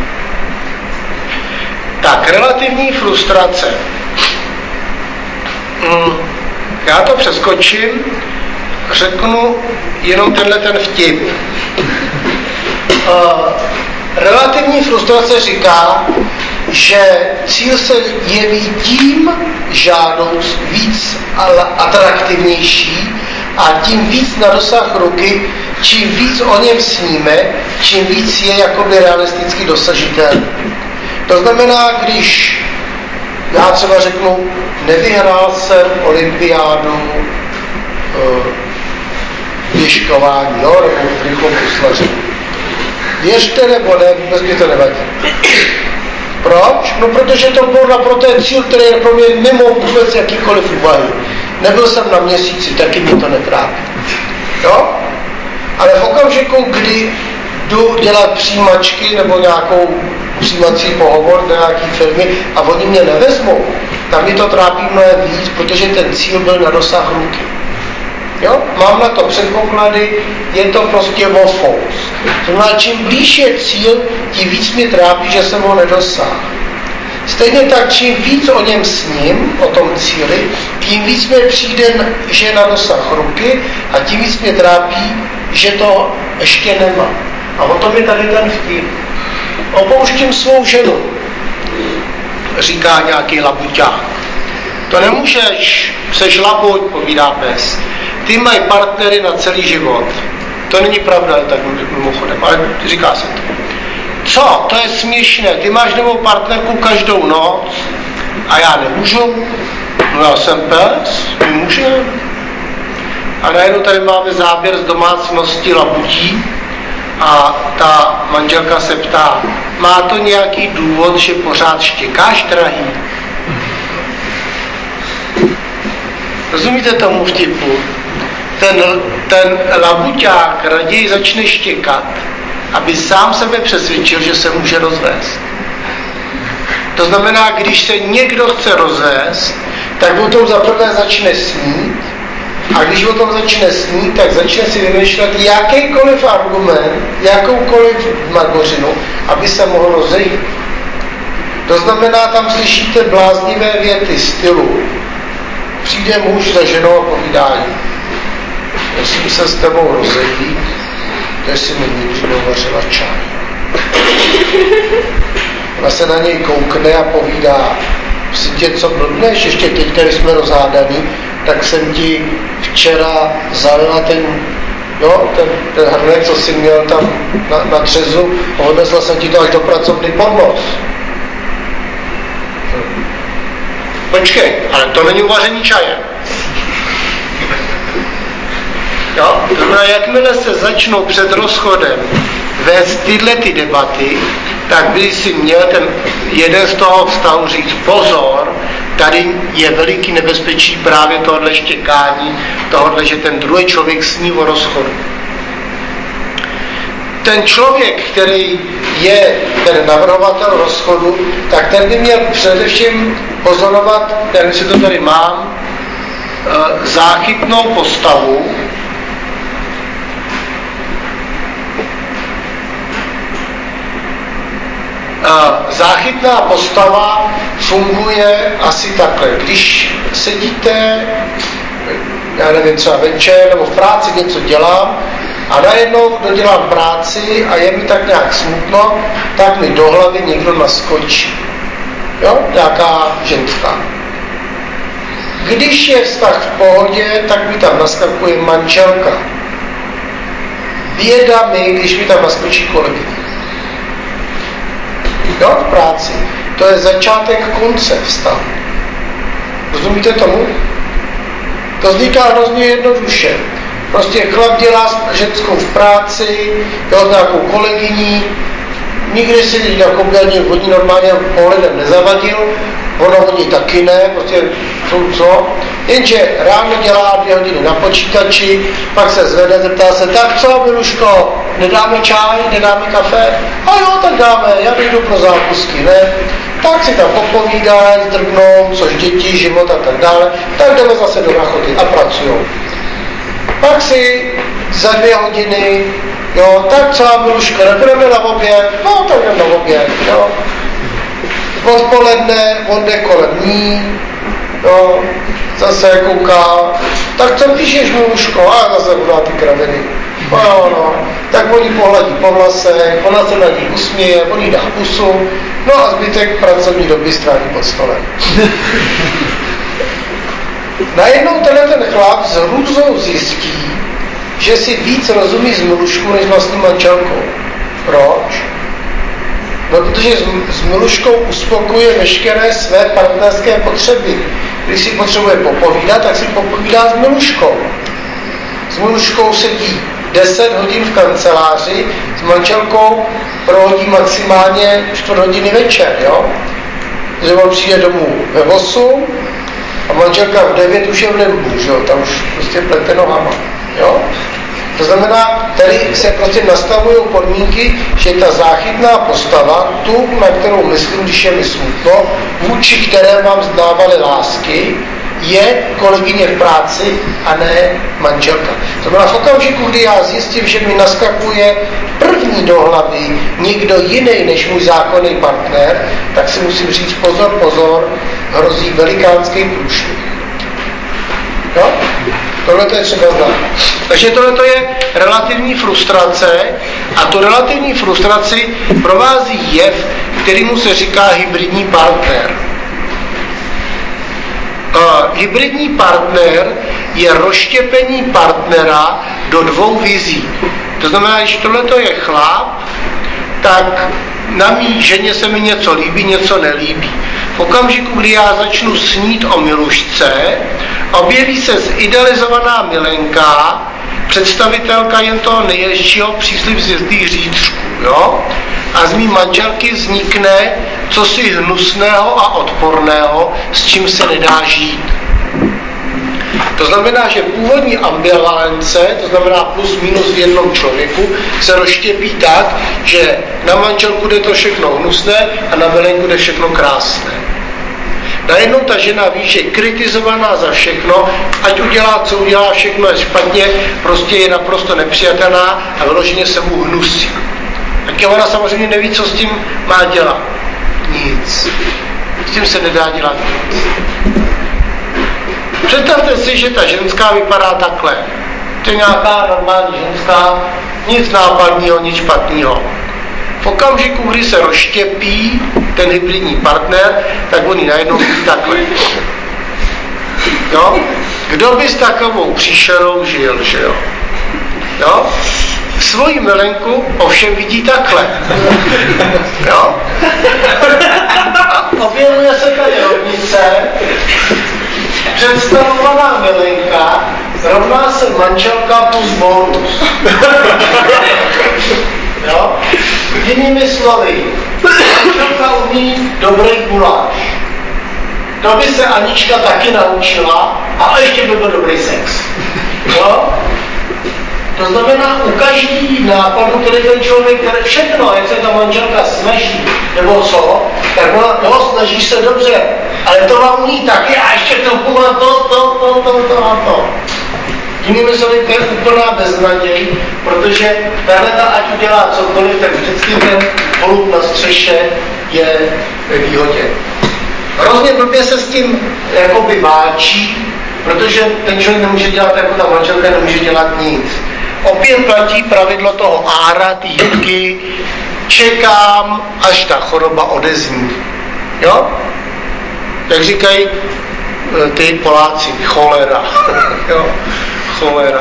Tak, relativní frustrace. Hmm, já to přeskočím, řeknu jenom tenhle ten vtip. uh, relativní frustrace říká, že cíl se jeví tím žádouc víc atraktivnější a tím víc na dosah ruky, čím víc o něm sníme, čím víc je jakoby realisticky dosažitelný. To znamená, když já třeba řeknu, nevyhrál jsem olympiádu uh, běžkování, jo, nebo v rychlom kuslaři. Věřte nebo ne, vůbec mi to nevadí. Proč? No protože to byl naprosto cíl, který je pro mě mimo vůbec jakýkoliv úvahy. Nebyl jsem na měsíci, taky mě to netrápí. Jo? Ale v okamžiku, kdy jdu dělat přijímačky nebo nějakou přijímací pohovor do nějaký firmy a oni mě nevezmou, tam mě to trápí mnohem víc, protože ten cíl byl na dosah ruky. Jo? Mám na to předpoklady, je to prostě wofous. To znamená, čím blíž je cíl, tím víc mě trápí, že jsem ho nedosáhl. Stejně tak, čím víc o něm sním, o tom cíli, tím víc mi přijde, že je na dosah ruky a tím víc mě trápí, že to ještě nemám. A o tom je tady ten vtip. Opouštím svou ženu, říká nějaký labuťák. To nemůžeš, seš labuť, povídá pes. Ty mají partnery na celý život. To není pravda, tak mimochodem, ale říká se to. Co? To je směšné. Ty máš novou partnerku každou noc a já nemůžu? No já jsem pes, my můžeme. A najednou tady máme záběr z domácnosti labutí a ta manželka se ptá, má to nějaký důvod, že pořád štěkáš, drahý? Rozumíte tomu vtipu? Ten, ten labuťák raději začne štěkat, aby sám sebe přesvědčil, že se může rozvést. To znamená, když se někdo chce rozvést, tak o tom zaprvé začne snít a když o tom začne snít, tak začne si vymýšlet jakýkoliv argument, jakoukoliv magořinu, aby se mohl rozejít. To znamená, tam slyšíte bláznivé věty stylu. Přijde muž za ženou a povídání. Musím se s tebou rozejít, jestli mi nikdy nevařila čaj. Ona se na něj koukne a povídá, si tě co blbneš, ještě teď, když jsme rozhádaný, tak jsem ti včera zalila ten, jo, ten, ten hrnek, co jsi měl tam na, na třezu, a odnesla jsem ti to až do pracovny pod nos. Počkej, ale to není uvaření čaje. Jo? To znamená, jakmile se začnou před rozchodem vést tyhle ty debaty, tak by si měl ten jeden z toho vztahu říct pozor, tady je veliký nebezpečí právě tohohle štěkání, tohohle, že ten druhý člověk sní o rozchodu. Ten člověk, který je ten navrhovatel rozchodu, tak ten by měl především pozorovat, ten si to tady mám, záchytnou postavu, záchytná postava funguje asi takhle. Když sedíte, já nevím, třeba večer nebo v práci něco dělám a najednou dodělám práci a je mi tak nějak smutno, tak mi do hlavy někdo naskočí. Jo? Nějaká ženská. Když je vztah v pohodě, tak mi tam naskakuje manželka. Běda mi, když mi tam naskočí kolegyně. Jo, v práci. To je začátek konce vztahu. Rozumíte tomu? To vzniká hrozně jednoduše. Prostě chlap dělá ženskou v práci, jo, s nějakou kolegyní, nikdy si jako ani vodní normálně pohledem nezavadil, ona vodí taky ne, prostě jsou co. Jenže ráno dělá dvě hodiny na počítači, pak se zvede, zeptá se, tak co, Miluško, nedáme čaj, nedáme kafe? A jo, tak dáme, já jdu pro zákusky, ne? Tak si tam popovídá, zdrbnou, což děti, život a tak dále, tak jdeme zase do rachoty a pracujou. Pak si za dvě hodiny, jo, tak co, Miluško, nebudeme na oběd? No, tak jdeme na oběd, jo. Odpoledne, on jde kolem ní, jo, zase kouká, tak co píšeš, Miluško? A zase udá ty kraviny. No, no. Tak oni pohladí po vlasech, ona se na ní usměje, on jí dá pusu, no a zbytek pracovní doby stráví pod stolem. Najednou tenhle ten chlap s hrůzou zjistí, že si víc rozumí s Miluškou než vlastní manželkou. Proč? No, protože s, s Miluškou uspokojuje veškeré své partnerské potřeby. Když si potřebuje popovídat, tak si popovídá s Miluškou. S Miluškou sedí deset hodin v kanceláři, s manželkou prohodí maximálně čtvrt hodiny večer, jo? Protože on přijde domů ve osm a manželka v devět už je v limbu, že jo? Tam už prostě plete nohama, jo? To znamená, tady se prostě nastavují podmínky, že ta záchytná postava, tu, na kterou myslím, když je mi smutno, vůči které vám zdávaly lásky, je kolegyně v práci a ne manželka. To znamená, v okamžiku, kdy já zjistím, že mi naskakuje první do hlavy někdo jiný než můj zákonný partner, tak si musím říct pozor, pozor, hrozí velikánský průšvih. Jo? Tohle to je třeba znát. Takže tohle je relativní frustrace a tu relativní frustraci provází jev, kterýmu se říká hybridní partner. Uh, hybridní partner je rozštěpení partnera do dvou vizí. To znamená, když tohle je chlap, tak na mý ženě se mi něco líbí, něco nelíbí. V okamžiku, kdy já začnu snít o Milušce, objeví se zidealizovaná milenka, představitelka jen toho nejježšího příslib z jezdých řídřků, jo? A z mý manželky vznikne cosi hnusného a odporného, s čím se nedá žít. To znamená, že původní ambivalence, to znamená plus minus v jednom člověku, se rozštěpí tak, že na manželku jde to všechno hnusné a na milenku jde všechno krásné. Najednou ta žena ví, že kritizovaná za všechno, ať udělá, co udělá, všechno je špatně, prostě je naprosto nepřijatelná a vyloženě se mu hnusí. Tak ona samozřejmě neví, co s tím má dělat. Nic. S tím se nedá dělat nic. Představte si, že ta ženská vypadá takhle. To je nějaká normální ženská, nic nápadního, nic špatného. V okamžiku, kdy se rozštěpí ten hybridní partner, tak oni najednou vidí takhle. Jo? Kdo by s takovou příšerou žil, že jo? Jo? Svoji milenku ovšem vidí takhle. Jo? A objevuje se tady rovnice, představovaná milenka rovná se manželka plus bonus. Jo? Jinými slovy, manželka umí dobrý guláš. To by se Anička taky naučila a ještě by byl dobrý sex. Jo? To znamená, u každý nápadu, který ten člověk, který všechno, jak se ta manželka snaží, nebo co, tak ona, no, snaží se dobře, ale to vám umí taky a ještě trochu na to, to, to, to, to a to. Jinými slovy, to je úplná beznaděj, protože tahleta, ať udělá cokoliv, tak vždycky ten holub na střeše je ve výhodě. Hrozně blbě se s tím jakoby váčí, protože ten člověk nemůže dělat jako ta manželka, nemůže dělat nic. Opět platí pravidlo toho ára, té jitky, čekám, až ta choroba odezní. Jo? Jak říkají ty Poláci, cholera. Jo? Cholera.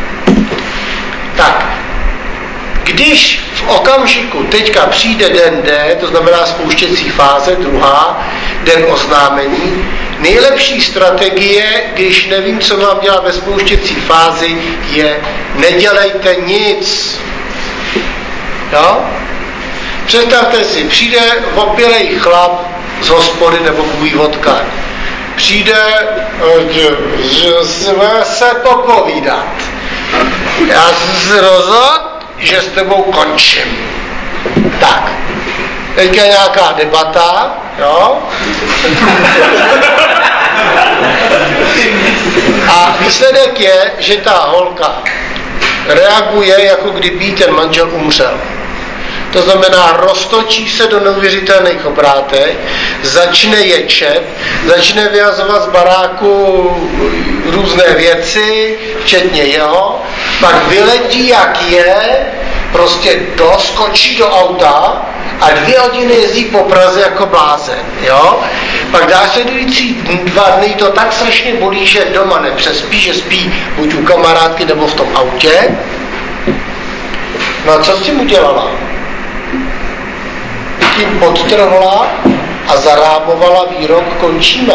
Tak, když v okamžiku teďka přijde den D, to znamená spouštěcí fáze, druhá, den oznámení, nejlepší strategie, když nevím, co mám dělat ve spouštěcí fázi, je nedělejte nic. Jo? Představte si, přijde opilej chlap z hospody nebo bůj vodka. Přijde, že se popovídat. Já jsem si rozhodl, že s tebou končím. Tak. Teďka je nějaká debata, jo? A výsledek je, že ta holka reaguje, jako kdyby ten manžel umřel. To znamená, roztočí se do neuvěřitelných obrátek, začne ječet, začne vyhazovat z baráku různé věci, včetně jeho, pak vyletí jak je, prostě doskočí do auta a dvě hodiny jezdí po Praze jako blázen, jo? Pak následující dva dny to tak strašně bolí, že doma nepřespí, že spí buď u kamarádky nebo v tom autě. No a co s tím udělala? Tím podtrhla a zarámovala výrok končíme.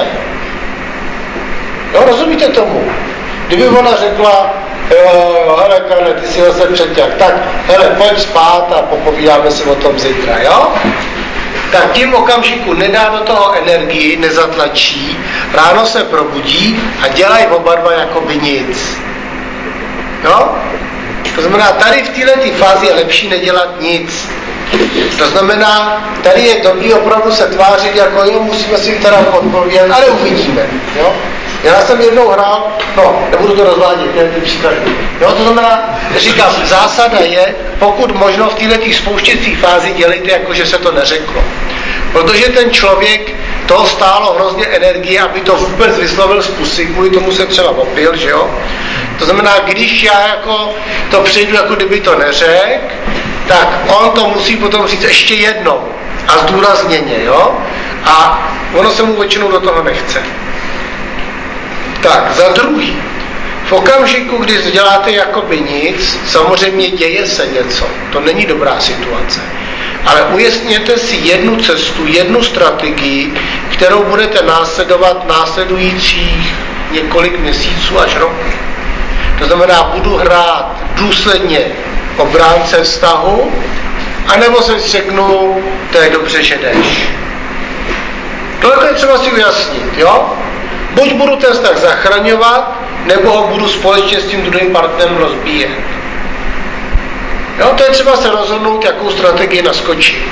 Jo, rozumíte tomu? Kdyby ona řekla, jo, jo, hele, Karle, ty si zase přeťah, tak, hele, pojď spát a popovídáme si o tom zítra, jo? Tak tím okamžiku nedá do toho energii, nezatlačí, ráno se probudí a dělají oba dva jakoby nic. Jo? To znamená, tady v této fázi je lepší nedělat nic. To znamená, tady je dobrý opravdu se tvářit jako, jo, musíme si teda odpovědět, ale uvidíme, jo? Já jsem jednou hrál, no, nebudu to rozvádět, nějaký příklad. Jo, to znamená, říkám, zásada je, pokud možno v této spouštěcí fázi dělejte, jako že se to neřeklo. Protože ten člověk, toho stálo hrozně energie, aby to vůbec vyslovil z pusy, kvůli tomu se třeba opil, že jo? To znamená, když já jako to přejdu, jako kdyby to neřekl, tak on to musí potom říct ještě jednou a zdůrazněně, jo? A ono se mu většinou do toho nechce. Tak, za druhý, v okamžiku, kdy děláte jakoby nic, samozřejmě děje se něco. To není dobrá situace. Ale ujasněte si jednu cestu, jednu strategii, kterou budete následovat následujících několik měsíců až rok. To znamená, budu hrát důsledně obránce vztahu, anebo se řeknu, to je dobře, že jdeš. Tohle je třeba si ujasnit, jo? Buď budu ten vztah zachraňovat, nebo ho budu společně s tím druhým partnerem rozbíjet. Jo, to je třeba se rozhodnout, jakou strategii naskočit.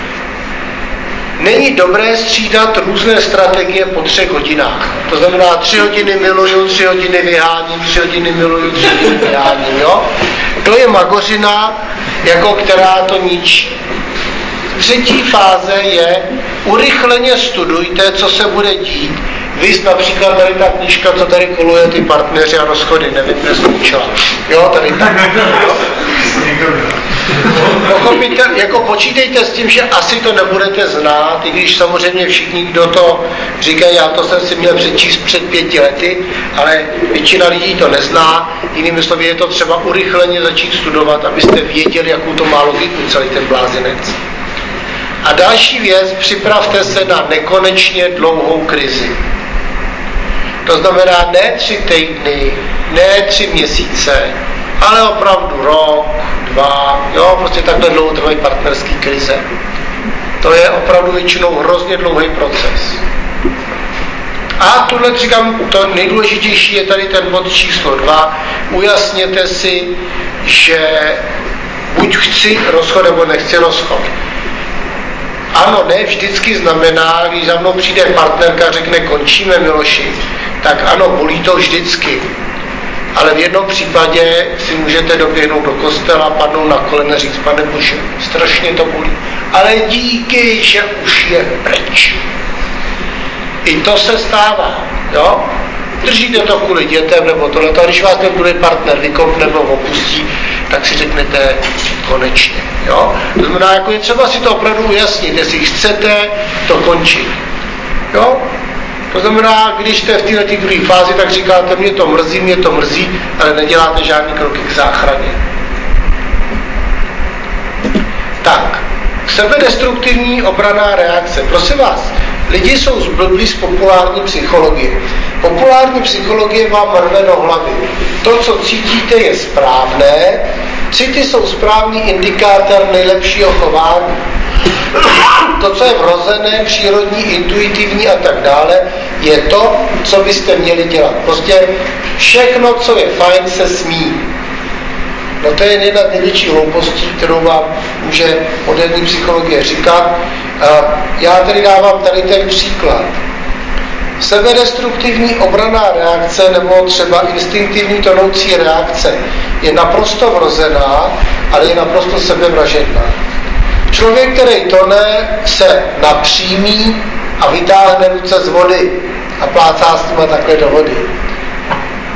Není dobré střídat různé strategie po třech hodinách. To znamená, tři hodiny miluju, tři hodiny vyháním, tři hodiny miluju, tři hodiny vyháním, jo? To je magořina, jako která to ničí. Třetí fáze je, urychleně studujte, co se bude dít. Vy například tady ta knížka, co tady koluje, ty partneři a rozchody, nevím, kde skončila. Jo, tady tak. Pochopíte, jako počítejte s tím, že asi to nebudete znát, i když samozřejmě všichni, kdo to říkají, já to jsem si měl přečíst před pěti lety, ale většina lidí to nezná, jinými slovy je to třeba urychleně začít studovat, abyste věděli, jakou to má logiku celý ten blázinec. A další věc, připravte se na nekonečně dlouhou krizi. To znamená ne tři týdny, ne tři měsíce, ale opravdu rok, dva, jo, prostě takhle dlouho trvají partnerské krize. To je opravdu většinou hrozně dlouhý proces. A tuhle říkám, to nejdůležitější je tady ten bod číslo dva. Ujasněte si, že buď chci rozchod, nebo nechci rozchod. Ano, ne vždycky znamená, když za mnou přijde partnerka a řekne končíme, Miloši, tak ano, bolí to vždycky. Ale v jednom případě si můžete doběhnout do kostela, padnout na kolena, říct, Pane Bože, strašně to bolí. Ale díky, že už je pryč. I to se stává, jo? Držíte to kvůli dětem nebo tohle, a když vás ten druhý partner vykopne nebo opustí, tak si řeknete konečně, jo? To znamená, jako je třeba si to opravdu ujasnit, jestli chcete to končit, jo? To znamená, když jste v této druhé fázi, tak říkáte, mě to mrzí, mě to mrzí, ale neděláte žádný kroky k záchraně. Tak, sebedestruktivní obranná reakce. Prosím vás, lidi jsou zblblí z populární psychologie. Populární psychologie vám rve do hlavy. To, co cítíte, je správné. City jsou správný indikátor nejlepšího chování. To, co je vrozené, přírodní, intuitivní a tak dále, je to, co byste měli dělat. Prostě všechno, co je fajn, se smí. No to je jedna z největších hloupostí, kterou vám může moderní psychologie říkat. A já tedy dávám tady ten příklad. Sebedestruktivní obranná reakce nebo třeba instinktivní tonoucí reakce je naprosto vrozená, ale je naprosto sebevražedná. Člověk, který tone, se napřímí a vytáhne ruce z vody a plácá s nima takhle do vody.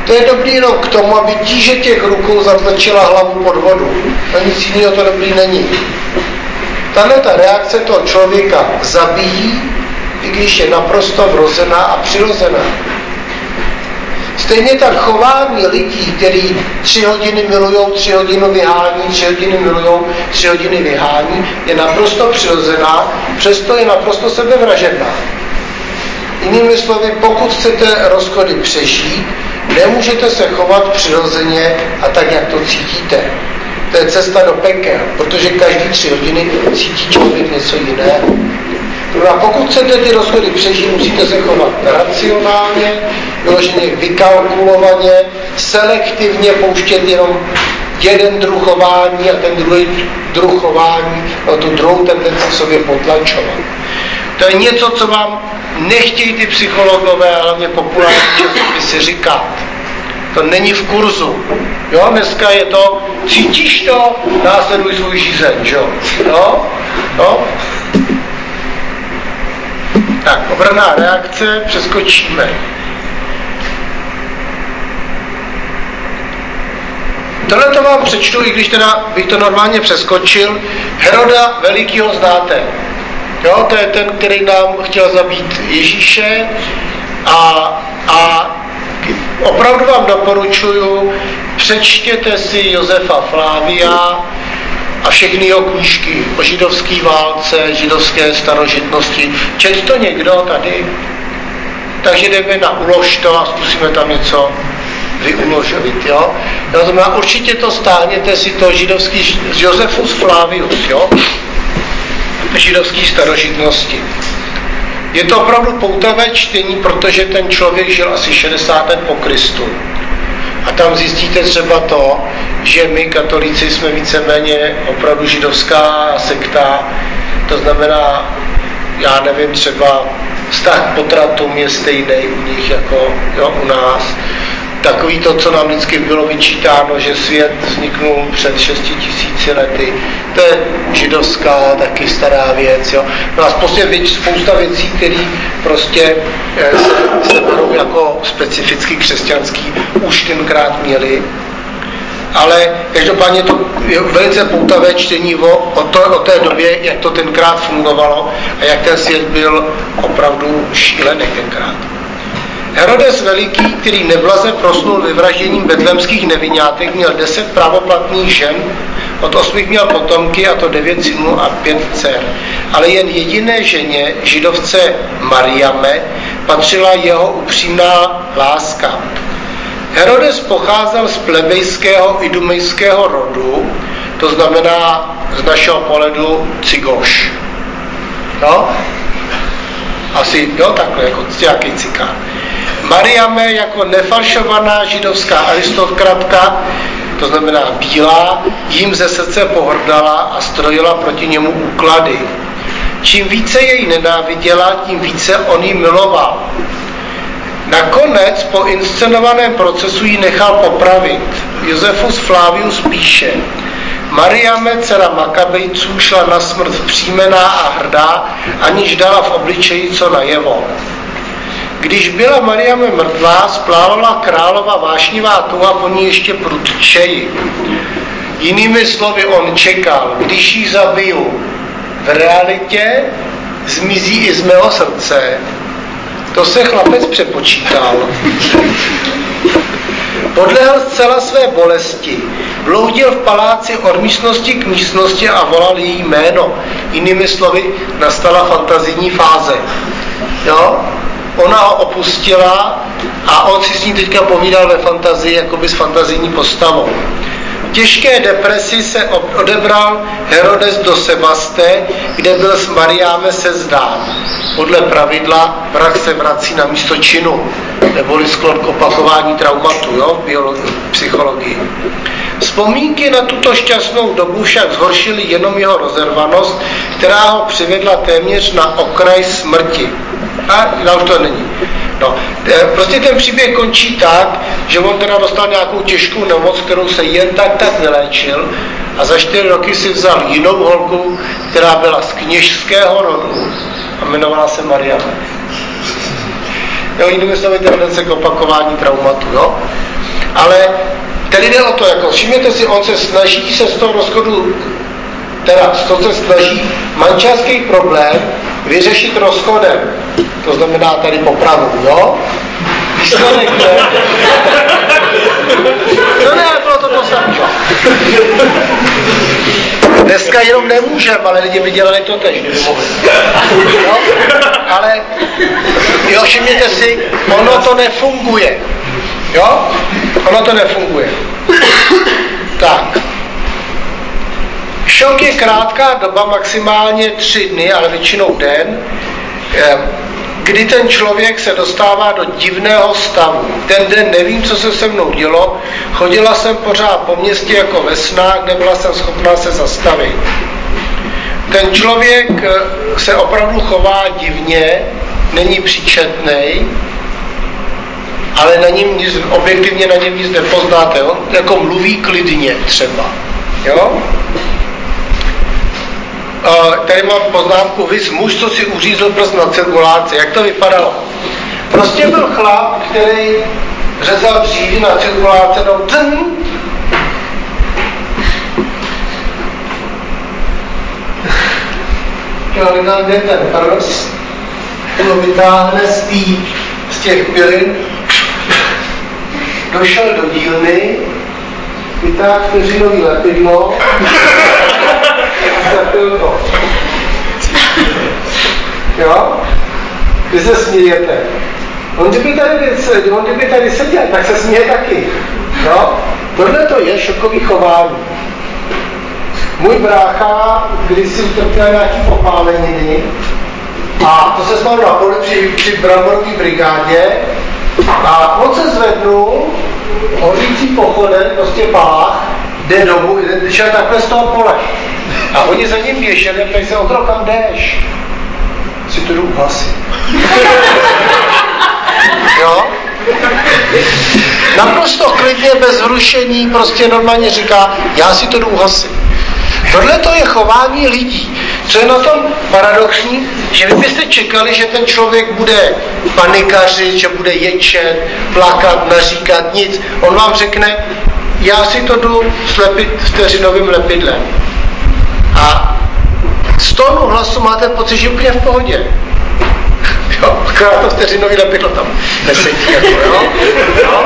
To je dobrý jenom k tomu, aby tíže těch rukou zatlačila hlavu pod vodu. A nic jiného to dobrý není. Tahle ta reakce toho člověka zabíjí, i když je naprosto vrozená a přirozená. Stejně tak chování lidí, kteří tři hodiny milujou, tři hodiny vyhání, tři hodiny milujou, tři hodiny vyhání, je naprosto přirozená, přesto je naprosto sebevražedná. Jinými slovy, pokud chcete rozchody přežít, nemůžete se chovat přirozeně a tak, jak to cítíte. To je cesta do pekel, protože každý tři hodiny cítí člověk něco jiného. A pokud chcete ty rozchody přežít, musíte se chovat racionálně, vyloženě vykalkulovaně, selektivně pouštět jenom jeden druh chování a ten druhý druh chování, no tu druhou tendenci v sobě potlačovat. To je něco, co vám nechtějí ty psychologové, ale hlavně populární časopisy říkat. To není v kurzu. Jo, dneska je to, cítíš to, následuj svůj žízeň, jo. No, no. Tak, obranná reakce, přeskočíme. Tohle to vám přečtu, i když teda bych to normálně přeskočil. Heroda Velikýho znáte. Jo, to je ten, který nám chtěl zabít Ježíše a, a opravdu vám doporučuju, přečtěte si Josefa Flávia a všechny jeho knížky o židovské válce, židovské starožitnosti. Čet to někdo tady? Takže jdeme na ulož to a zkusíme tam něco vyuložit, jo? To znamená, určitě to stáhněte si to židovský Josefus Flavius, jo? Židovský starožitnosti. Je to opravdu poutavé čtení, protože ten člověk žil asi šedesát let po Kristu. A tam zjistíte třeba to, že my katolíci jsme víceméně opravdu židovská sekta, to znamená, já nevím, třeba vztah k potratům je stejný u nich jako jo, u nás. Takový to, co nám vždycky bylo vyčítáno, že svět vzniknul před šesti tisíci lety, to je židovská, taky stará věc. Jo. No a prostě věc, spousta věcí, které prostě se, se berou jako specificky křesťanský, už tenkrát měli. Ale každopádně to je velice poutavé čtení o, o, to, o té době, jak to tenkrát fungovalo a jak ten svět byl opravdu šílený tenkrát. Herodes Veliký, který neblaze prosnul vyvražděním betlemských nevinátek, měl deset právoplatných žen, od osmi měl potomky, a to devět synů a pět dcer. Ale jen jediné ženě, židovce Mariame, patřila jeho upřímná láska. Herodes pocházel z plebejského idumejského rodu, to znamená z našeho pohledu cigoš. No? Asi, jo, takhle, jako nějaký cikán. Mariame jako nefalšovaná židovská aristokratka, to znamená bílá, jim ze srdce pohrdala a strojila proti němu úklady. Čím více jej nenáviděla, tím více on ji miloval. Nakonec po inscenovaném procesu ji nechal popravit. Josefus Flavius píše: Mariame, dcera Makabejců, šla na smrt vzpřímená a hrdá, aniž dala v obličeji co najevo. Když byla Mariame mrtvá, splávala králova vášnivá touha po ní ještě prudčeji. Jinými slovy, on čekal, když ji zabiju, v realitě zmizí i z mého srdce. To se chlapec přepočítal. Podlehl zcela své bolesti. Bloudil v paláci od místnosti k místnosti a volal její jméno. Jinými slovy, nastala fantazijní fáze. Jo? Ona ho opustila a on si s ní teďka povídal ve fantazii, jakoby s fantazijní postavou. V těžké depresi se odebral Herodes do Sebaste, kde byl s Mariáme sezdán. Podle pravidla vrah se vrací na místo činu, neboli sklon k opakování traumatu, jo, v biologii, v psychologii. Vzpomínky na tuto šťastnou dobu však zhoršily jenom jeho rozervanost, která ho přivedla téměř na okraj smrti. A já už to není. No, prostě ten příběh končí tak, že on teda dostal nějakou těžkou nemoc, kterou se jen tak tak vyléčil, a za čtyři roky si vzal jinou holku, která byla z kněžského rodu a jmenovala se Mariame. Jo, jinými slovy, tendence k opakování traumatu, jo. Ale tady jde o to, jako všimněte si, on se snaží se z toho rozchodu, teda to se snaží manželský problém vyřešit rozchodem. To znamená tady popravu, jo? Výsledek je... No ne, bylo to to samé. Dneska jenom nemůžeme, ale lidi by dělali to tež, kdyby mohli. No? Ale jo, všimněte si, ono to nefunguje. Jo? Ono to nefunguje. Tak. Šok je krátká doba, maximálně tři dny, ale většinou den, kdy ten člověk se dostává do divného stavu. Ten den nevím, co se se mnou dělo, chodila jsem pořád po městě jako ve snách, nebyla jsem schopná se zastavit. Ten člověk se opravdu chová divně, není příčetnej, ale na něm nic, objektivně na něm nic nepoznáte. On jako mluví klidně třeba. Jo? Uh, tady mám poznámku, vys muž, co si uřízl prst na cirkuláci. Jak to vypadalo? Prostě byl chlap, který řezal dříví na cirkuláci, no dn. Kde ten prst, to vytáhne z, tý, z těch pilin, došel do dílny, vytáhl vteřinový lepidlo, zapil to. Jo? Vy se smějete. On kdyby tady, on kdyby tady seděl, tak se směje taky. Jo? Tohle to je šokový chování. Můj brácha, když si utrpěl nějaký popáleniny, a to se stalo na poli při, při bramborové brigádě, a on se zvednul, hořící pochodem, prostě bách, jde domů, šel takhle z toho pole. A oni za ním běželi, ptají se, Ondro, kam jdeš? Si to jdu uhasit. Jo? Naprosto klidně, bez vrušení, prostě normálně říká, já si to jdu uhasit. Tohle to je chování lidí. Co je na tom paradoxní, že vy byste čekali, že ten člověk bude panikařit, že bude ječet, plakat, naříkat, nic. On vám řekne, já si to jdu slepit vteřinovým lepidlem. A z tónu hlasu máte pocit, že úplně v pohodě. Jo, akorát to vteřinový lepidlo tam nesedí, jako, jo? Jo?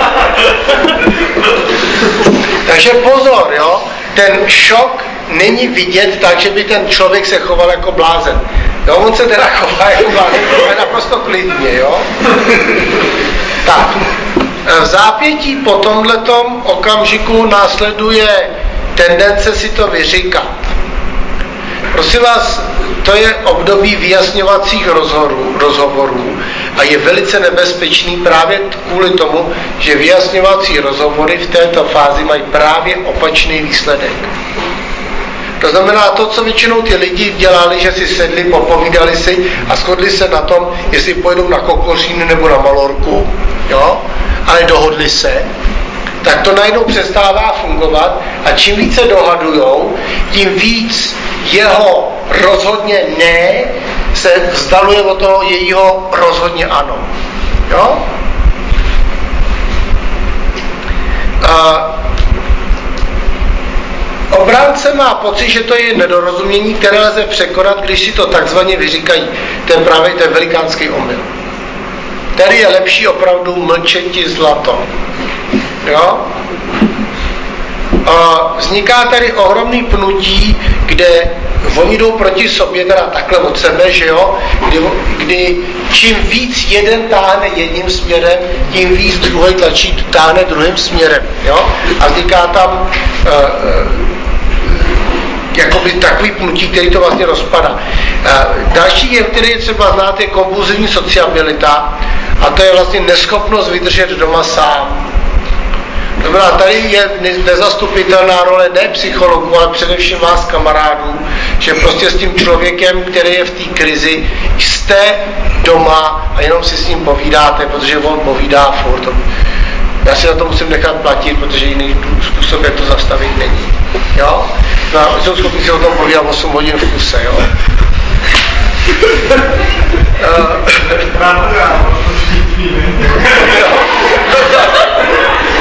Takže pozor, jo? Ten šok není vidět tak, že by ten člověk se choval jako blázen. Jo, on se teda chová jako blázen, ale naprosto klidně, jo? Tak, v zápětí po tomhletom okamžiku následuje tendence si to vyříkat. Prosím vás, to je období vyjasňovacích rozhovorů, rozhovorů a je velice nebezpečný právě kvůli tomu, že vyjasňovací rozhovory v této fázi mají právě opačný výsledek. To znamená to, co většinou ty lidi dělali, že si sedli, popovídali si a shodli se na tom, jestli pojedou na Kokoříny nebo na Malorku, jo? Ale dohodli se, tak to najednou přestává fungovat a čím více dohadujou, tím víc jeho rozhodně ne se vzdaluje od toho jejího rozhodně ano. Jo? A obránce má pocit, že to je nedorozumění, které lze překonat, když si to takzvaně vyříkají. To je právě ten velikánský omyl. Tady je lepší opravdu mlčeti zlato. Jo? A vzniká tady ohromný pnutí, kde oni jdou proti sobě, teda takhle od sebe, že jo, kdy, kdy čím víc jeden táhne jedním směrem, tím víc druhý tlačí, táhne druhým směrem, jo, a vzniká tam uh, jakoby takový pnutí, který to vlastně rozpadá. Uh, další je, který je třeba znát, je kompulzivní sociabilita, a to je vlastně neschopnost vydržet doma sám. Dobrá, tady je nezastupitelná role ne psychologů, ale především vás kamarádů, že prostě s tím člověkem, který je v té krizi, jste doma a jenom si s ním povídáte, protože on povídá furt. Já si na to musím nechat platit, protože jiný způsob, jak to zastavit, není. Jo? No a jsou schopni si o tom povídat osm hodin v kuse, jo?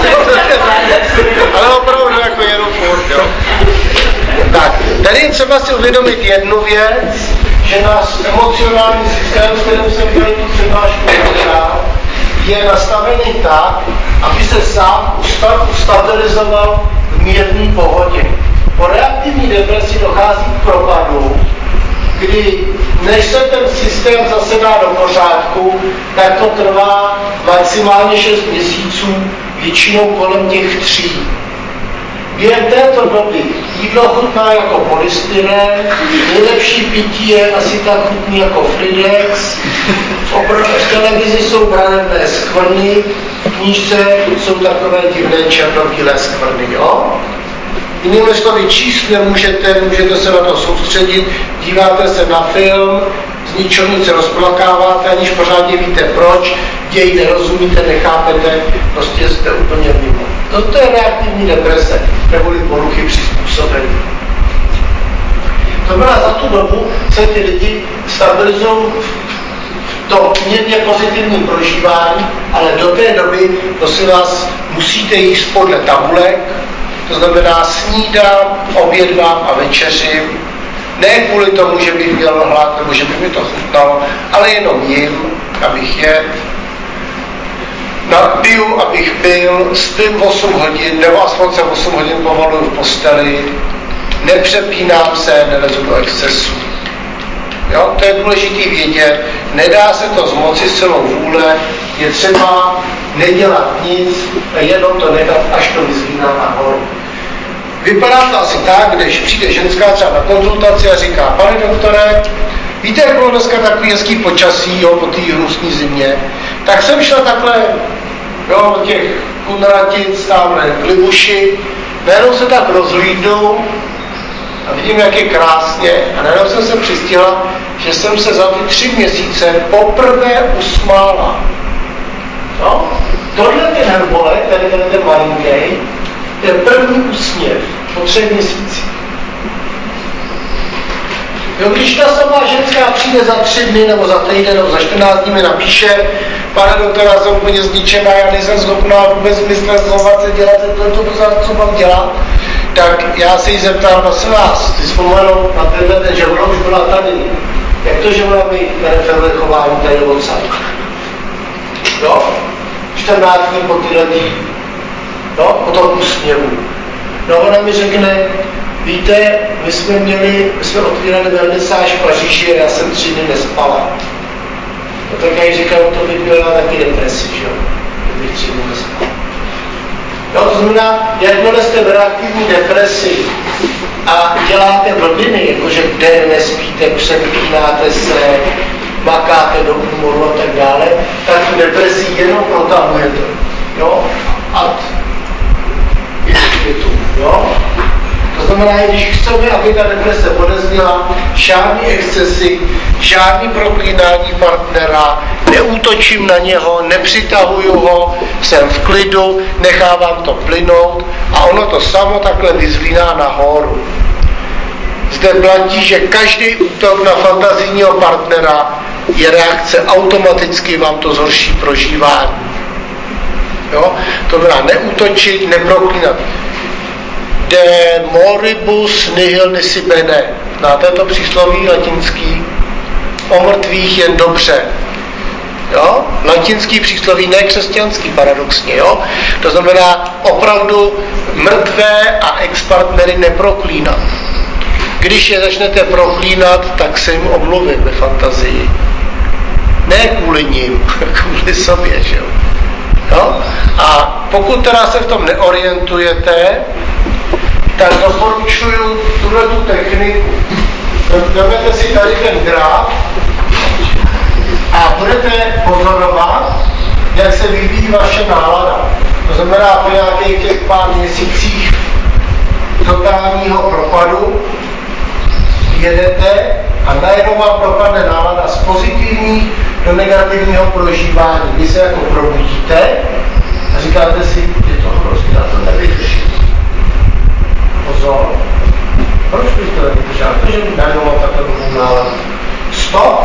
Ale opravdu jako jenom furt, jo. Tak, tady je třeba si uvědomit jednu věc, že náš emocionální systém, s kterým jsem tady tu přednášku udělal, je nastavený tak, aby se sám ustabilizoval v mírné pohodě. Po reaktivní depresi dochází k propadu, kdy než se ten systém zase dá do pořádku, tak to trvá maximálně šest měsíců, většinou kolem těch tří. Během této doby jídlo chutná jako polystyren, nejlepší pití je asi tak chutný jako Fridex, v televizi jsou branebné skvrny, v knížce jsou takové divné černobílé skvrny, jo? Jinými slovy, číst nemůžete, můžete se na to soustředit, díváte se na film, z ničeho nic rozplakáváte, aniž pořádně víte proč, děj nerozumíte, nechápete, prostě jste úplně mimo. Toto je reaktivní deprese, neboli poruchy přizpůsobení. To byla za tu dobu, se ty lidi stabilizují v tom mírně pozitivním prožívání, ale do té doby, prosím vás, musíte jíst podle tabulek, to znamená snídám, obědvám a večeřím. Ne kvůli tomu, že bych měl hlad, nebo že by mi to chutnalo, ale jenom jim, abych jedl. Napiju, abych pil, spím osm hodin, nebo aspoň se osm hodin povaluju v posteli, nepřepínám se, nelezu do excesu. Jo, to je důležité vědět, nedá se to zmoci silou vůle, je třeba nedělat nic a jenom to nechat, až to vyzvíná nahoru. Vypadá to asi tak, když přijde ženská třeba na konzultaci a říká, pane doktore, víte, jak bylo dneska takový hezký počasí, jo, po té hnusné zimě, tak jsem šla takhle, jo, těch kunratic, tamhle k Libuši, najednou se tak rozhlídnu a vidím, jak je krásně a najednou jsem se přistihla, že jsem se za ty tři měsíce poprvé usmála. No, tohle ten herbolek, tady ten, ten malinký, to je první úsměv po třech měsících. Jo, když ta samá ženská přijde za tři dny, nebo za týden, nebo za čtrnáct dní mi napíše, pane doktora, já jsem úplně zničená, já nejsem schopná vůbec vystresovat se, dělat to, to, to, co mám dělat, tak já se jí zeptám, prosím vás, si vzpomenu na tenhle ten, že ona už byla tady. Jak to, že ona mi nereferuje chování tady odsad? Jo? čtrnáct dní po tyhle tý, no, po tom úsměvu. No, ona mi řekne, víte, my jsme měli, my jsme otvírali vernisáž v Paříži a já jsem tři dny nespala. No, tak já jí říkám, to by byla taky depresi, že jo? Kdybych tři dny nespala. No, to znamená, jakmile jste v reaktivní depresi a děláte blbiny, jakože den nespíte, přepínáte se, makáte do úmoru a tak dále, tak tu depresi jenom protahujete. Jo? Ad infinitum. Jo? To znamená, když chceme, aby ta deprese odezněla, žádný excesy, žádný proklínání partnera, neútočím na něho, nepřitahuju ho, jsem v klidu, nechávám to plynout a ono to samo takhle vyzvíná nahoru. Zde platí, že každý útok na fantazijního partnera je reakce, automaticky vám to zhorší prožívání. Jo? To znamená neútočit, neproklínat. De moribus nihil nisi bene. Znáte to přísloví latinský? O mrtvých jen dobře. Jo? Latinský přísloví, ne křesťanský paradoxně. Jo? To znamená opravdu mrtvé a ex-partnery neproklínat. Když je začnete proklínat, tak se jim omluvím ve fantazii. Ne kvůli nim, kvůli sobě. Že jo? Jo? A pokud teda se v tom neorientujete, tak doporučuju tuhletu techniku. Vezmete si tady ten graf a budete pozorovat, jak se vyvíjí vaše nálada. To znamená, po nějakých těch pár měsících totálního propadu jedete a najednou vám propadne nálada z pozitivní do negativního prožívání. Vy se jako probudíte a říkáte si, že to prostě na to nevydrží. Pozor, proč bych to nevydržel? Protože najednou mám takovou náladu. Stop!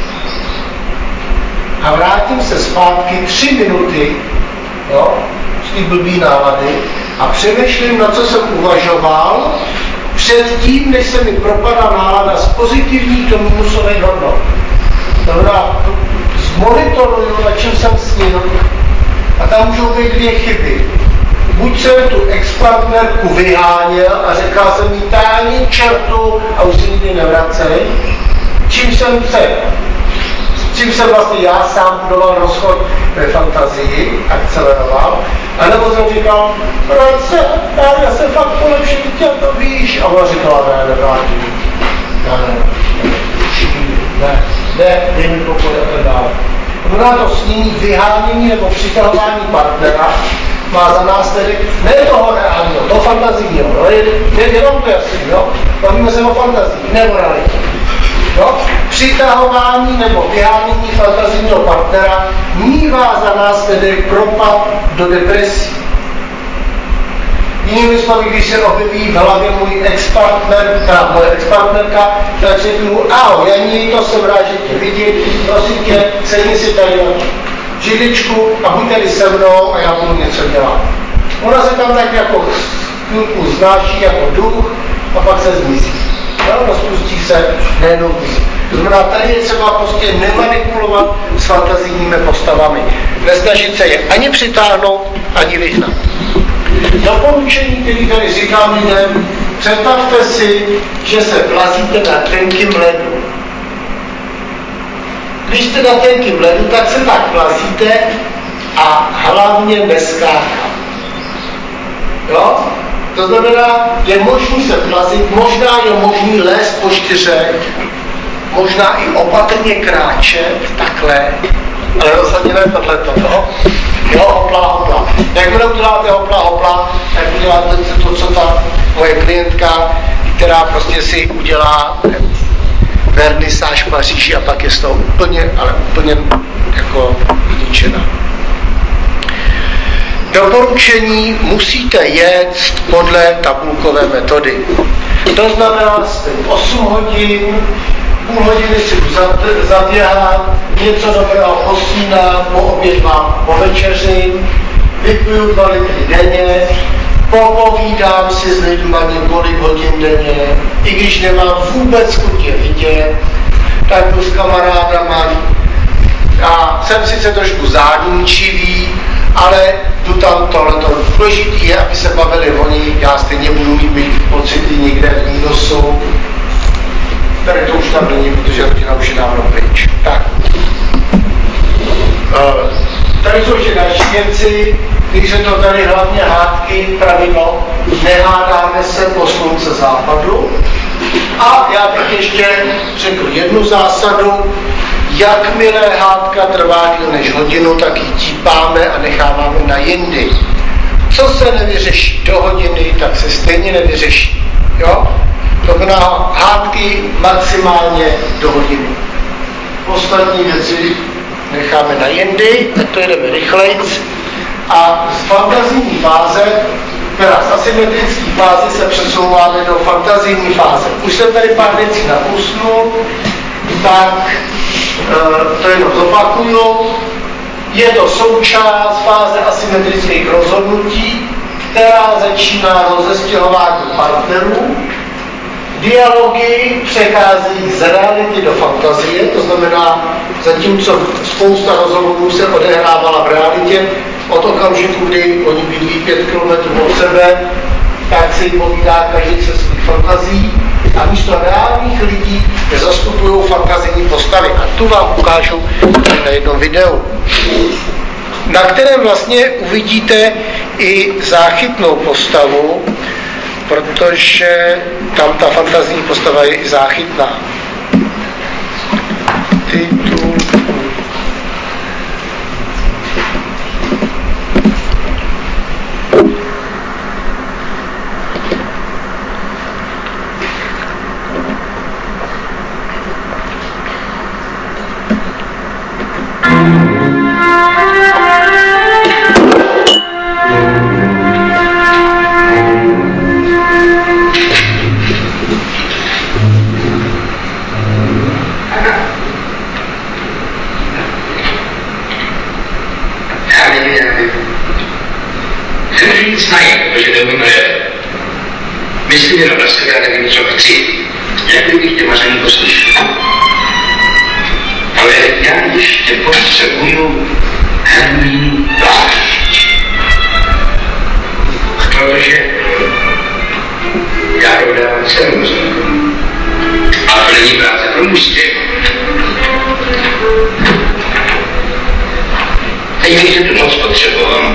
A vrátím se zpátky tři minuty, jo, ty blbý nálady a přemýšlím, na co jsem uvažoval předtím, než se mi propadá nálada z pozitivních do minusových hodnot. To znamená, zmonitoruju, na čem jsem snil, a tam můžou být dvě chyby. Buď jsem tu ex-partnerku vyháněl a řekl jsem jí táni čertu a už si nikdy nevracej, čím jsem se, čím jsem vlastně já sám budoval rozchod ve fantazii, akceleroval, anebo jsem říkal, vrať se, já se fakt polepším, tě to víš, a ona říkala, ne, nevrátím, ne, ne, ne, ne, dej mi pokoj a tak dále. Znamená to snění vyhánění nebo přitahování partnera má za následek ne toho reálního, toho fantazijního, no, je, je, jenom to jasný, jo? Bavíme se o fantazii, nebo realitě. Jo? Přitahování nebo vyhánění fantazijního partnera mívá za následek propad do depresí. Jinými slovy, když se objeví v hlavě můj ex-partner, ta moje ex-partnerka, tak řeknu, ahoj, Janí, to jsem rád, že tě vidím, prosím tě, sedni si tady na židličku a buď tady se mnou a já budu něco dělat. Ona se tam tak jako chvilku znáší jako duch a pak se zmizí. No, rozpustí se, nejenom zmizí. To znamená, tady je třeba prostě nemanipulovat s fantazijními postavami. Nesnažit se je ani přitáhnout, ani vyhnat. Doporučení, který tady říkám lidem, představte si, že se plazíte na tenkým ledu. Když jste na tenkým ledu, tak se tak plazíte a hlavně neskákat. Jo? To znamená, je možný se plazit, možná je možný lézt po čtyřech, možná i opatrně kráčet, takhle, ale rozhodně ne tohleto, no? Jo, hopla, hopla. Jakmile uděláte hopla, hopla, tak uděláte to, co ta moje klientka, která prostě si udělá vernisáž v Paříži a pak je z toho úplně, ale úplně jako zničena. Doporučení musíte jet podle tabulkové metody. To znamená, jste osm hodin, půl hodiny si zaběhat, něco dobrého posínám, poobědvám, po večeři, vypiju dva litry denně, popovídám si s lidmi několik hodin denně, i když nemám vůbec chuť je vidět, tak jdu s kamarádama a jsem sice trošku zádumčivý, ale jdu tam tohleto. Důležitý je, aby se bavili oni, já stejně budu mít pocity někde v mínusu. Tady to už tam není, protože rodina už je dávno pryč. Tak. Tady jsou ještě další věci, když se to tady hlavně hádky, pravidlo, nehádáme se po slunce západu. A já bych ještě řekl jednu zásadu, jakmile hádka trvá díl než hodinu, tak ji típáme a necháváme na jindy. Co se nevyřeší do hodiny, tak se stejně nevyřeší. Jo? To znamená hádky maximálně do hodiny. Ostatní věci necháme na jindy, tak to jedeme rychlejc. A z fantazijní fáze, teda z asymetrické fáze se přesouváme do fantazijní fáze. Už jsem tady pár věcí nakusnul, tak e, to jenom zopakuju. Je to součást fáze asymetrických rozhodnutí, která začíná rozestěhování partnerů. Dialogy přecházejí z reality do fantazie, to znamená, zatímco spousta rozhovorů se odehrávala v realitě, od okamžiku, kdy oni bydlí pět kilometrů od sebe, tak si povídá každý se svých fantazí a místo reálných lidí zastupují fantazijní postavy. A tu vám ukážu na jednom videu, na kterém vlastně uvidíte i záchytnou postavu, protože tam ta fantazijní postava je i záchytná. Titul. Myslím jenom na sebe, já nevím, co chci. Jak kdybych tě maření poslyšel. Ale já ještě potřebuju hermín plášť. Protože já dodávám cenu. A to není práce pro mužství. Teď bych tu moc potřeboval.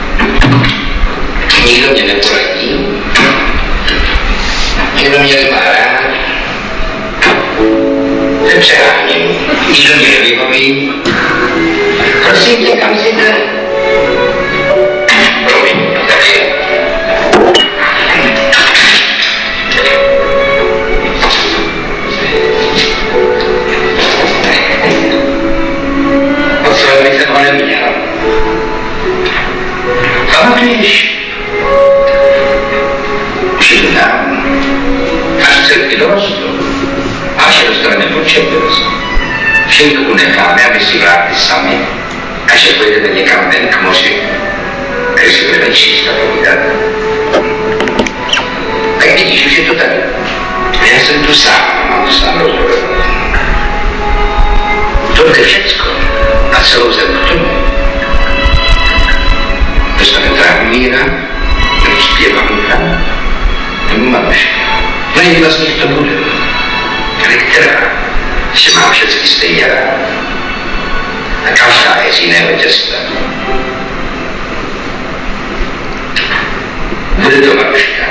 Nikdo mě neporadí. Nikdo mě nemá rád. Nepřeháním. Nikdo mě nevyhoví. Prosím tě, kam si jde? Promiň, tady je. Potřeba bych se ho neměl. Pamatuješ? Už je to dávno. Až celky dorostou. Až je dostaneme početnost. Všechno necháme, aby si vrátili sami. A že pojedeme někam ven k moři, kde si budeme číst a povídat. Tak vidíš, už je to tady. Já jsem tu sám, mám sám rozhodovat. Tohle všecko na celou zem k tomu. Dostane trávníra, nebo zpěvanka, nebo mamuška. Na jedno z nich to bude. Ale která se má všechny stejně rád. A každá je z jiného těsta. Bude to mamuška.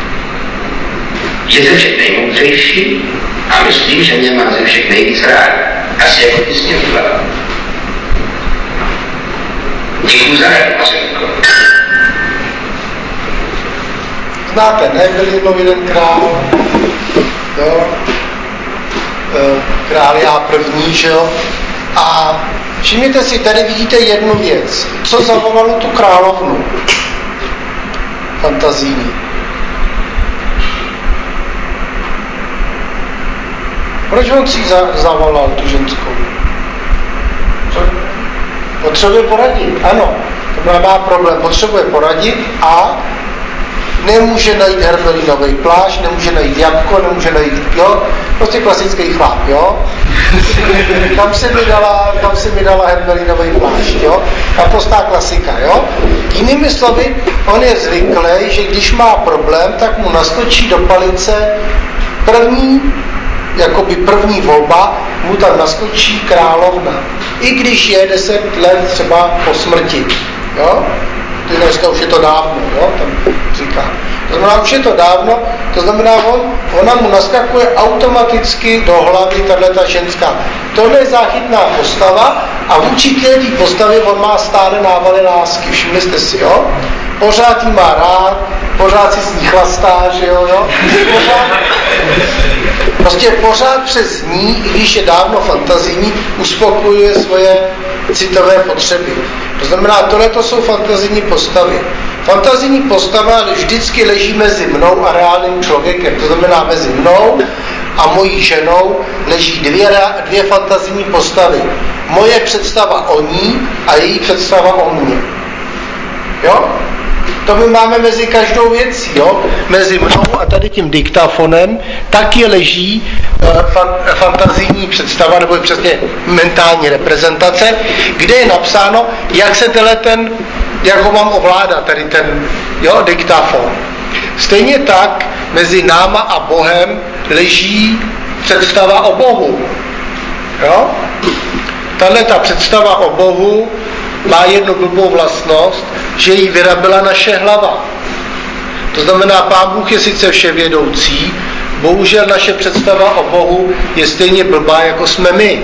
Je ze všech nejmoudřejší a myslím, že mě má ze všech nejvíc rád. Asi jako ty s ním dva. Děkuji za radu, Mařenko. Znáte, ne? Byl jednou jeden král, jo? Král já první, že jo? A všimněte si, tady vidíte jednu věc. Co zavolalo tu královnu? Fantazijní. Proč on si za, zavolal tu ženskou? Co? Potřebuje poradit, ano. To má problém, potřebuje poradit a nemůže najít hermelinový plášť, nemůže najít jabko, nemůže najít, jo, prostě klasický chlap, jo. Kam se mi dala, kam se mi dala hermelinový plášť, jo. Naprostá klasika, jo. Jinými slovy, on je zvyklý, že když má problém, tak mu naskočí do palice první, jakoby první volba, mu tam naskočí královna. I když je deset let třeba po smrti, jo. Ty dneska už je to dávno, jo, tam říká. To znamená, už je to dávno, to znamená, on, ona mu naskakuje automaticky do hlavy tato ženská. Tohle je záchytná postava a vůči té postavě on má stále návaly lásky, všimli jste si, jo? Pořád jí má rád, pořád si s ní chlastá, že jo, jo? Pořád, prostě pořád přes ní, i když je dávno fantazijní, uspokojuje svoje citové potřeby. To znamená, tohle to jsou fantazijní postavy. Fantazijní postava vždycky leží mezi mnou a reálným člověkem. To znamená, mezi mnou a mojí ženou leží dvě, dvě fantazijní postavy. Moje představa o ní a její představa o mně. Jo? To my máme mezi každou věcí, jo? Mezi mnou a tady tím diktafonem taky leží uh, fan, fantazijní představa, nebo přesně mentální reprezentace, kde je napsáno, jak se tenhle ten, jak ho mám ovládat, tady ten, jo, diktafon. Stejně tak mezi náma a Bohem leží představa o Bohu. Jo? Tahle ta představa o Bohu má jednu blbou vlastnost, že ji vyrabila naše hlava. To znamená, Pán Bůh je sice vševědoucí, bohužel naše představa o Bohu je stejně blbá, jako jsme my.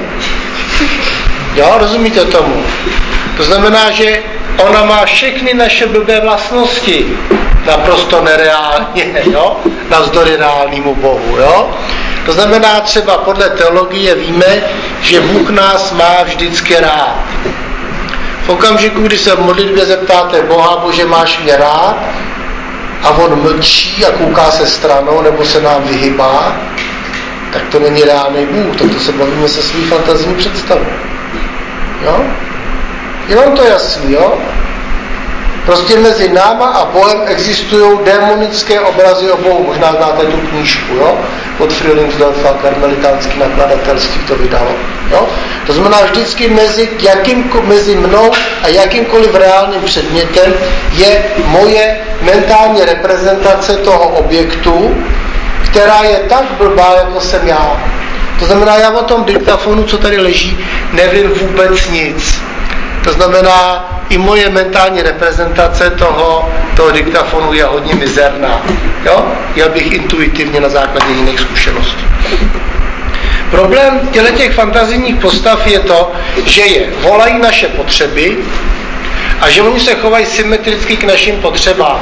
Jo, rozumíte tomu? To znamená, že ona má všechny naše blbé vlastnosti naprosto nereálně, jo? Navzdory reálnému Bohu, jo? To znamená, třeba podle teologie víme, že Bůh nás má vždycky rád. V okamžiku, kdy se v modlitbě zeptáte Boha, Bože, máš mě rád, a on mlčí a kouká se stranou nebo se nám vyhybá, tak to není reálný Bůh, tak to se bavíme se svým fantazní představou. Jo? Je vám to jasný, jo? Prostě mezi náma a Bohem existují démonické obrazy o Bohu. Možná znáte tu knížku, jo? Od Frýdlingdorfa, karmelitánský nakladatelství to vydalo. Jo? To znamená, vždycky mezi, jakým, mezi mnou a jakýmkoliv reálným předmětem je moje mentální reprezentace toho objektu, která je tak blbá, jako jsem já. To znamená, já o tom diktafonu, co tady leží, nevím vůbec nic. To znamená, i moje mentální reprezentace toho, toho diktafonu je hodně mizerná. Jo? Jel bych intuitivně na základě jiných zkušeností. Problém těch fantazijních postav je to, že je volají naše potřeby a že oni se chovají symetricky k našim potřebám.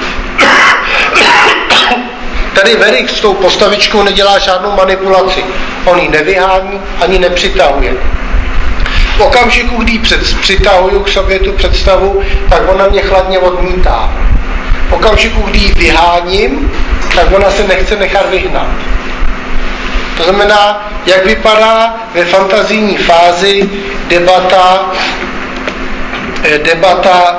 Tady Verich s tou postavičkou nedělá žádnou manipulaci. On ji nevyhání ani nepřitahuje. V okamžiku, kdy přitahuju k sobě tu představu, tak ona mě chladně odmítá. V okamžiku, kdy ji vyháním, tak ona se nechce nechat vyhnat. To znamená, jak vypadá ve fantazijní fázi debata, debata,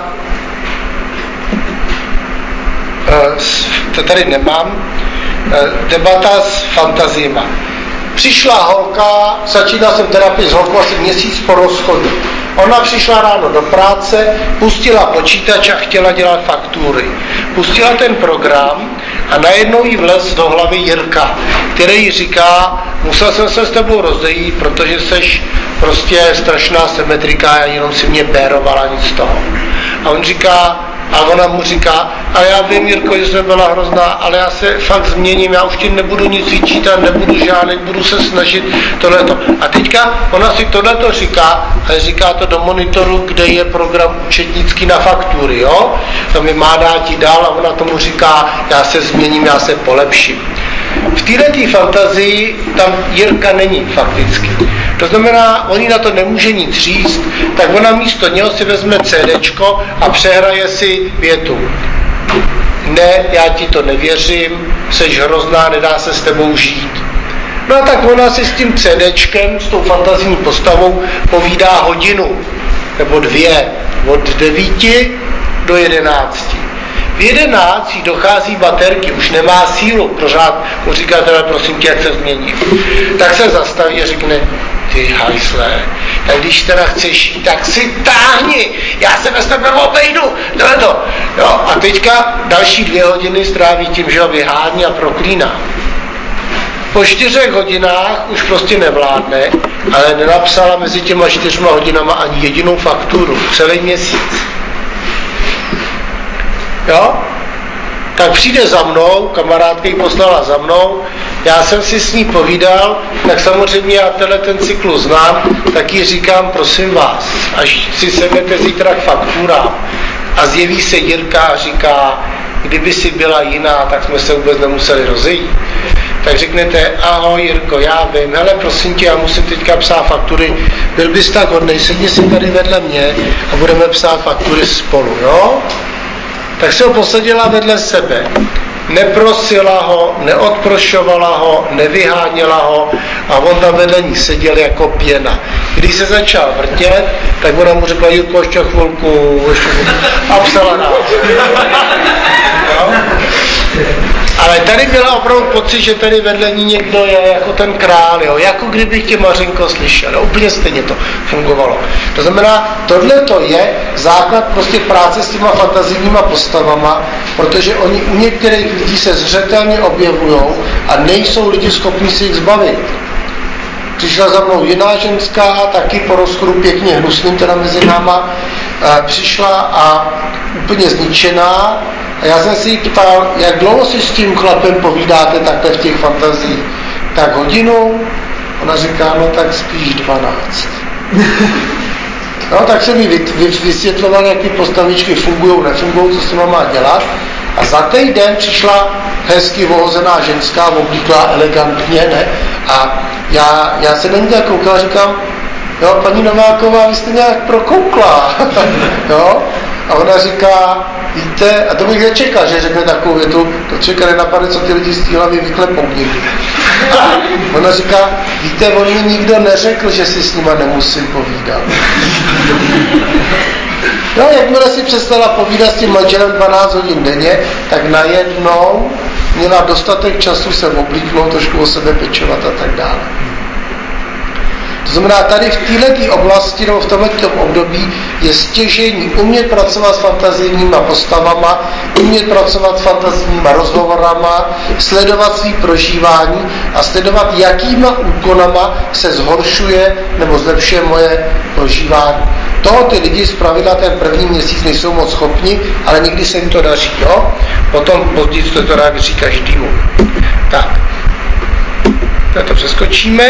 to tady nemám, debata s fantaziema. Přišla holka, začínal jsem terapii s holkou asi měsíc po rozchodu. Ona přišla ráno do práce, pustila počítač a chtěla dělat faktury. Pustila ten program a najednou jí vlez do hlavy Jirka, který jí říká, musel jsem se s tebou rozejít, protože seš prostě strašná symetrika, jenom si mě pérovala, nic z toho. A on říká, a ona mu říká, a já vím, Jirko, že jsem byla hrozná, ale já se fakt změním, já už ti nebudu nic vyčítat, nebudu žádný, budu se snažit tohleto. A teďka ona si tohleto říká, ale říká to do monitoru, kde je program účetnický na faktury, jo? Tam je má dát ti dál a ona tomu říká, já se změním, já se polepším. V této fantazii tam Jirka není fakticky. To znamená, on jí na to nemůže nic říct, tak ona místo něho si vezme CDčko a přehraje si větu. Ne, já ti to nevěřím, seš hrozná, nedá se s tebou žít. No a tak ona si s tím CDčkem, s tou fantazijní postavou povídá hodinu, nebo dvě, od devíti do jedenácti. V jedenáct jí dochází baterky, už nemá sílu, pořád mu říká, teda prosím tě, ať se změní. Tak se zastaví a řekne, ty hajsle, tak když teda chceš jít, tak si táhni, já se bez tebe obejdu, to. Jo, a teďka další dvě hodiny stráví tím, že ho vyhání a proklíná. Po čtyřech hodinách už prostě nevládne, ale nenapsala mezi těma čtyřma hodinama ani jedinou fakturu, celý měsíc. Jo? Tak přijde za mnou, kamarádka ji poslala za mnou, já jsem si s ní povídal, tak samozřejmě já tenhle ten cyklus znám, tak jí říkám, prosím vás, až si sednete zítra k fakturám a zjeví se Jirka a říká, kdyby si byla jiná, tak jsme se vůbec nemuseli rozejít. Tak řeknete, ahoj Jirko, já vím, hele prosím tě, já musím teďka psát faktury, byl bys tak hodnej, sedni si tady vedle mě a budeme psát faktury spolu, jo? Tak se ho posadila vedle sebe. Neprosila ho, neodprošovala ho, nevyháněla ho a on tam vedle ní seděl jako pěna. Když se začal vrtět, tak ona mu řekla, Jirko, ještě chvilku, ještě chvilku. A psala dál. No? Ale tady byla opravdu pocit, že tady vedle ní někdo je jako ten král, jo? Jako kdybych tě Mařenko slyšel. Jo? Úplně stejně to fungovalo. To znamená, tohle to je základ prostě práce s těma fantazijníma postavama, protože oni u některých lidí se zřetelně objevujou a nejsou lidi schopni si jich zbavit. Přišla za mnou jiná ženská, taky po rozchodu pěkně hnusným teda mezi náma, přišla a úplně zničená. A já jsem si ji ptal, jak dlouho si s tím chlapem povídáte takhle v těch fantazích? Tak hodinu? Ona říká, no tak spíš dvanáct. No tak jsem mi vysvětloval, jak ty postavičky fungují, nefungují, co s nima má dělat. A za týden přišla hezky ohozená ženská, oblíklá elegantně, ne? A já, já se na ní tak koukal a říkám, jo, paní Nováková, vy jste nějak prokoukla. Jo? A ona říká, víte, a to bych nečekal, že řekne takovou větu, to člověka nenapadne, co ty lidi z té hlavy vyklepou někdy. A ona říká, víte, on mi nikdo neřekl, že si s nima nemusím povídat. No, jakmile si přestala povídat s tím manželem dvanáct hodin denně, tak najednou měla dostatek času se oblíknout, trošku o sebe pečovat a tak dále. To znamená, tady v této oblasti, nebo v tomto období je stěžení umět pracovat s fantazijníma postavama, umět pracovat s fantazijníma rozhovorama, sledovat svý prožívání a sledovat, jakýma úkonama se zhoršuje nebo zlepšuje moje prožívání. Toho ty lidi zpravidla ten první měsíc nejsou moc schopni, ale někdy se jim to daří, jo? Potom později to to daří každému. Tak. To přeskočíme.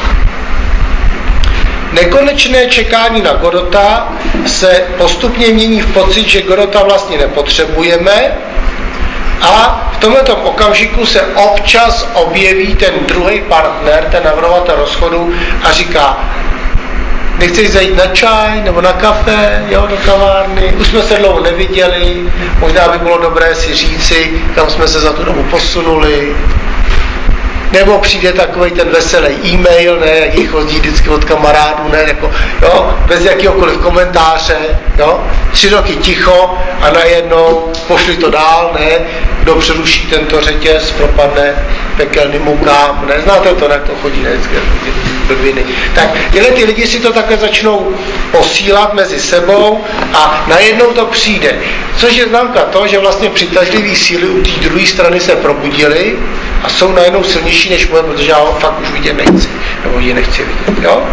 Nekonečné čekání na Godota se postupně mění v pocit, že Godota vlastně nepotřebujeme a v tomto okamžiku se občas objeví ten druhý partner, ten navrhovatel rozchodu a říká: nechceš zajít na čaj nebo na kafe, jo, do kavárny, už jsme se dlouho neviděli, možná by bylo dobré si říci, kam jsme se za tu dobu posunuli. Nebo přijde takovej ten veselý e-mail, ne, jak jich chodí vždycky od kamarádů, ne, jako, jo, bez jakýhokoliv komentáře, jo, tři roky ticho a najednou pošli to dál, ne, kdo přeruší tento řetěz, propadne pekelným mukám, ne, znáte to, jak to chodí, ne, vždycky, blbiny. Tak tyhle ty lidi si to takhle začnou posílat mezi sebou a najednou to přijde. Což je známka toho, že vlastně přitažlivé síly u té druhé strany se probudily a jsou najednou silnější než moje, protože já ho fakt už vidět nechci, nebo ji nechci vidět, jo?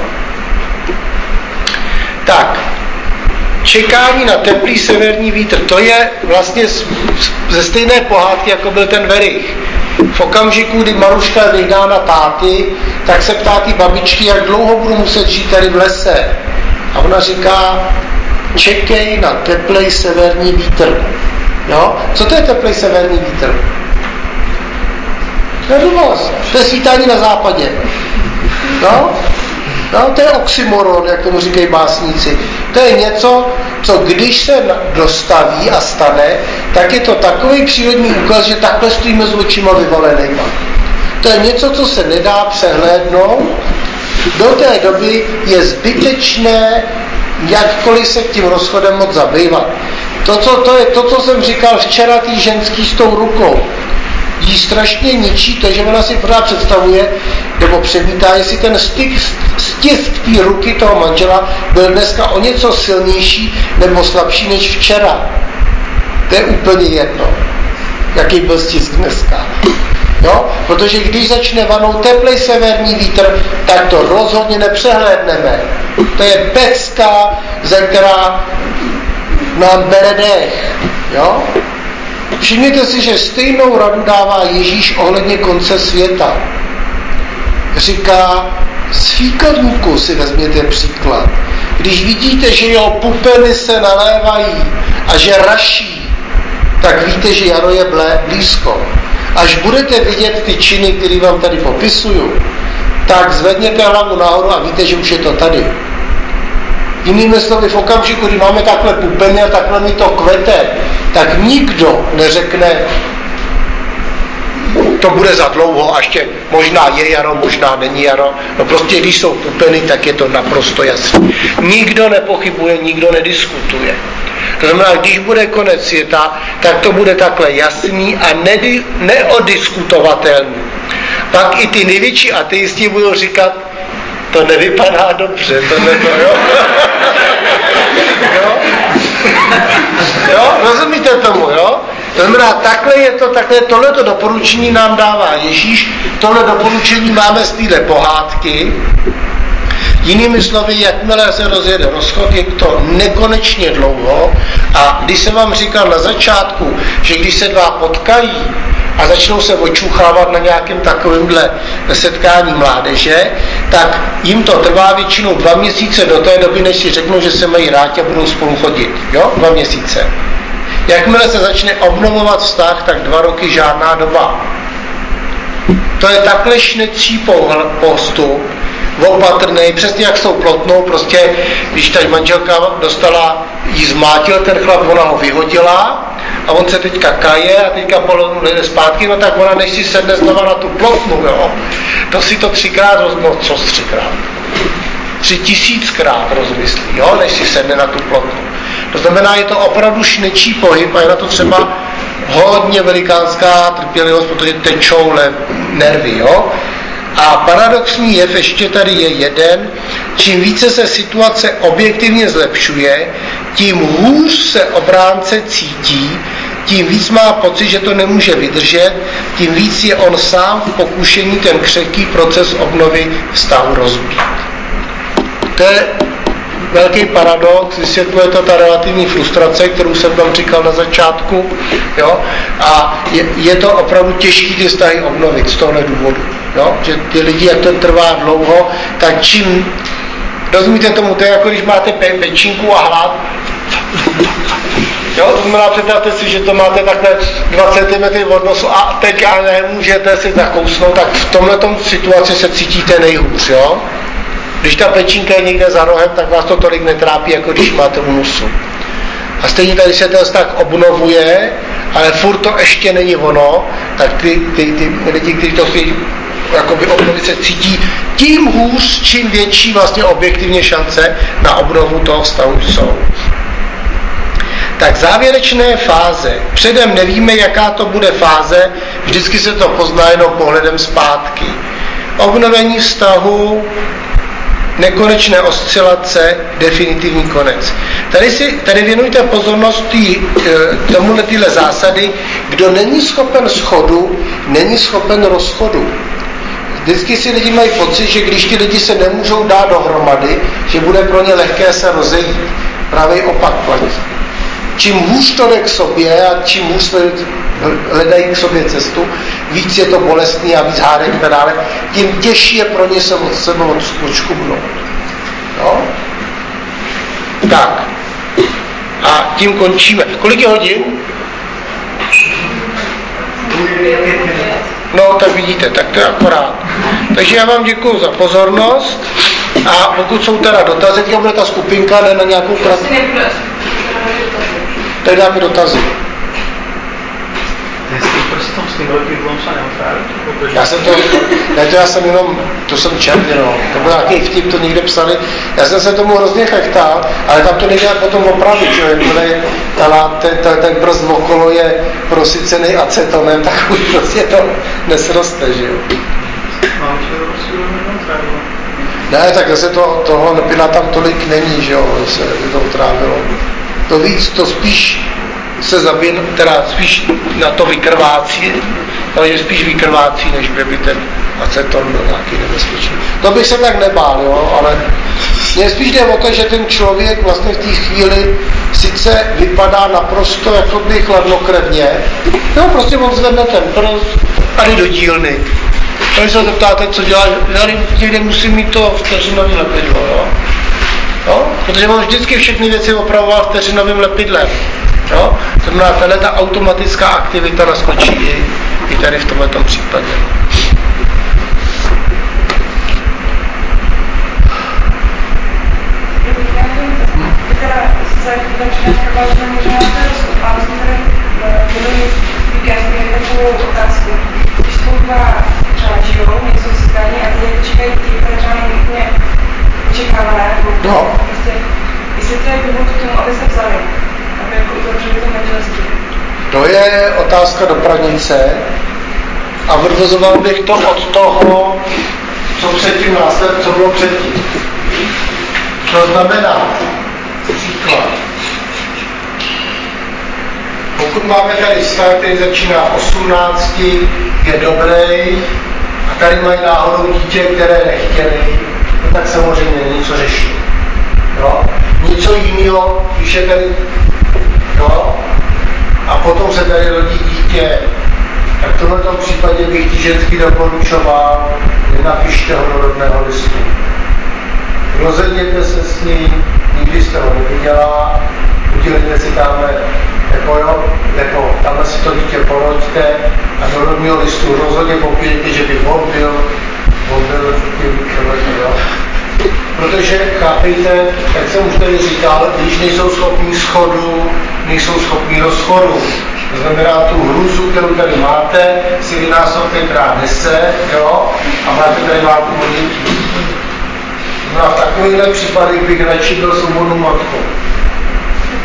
Tak, čekání na teplý severní vítr, to je vlastně ze stejné pohádky, jako byl ten Verich. V okamžiku, kdy Maruška je vyhnána táty, tak se ptá ty babičky, jak dlouho budu muset žít tady v lese. A ona říká: čekej na teplej severní vítr. Jo? Co to je teplej severní vítr? To je svítání na západě. No? No, to je oxymoron, jak tomu říkají básníci. To je něco, co když se dostaví a stane, tak je to takový přírodní úkaz, že takhle stojíme s očima vyvalenýma. To je něco, co se nedá přehlédnout. Do té doby je zbytečné jakkoliv se tím rozchodem moc zabývat. To, co, to je to, co jsem říkal včera tý ženský s tou rukou. Jí strašně ničí to, že ona si pořád představuje, nebo přemítá, jestli ten styk, stisk té ruky toho manžela byl dneska o něco silnější nebo slabší než včera. To je úplně jedno, jaký byl stisk dneska. Jo? Protože když začne vanout teplej severní vítr, tak to rozhodně nepřehlédneme. To je pecka, ze která nám bere dech. Jo? Všimněte si, že stejnou radu dává Ježíš ohledně konce světa. Říká: z fíkovníku si vezměte příklad. Když vidíte, že jeho pupeny se nalévají a že raší, tak víte, že jaro je blízko. Až budete vidět ty činy, které vám tady popisuju, tak zvedněte hlavu nahoru a víte, že už je to tady. Jinými slovy, v okamžiku, kdy máme takhle pupeny a takhle mi to kvete, tak nikdo neřekne: to bude za dlouho, a ještě možná je jaro, možná není jaro. No prostě, když jsou pupeny, tak je to naprosto jasné. Nikdo nepochybuje, nikdo nediskutuje. To znamená, když bude konec světa, tak to bude takhle jasný a nedi- neodiskutovatelný. Pak i ty největší ateisti budou říkat: to nevypadá dobře, to ne to, jo. jo? Jo, rozumíte tomu, jo? To znamená, takhle je to, takhle tohleto doporučení nám dává Ježíš, tohle doporučení máme z téhle pohádky. Jinými slovy, jakmile se rozjede rozchod, je to nekonečně dlouho a když jsem vám říkal na začátku, že když se dva potkají a začnou se očuchávat na nějakém takovémhle setkání mládeže, tak jim to trvá většinou dva měsíce do té doby, než si řeknou, že se mají rádi a budou spolu chodit. Jo? Dva měsíce. Jakmile se začne obnovovat vztah, tak dva roky žádná doba. To je takhle šnecí postup, opatrnej, přesně jak s tou plotnou, prostě, když ta manželka dostala, jí zmátil ten chlap, ona ho vyhodila a on se teďka kaje a teďka polovnu jde zpátky, no tak ona než si sedne znova na tu plotnu, jo, to si to třikrát rozmyslí, no co třikrát? Tři tisíckrát rozmyslí, jo, než si sedne na tu plotnu. To znamená, je to opravdu šnečí pohyb a je na to třeba hodně velikánská trpělivost, protože tečou nervy, jo? A paradoxní jev ještě tady je jeden, čím více se situace objektivně zlepšuje, tím hůř se obránce cítí, tím víc má pocit, že to nemůže vydržet, tím víc je on sám v pokušení ten křehký proces obnovy vztahu rozbít. To je velký paradox, vysvětluje to ta relativní frustrace, kterou jsem tam říkal na začátku, jo? A je, je to opravdu těžké ty vztahy obnovit z tohohle důvodu, jo? Že ty lidi, jak to trvá dlouho, tak čím, rozumíte tomu, to je jako když máte pe- pečinku a hlad, jo, to znamená, představte si, že to máte takhle dva centimetry od nosu a teď a nemůžete si zakousnout, tak v tomhletom situaci se cítíte nejhůř, jo? Když ta pečínka je někde za rohem, tak vás to tolik netrápí, jako když máte u nosu. A stejně tady se ten vztah obnovuje, ale furt to ještě není ono, tak ty, ty, ty lidi, kteří to chtějí jakoby obnovit, se cítí tím hůř, čím větší vlastně objektivně šance na obnovu toho vztahu jsou. Tak závěrečné fáze. Předem nevíme, jaká to bude fáze, vždycky se to pozná jenom pohledem zpátky. Obnovení vztahu, nekonečné oscilace, definitivní konec. Tady, si, tady věnujte pozornost tý, tomuhle tyhle zásady. Kdo není schopen shodu, není schopen rozchodu. Vždycky si lidi mají pocit, že když ty lidi se nemůžou dát dohromady, že bude pro ně lehké se rozejít. Právě opak platí. Čím hůř to jde k sobě a čím hůř hledají k sobě cestu, víc je to bolestný a víc hádek a dále, tím těžší je pro ně se od sebe odškubnout. No? Tak. A tím končíme. Kolik je hodin? No, tak vidíte, tak to je akorát. Takže já vám děkuju za pozornost a pokud jsou teda dotazy, teďka bude ta skupinka, ne na nějakou krátkou. Tak dáme dotazy. Já jsem to, ne, to já jsem jenom, to jsem černý, no. To byl nějaký vtip, to někde psali. Já jsem se tomu hrozně chechtal, ale tam to nejde potom opravit, že jakmile ten, ten, ten brzd okolo je prosycený acetonem, tak už prostě to nesroste, že jo. Ne, tak zase to, toho nepila tam tolik není, že jo, se to utrávilo. To víc, to spíš se zabíjen, teda spíš na to vykrvácí, takže spíš vykrvácí, než by ten aceton byl nějaký nebezpečný. To bych se tak nebál, jo, ale mně spíš jde o to, že ten člověk vlastně v té chvíli sice vypadá naprosto jakoby chladnokrevně, jo, prostě on zvedne ten prst a jde do dílny. A když se zeptáte, co dělá, někde musím mít to vteřinový lepidlo, jo. Jo? Protože on vždycky všechny věci opravoval vteřinovým lepidlem. Jo? To znamená, tahle ta automatická aktivita naskočí i, i tady v tomto případě. No. Jestli to je důvod k tomu, aby se vzali, aby jako uzavřeli to manželství. To je otázka do pradnice a odvozoval bych to od toho, co předtím následuje, co bylo předtím. To znamená, příklad. Pokud máme tady vztah, který začíná v osmnácti, je dobrý, a tady mají náhodou dítě, které nechtěli, no tak samozřejmě není co řešit. Jo? Něco jiného, když je tady, jo? A potom se tady rodí dítě, tak v tomto případě bych ti ženský doporučoval, nenapište ho do rodného listu. Rozejděte se s ním, nikdy jste ho neviděla, udělejte si tamhle, jako jo, jako tamhle si to dítě poroďte a do rodného listu rozhodně popíjete, že by on byl, on byl tím, jo. Protože, chápejte, jak jsem už tady říkal, když nejsou schopní schodu, nejsou schopní rozchodu. To znamená, tu hruzu, kterou tady máte, si vynásobte krát deset, jo, a máte tady válku o dětí. No a v takovýchhle případech bych radši byl svobodnou matkou.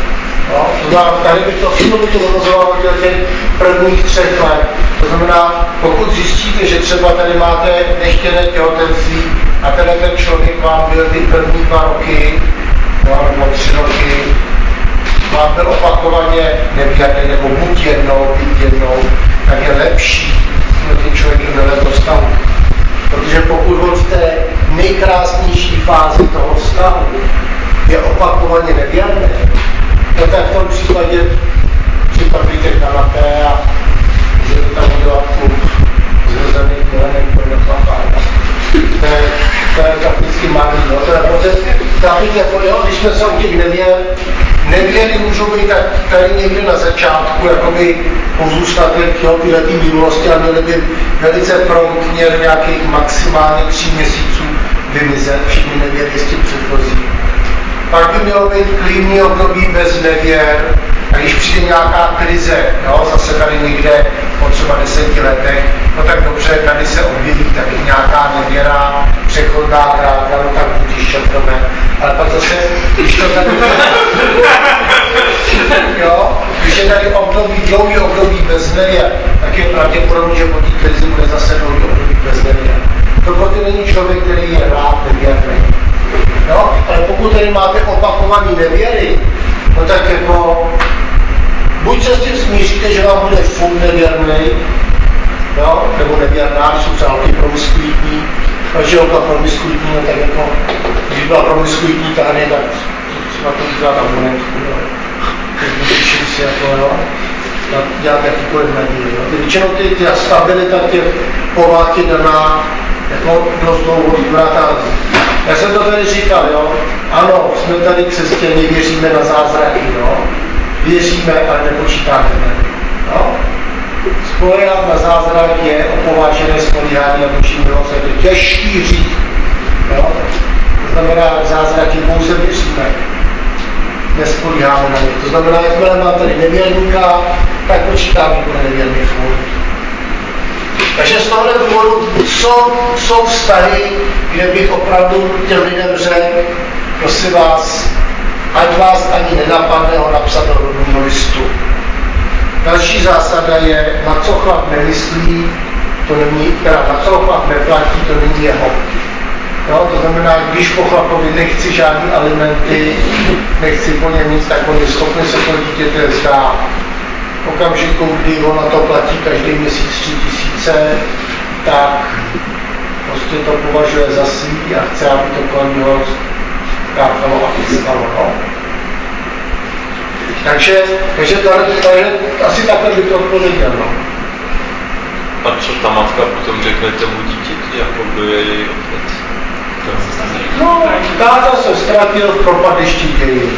No, to znamená, tady by to, všechno by to dovozovalo těch prvních třech let. To znamená, pokud zjistíte, že třeba tady máte nechtěné těhotenství a tenhle ten člověk vám byl ty první dva roky, no, nebo tři roky, vám byl opakovaně nevěrný, nebo buď jednou, buď jednou, tak je lepší ten člověk nevědět do vztahu. Protože pokud on v té nejkrásnější fázi toho vztahu je opakovaně nevěrný, no tak v tom případě připravíte kanapé a můžete tam udělat klub zrozených milenek pro nepapáč. To je, to je prakticky malý, no, to je proces, trafík jako, jo, když jsme se u těch nevěr, nevěry můžou být tak tady někde na začátku, jakoby pozůstatek, jo, tyhle ty minulosti a měly by velice promptně do nějakých maximálně tří měsíců vymizet, všichni nevěry s tím předchozí. Pak by mělo být klidný období bez nevěr, a když přijde nějaká krize, jo, zase tady někde po třeba deseti letech, no tak dobře, tady se objeví taky nějaká nevěra, přechodná krátka, no tak budíš četrme, ale pak zase, když to tady, jo, když je tady období, dlouhý období bez nevěr, tak je pravděpodobně, že po té krizi bude zase dlouhý období bez nevěr. Pokud není člověk, který je rád nevěrný. No, ale pokud tady máte opakovaný nevěry, no tak jako buď se s tím smíříte, že vám bude furt nevěrný, no, nebo nevěrná, jsou celky promiskuitní, takže oka promiskuitní, no tak jako, když byla promiskuitní tady, tak třeba to udělá na monetku, jo. Když si jako, jo, dělat jakýkoliv naději, jo. Ty většinou ty, ty stabilita těch povah je daná jako dost dlouho vratází. Já jsem to tady říkal, jo, ano, jsme tady křesťané, věříme na zázraky, jo, věříme, ale nepočítáme, jo. Spoléhat na zázrak je opovážené spolíhání na boží milost, je to těžký hřích, jo. To znamená, zázraky pouze věříme, nespolíháme na ně. To znamená, jakmile mám tady nevěrníka, tak počítám jako nevěrný furt. Takže z tohohle důvodu jsou, jsou vztahy, kde bych opravdu těm lidem řekl, prosím vás, ať vás ani nenapadne ho napsat do rodného listu. Další zásada je, na co chlap nemyslí, to není, teda na co chlap neplatí, to není jeho. Jo, to znamená, když po chlapovi nechci žádný alimenty, nechci po něm nic, tak on je schopný se to dítěte vzdát. V okamžiku, kdy on na to platí každý měsíc tři tisíce, tak prostě to považuje za svý a chce, aby to kolem něho skákalo a chystalo. No? Takže, takže, tady, tady, asi takhle by to odpověděl. No? A co ta matka potom řekne tomu dítěti, jako kdo je její otec? No, táta se ztratil v propadišti dějin.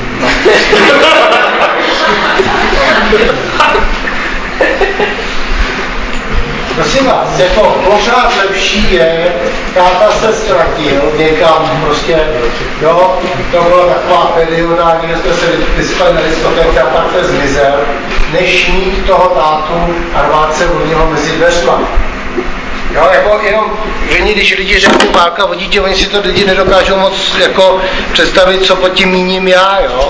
Prosím vás, jako pořád lepší je, táta se ztratil někam prostě, jo, to byla taková perioda, kde jsme se vyspali na diskotéce a pak se zmizel, než mít toho tátu a rvát se od něho mezi dveřma. Jo, jako jenom, že když lidi řeknou válka o dítě, oni si to lidi nedokážou moc jako představit, co pod tím míním já, jo.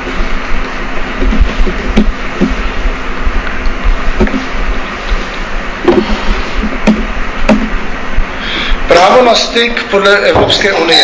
Právo na styk podle Evropské unie.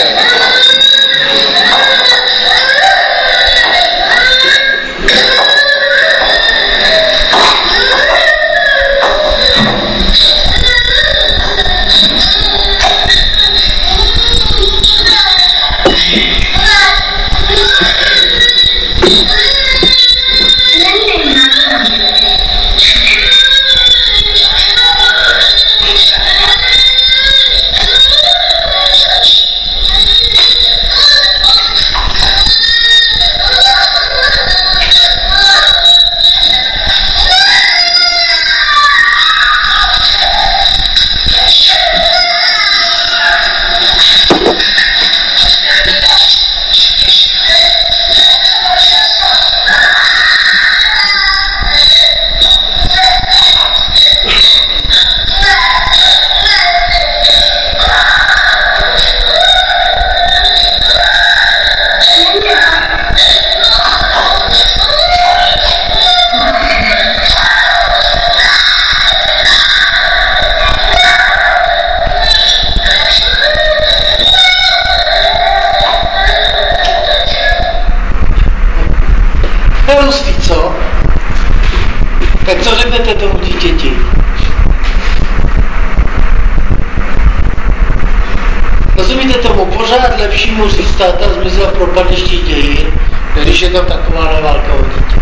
lepšímu říct, táta zmizel v propadišti dějin, když je tam taková válka o děti.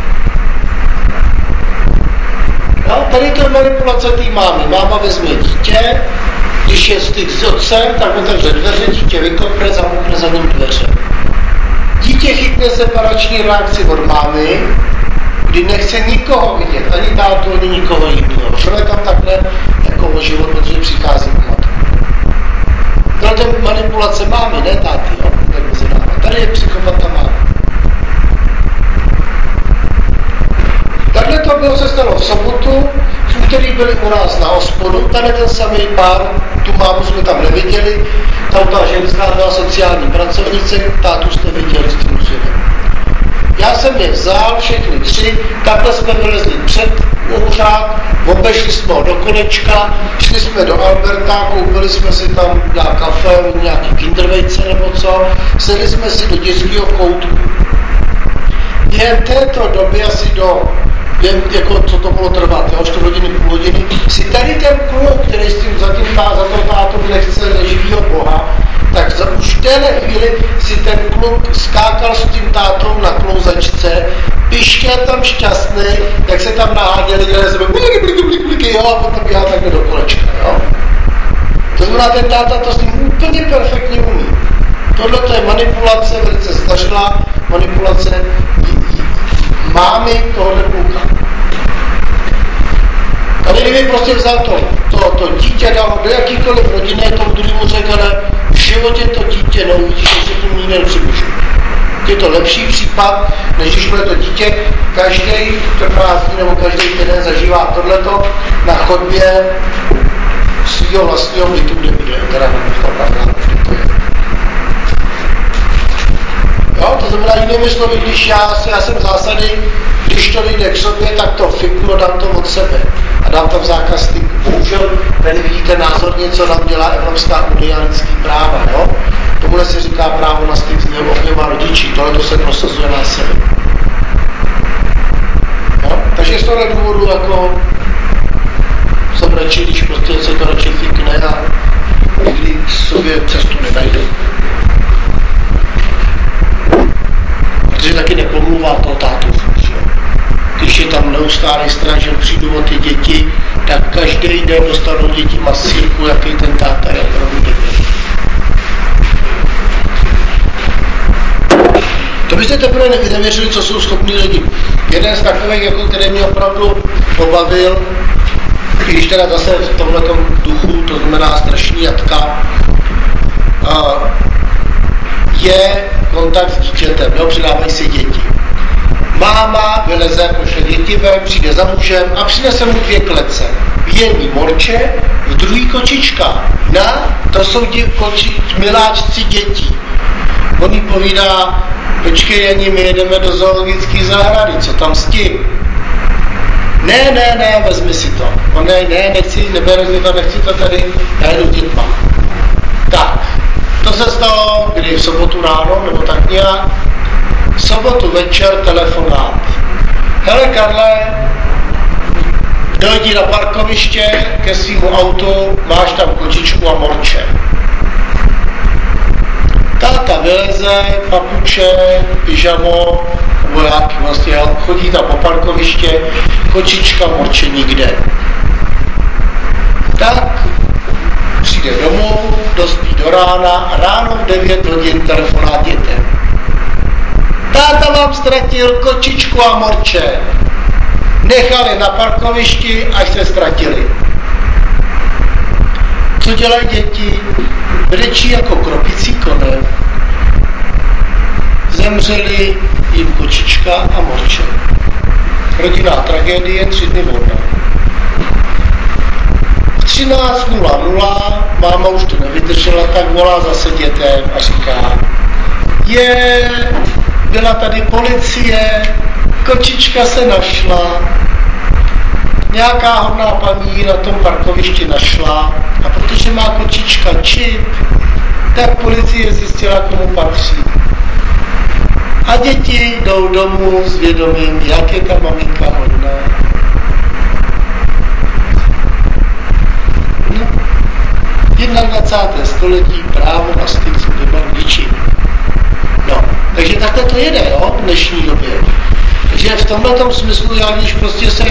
No, tady to je manipulace té mámy. Máma vezme dítě, když je styk s otcem, tak otevře dveře, dítě vykopne, zamkne za ním dveře. Dítě chytne separační reakci od mámy, kdy nechce nikoho vidět, ani tátu, ani nikoho jiného. Žele tam takhle jako o život, protože přichází o matku. Tohle je manipulace mámy, ne táty, jo? Tady je psychopata máma. Takhle to bylo, se stalo v sobotu, v úterý byli u nás na hospodu, tady ten samý pár, tu mámu jsme tam neviděli, tam ta ženská byla sociální pracovnice, tátu jste viděli s tím synem. Já jsem je vzal, všechny tři, takhle jsme vylezli před úřad, obešli jsme ho do kolečka, šli jsme do Alberta, koupili jsme si tam nějak kafe, nějaký kindervejce nebo co, sedli jsme si do dětského koutku. Během této doby asi do Vím, jako, co to bylo trvat, jo, čtyři hodiny, půl hodiny, si tady ten kluk, který s tím zatím tá, za to tátu nechce živýho Boha, tak za, už v téhle chvíli si ten kluk skákal s tím tátou na klouzačce, pištěl tam šťastný, jak se tam naháděli, dělali sebe bliky, bliky, bliky, bliky, jo, a potom běhal takhle do kolečka, jo. To znamená, ten táta to s tím úplně perfektně umí. Tohle to je manipulace, velice snažila manipulace mámy tohohle kluka. Tady kdyby prostě vzal to, to, to dítě, dal do jakýkoliv rodiny, tomu druhému řekl, ale v životě to dítě neuvidíš, že se tím nikdy nepřibližuje. Je to lepší případ, než když bude to dítě, každý čtrnáct dní nebo každý týden zažívá tohleto na chodbě svého vlastního bytu, kde bude, teda to pravda, jo, to znamená jinými slovy, když já, já jsem v zásady, když to jde k sobě, tak to fiknu a dám to od sebe a dám to v zákaz styku. Bohužel tady vidíte názorně, co nám dělá Evropská unie a lidský práva, jo? Tomuhle se říká právo na styk s oběma rodiči, tohle to se prosazuje na sebe. Jo? Takže z tohle důvodu jako jsem radši, když prostě se to radši fikne a nikdy sobě cestu nenajde. Protože taky nepomluvá toho tátu. Když je tam neustálý strach, že přijdu o ty děti, tak každý den dostanou děti masírku, jaký ten táta je opravdu debil. To byste teprve nevěřili, co jsou schopní lidi. Jeden z takových, jako který mě opravdu pobavil, i když teda zase v tomhletom duchu, to znamená strašný jatka, je kontakt s dítětem, jo, přidávají si děti. Máma vyleze, pošle děti ven, přijde za mužem a přinese mu dvě klece. V jedný morče, v druhý kočička. Na, to jsou dě, koči, miláčci dětí. On jí povídá, počkej, Jani, my jedeme do zoologické zahrady, co tam s tím? Ne, ne, ne, vezmi si to. On ne, ne, nechci, neberu to, nechci to tady, já jdu dětma. Tak, to se stalo, kdy v sobotu ráno, nebo tak nějak, v sobotu večer telefonát. Hele Karle, dojdi na parkoviště ke svýmu autu, máš tam kočičku a morče. Táta vyleze, papuče, pyžamo, vojáky vlastně, chodí tam po parkoviště, kočička, morče nikde. Tak přijde domů, dospí do rána a ráno v devět hodin telefonát dětem. Táta vám ztratil kočičku a morče. Nechal je na parkovišti, až se ztratili. Co dělají děti? Brečí jako kropicí koně. Zemřeli jim kočička a morče. Rodinná tragédie, tři dny volna. V třináct nula nula máma už to nevydržela, tak volá zase dětem a říká: je, byla tady policie, kočička se našla, nějaká hodná paní na tom parkovišti našla a protože má kočička čip, tak policie zjistila, komu patří. A děti jdou domů s vědomím, jak je ta maminka hodná. No. dvacátého prvního století právo na styk s oběma rodiči. Takže takhle to jede, jo, v dnešní době. Takže v tomhle smyslu já, když prostě se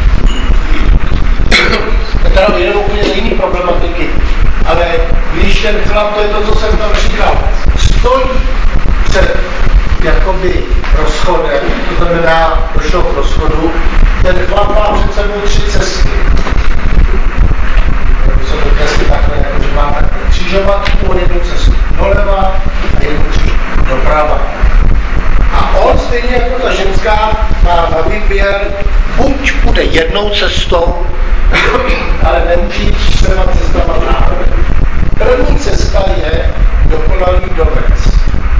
teda jedeme úplně do jiný problematiky, ale když ten chlap, to je to, co jsem tam říkal, stojí před jakoby rozchodem, to znamená, došlo k rozchodu, ten chlap má před sebou tři cesty. Jsou to cesty takhle, jako že má takhle křižovatku, jednu cestu doleva a jednu doprava. A on stejně jako ta ženská má na výběr, buď půjde jednou cestou, ale nemůže jít třema cestama zároveň. První cesta je dokonalý dovec.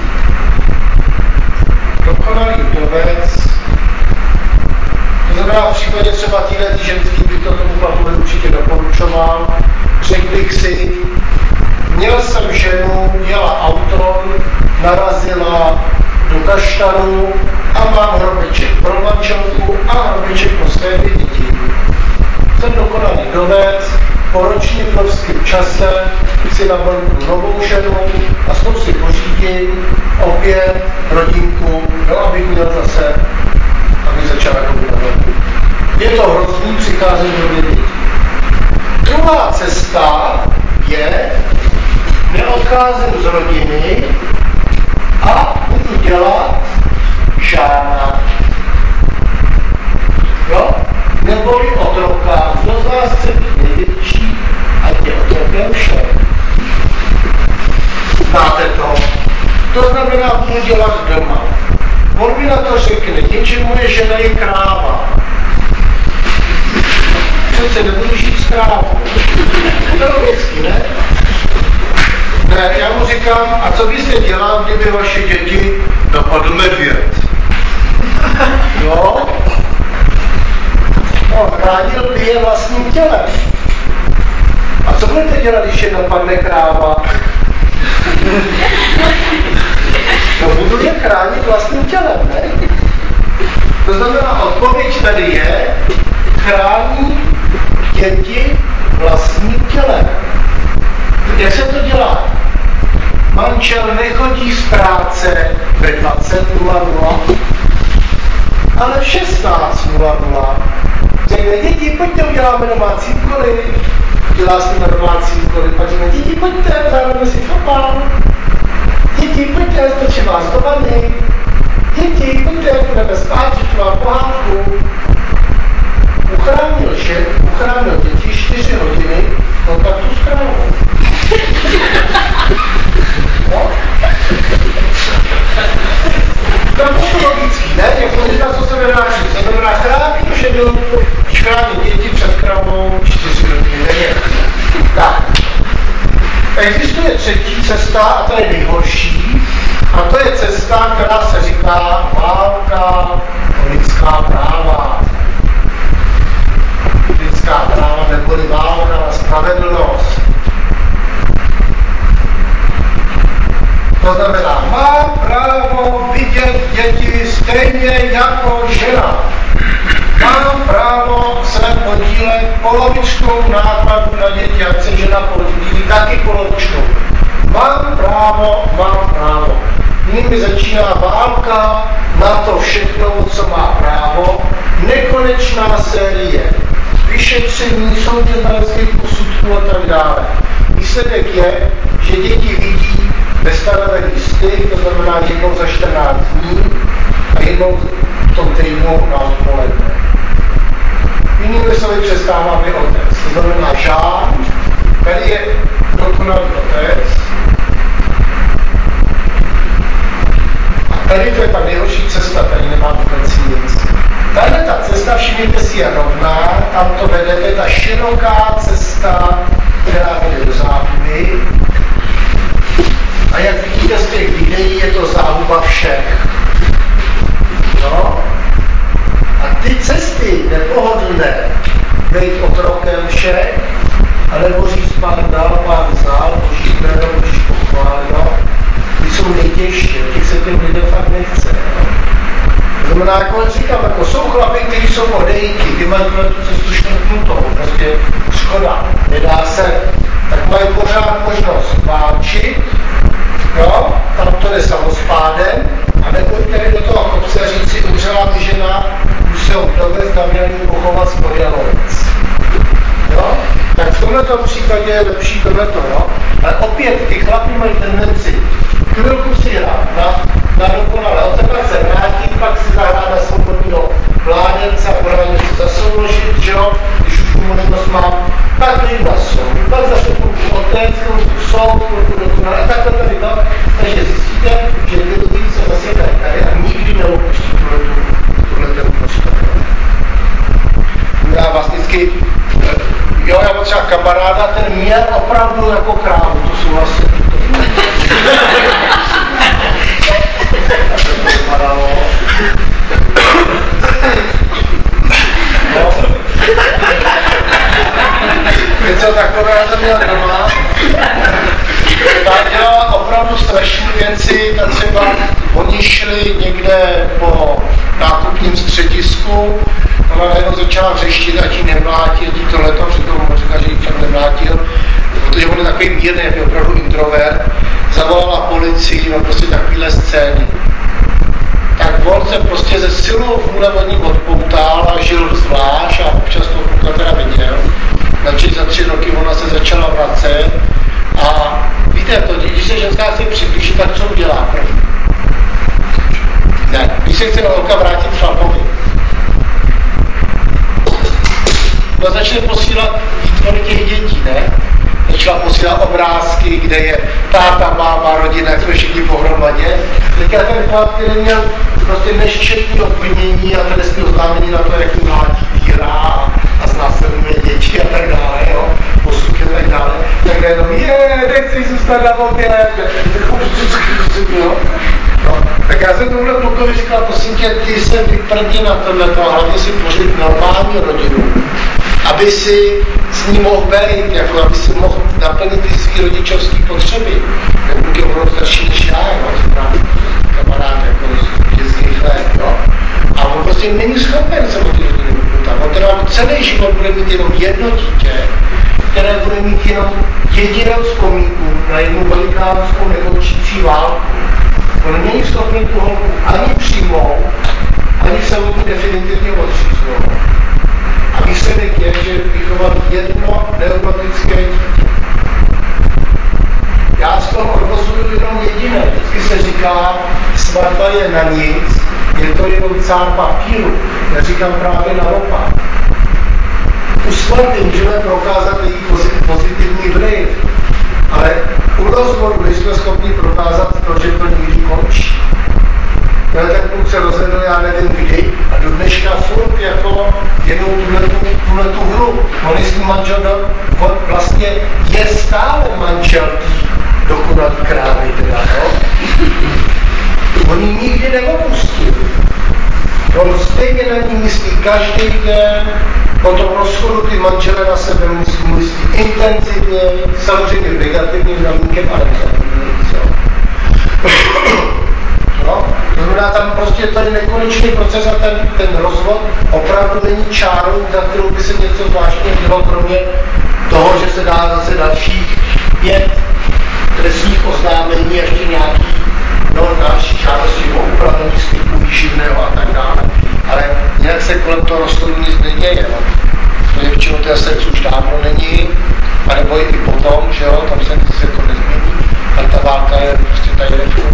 Dokonalý dovec, to znamená v případě třeba téhle ženský bych to tomu chlapu určitě doporučoval, řekl bych si, měl jsem ženu, jela auto, narazila do kaštanu a mám hrobeček pro manželku a hrobeček pro své dvě děti. Jsem dokonalý dovec, po ročním vdovském čase si navrhnu novou ženu a s tou si pořídím opět rodinku, no, abych měl zase, abych začal jako vydavat. Je to hrozný, přicházím do dětí. Druhá cesta je, neodcházím z rodiny a budu dělat žádná. Jo? Neboli otroka. Kdo z vás chce být největší, ať je otrokem všem. Znáte to? To znamená, budu dělat doma. On mi na to řekne, něčemu moje žena je kráva. Přece nebudu žít s krávou. To je logicky, ne? Ne, já mu říkám, a co byste dělal, kdyby vaše děti napadl medvěd? Jo? No, chránil by je vlastním tělem. A co budete dělat, když je napadne kráva? No, budu je chránit vlastním tělem, ne? To znamená, odpověď tady je, chrání děti vlastním tělem. Jak se to dělá? Manžel nechodí z práce ve dvacet nula nula, ale v šestnáct nula nula. Řekne, děti, pojďte, uděláme domácí úkoly. Dělá s nimi domácí úkoly. Pak řekne, děti, pojďte, dáme si fotbal. Děti, pojďte, strčím vás do vany. Děti, pojďte, budeme spát, že mám pohádku. Uchránil žen, uchránil děti čtyři hodiny kontaktu s krávou. No? To je logický, ne? Jak to říká, co se vynáší. To znamená, chránit ženu, když chránit děti před krávou čtyři hodiny denně. Tak. Existuje třetí cesta, a to je nejhorší, a to je cesta, která se říká válka o lidská práva. Lidská práva neboli válka na spravedlnost. To znamená, má právo vidět děti stejně jako žena. Mám právo se podílet polovičkou nákladu na děti, ať se žena podílí taky polovičkou. Mám právo, mám právo. Nyní mi začíná válka na to všechno, co má právo. Nekonečná série. Vyšetření, soudně znaleckých posudků a tak dále. Výsledek je, že děti vidí ve stanovený styk, to znamená jednou za čtrnáct dní a jednou v tom týdnu na odpoledne. Jinými slovy přestává mi otec. To znamená žán, tady je dokonalý otec. A tady to je ta nejhorší cesta, tady nemá vůbec nic. Tahle ta cesta, všimněte si, je rovná, tam to vede, to je ta široká cesta, která vede do záhuby. A jak vidíte z těch videí, je to záhuba všech. No? A ty cesty nepohodlné, být otrokem všech, anebo říct pán dal, pán vzal, boží jméno, boží pochválil, ty jsou nejtěžší, těch se těm lidem fakt nechce. No? To znamená, jako říkám, jako jsou chlapy, kteří jsou odejky, ty mají tu cestu škrtnutou, prostě škoda, nedá se, tak mají pořád možnost válčit, jo, tam to jde samospádem, a tomhle případě je lepší tohleto, jo? Ale opět ty chlapi mají tendenci chvilku si hrát na, na dokonale, od pak se vrátit, pak si zahrát na svobodního mládence a pořádně si zasouložit, že jo, když už tu možnost mám, pak jdu na soud, pak zase chvilku otec, chvilku soud, chvilku dokonale, a takhle tady to, takže zjistíte, že ty lidi se zase tady, tady a nikdy neopustí tuhle ten prostor. Já vás vždycky, jo, já mám třeba kamaráda, ten měl opravdu jako krávu, to jsou vlastně no. Něco takové já jsem měl doma. Tak dělala opravdu strašné věci, tak třeba oni šli někde po nákupním středisku, ona najednou začala řeštit, ať ji nemlátí, ať ji tohleto, přitom mu říká, že ji fakt nemlátil, protože on je takový mírný, jak je opravdu introvert, zavolala policii, no prostě takovýhle scény. Tak on se prostě ze silou vůle od ní odpoutal a žil zvlášť a občas to kluka teda viděl. Takže za tři roky ona se začala vracet a víte, to, když se ženská chce přiblížit, tak co udělá první? Ne, když se chce holka vrátit chlapovi, no začne posílat výtvory těch dětí, ne? Začala posílat obrázky, kde je táta, máma, rodina, jak jsme všichni pohromadě. Teďka ten chlap, který měl prostě neščetní obvinění a trestní oznámení na to, jak mládí, týrá a znásilňuje děti a tak dále, jo, posudky a tak dále, tak jenom, je, nechci zůstat na obě, jo. No, tak já jsem tohle klukovi říkal, prosím tě, ty se vyprdí na tohleto a hlavně si tvořit normální rodinu, aby si s ní mohl být, jako aby si mohl naplnit ty svý rodičovský potřeby. Ten kluk je opravdu starší než já, jo, kamarád jako z dětských let, jo. A on prostě není schopen se o ty rodiny vypoutat. On teda celý život bude mít jenom jedno dítě, které bude mít jenom jedinou vzpomínku na jednu velikánskou nekončící válku. On není schopný tu holku ani přijmout, ani se od ní definitivně odříznout. A výsledek je, že vychoval jedno neurotické dítě. Já z toho odvozuju jenom jediné. Vždycky se říká, svatba je na nic, je to jenom cár papíru. Já říkám právě naopak. U svatby můžeme prokázat její pozitivní vliv, ale u rozvodu nejsme schopni prokázat to, že to nikdy končí. No, ten kluk se rozhodl, já nevím kdy, a do dneška furt jako jenom tuhle tu hru. On je s tím manželem, on vlastně je stále manžel dokonalý krávy, teda, no. On ji nikdy neopustil. On stejně na ní myslí každý den, po tom rozchodu ty manžele na sebe musí myslí intenzivně, samozřejmě negativním namínkem, ale negativním, no, to znamená, tam prostě tady nekonečný proces a ten, ten rozvod opravdu není čárou, za kterou by se něco zvláštního dělo, kromě toho, že se dá zase dalších pět trestních oznámení, ještě nějaký no, další žádosti o upravení styku výživného a tak dále. Ale nějak se kolem toho rozchodu nic neděje. No. To je většinou té sex už dávno není, anebo i potom, že jo, tam se nic jako nezmění, ale ta válka je prostě tady nefou.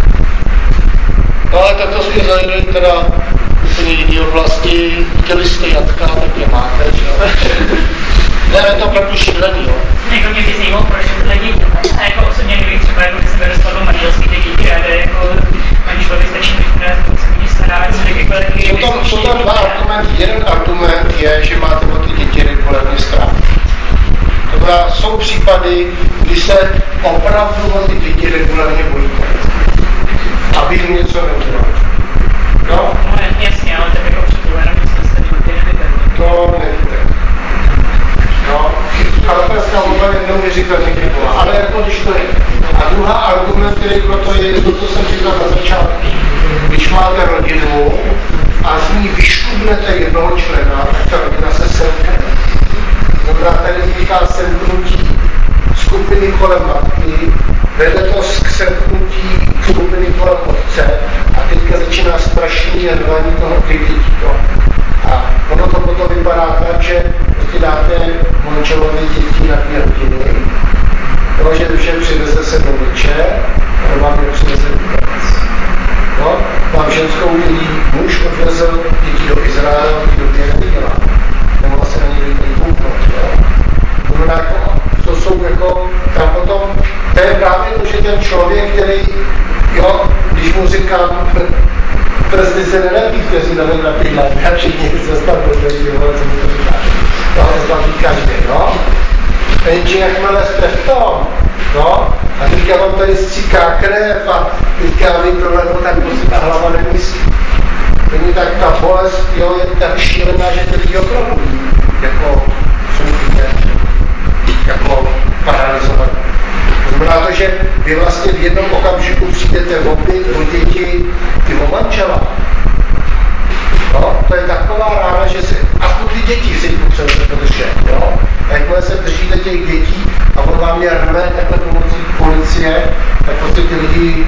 No ale tak to jsme zajeli teda úplně jiný oblasti, chtěli jste jatka, tak je máte, že jo. Ne, je to opravdu šílený, jo. Jako mě by zajímalo, proč tyhle děti. A jako osobně, kdybych třeba jako se dostal manželský ty děti, a jako manželovi stačí být, která se o ně stará, jako takový jsou tam, jsou tam dva argumenty. Jeden argument je, že máte o ty děti regulárně strach. To znamená, jsou případy, kdy se opravdu o ty děti regulárně bojíte. Aby jim něco neudělal. No? No jasně, ale tak jako předpovědám, že se stačí ty nevíte. To nevíte. No, partnerská volba je neuvěřitelně byla, ale jako když to je. A druhá argument, který proto je to, co jsem říkal na začátku. Když máte rodinu a z ní vyškubnete jednoho člena, tak ta rodina se semkne. Znamená, tady vzniká semknutí skupiny kolem matky, vede to k semknutí skupiny kolem otce a teďka začíná strašný rvaní toho ty dětí. A ono to potom vypadá tak, že prostě dáte manželovi děti na dvě hodiny, to, že, že přiveze se do večer, ale vám nepřiveze vůbec. No, mám ženskou, který muž odvezl děti do Izraele, on ty době neviděla. Nemohla se na ně lidí kouknout, jo. No, jako, to jsou jako, tam potom, to je právě to, že ten člověk, který, jo, když mu říkám, prsty se nelepí, kteří nevím na tyhle, já všichni se stav bezleží, co mi to říká. No, to tam každý, no. Jenže jakmile jste v tom, no, a teďka vám tady stříká krev a teďka vy tohle, no, tak prostě ta hlava nemyslí. Není tak ta bolest, jo, je tak šílená, že to lidi opravdu jako, co můžete, jako paralizovat. To znamená to, že vy vlastně v jednom okamžiku přijdete o byt, o děti i o manžela. No, to je taková rána, že se, aspoň ty děti si potřebujete podržet, jo. A jakmile se držíte těch dětí a on vám je rve takhle pomocí policie, tak prostě ty lidi,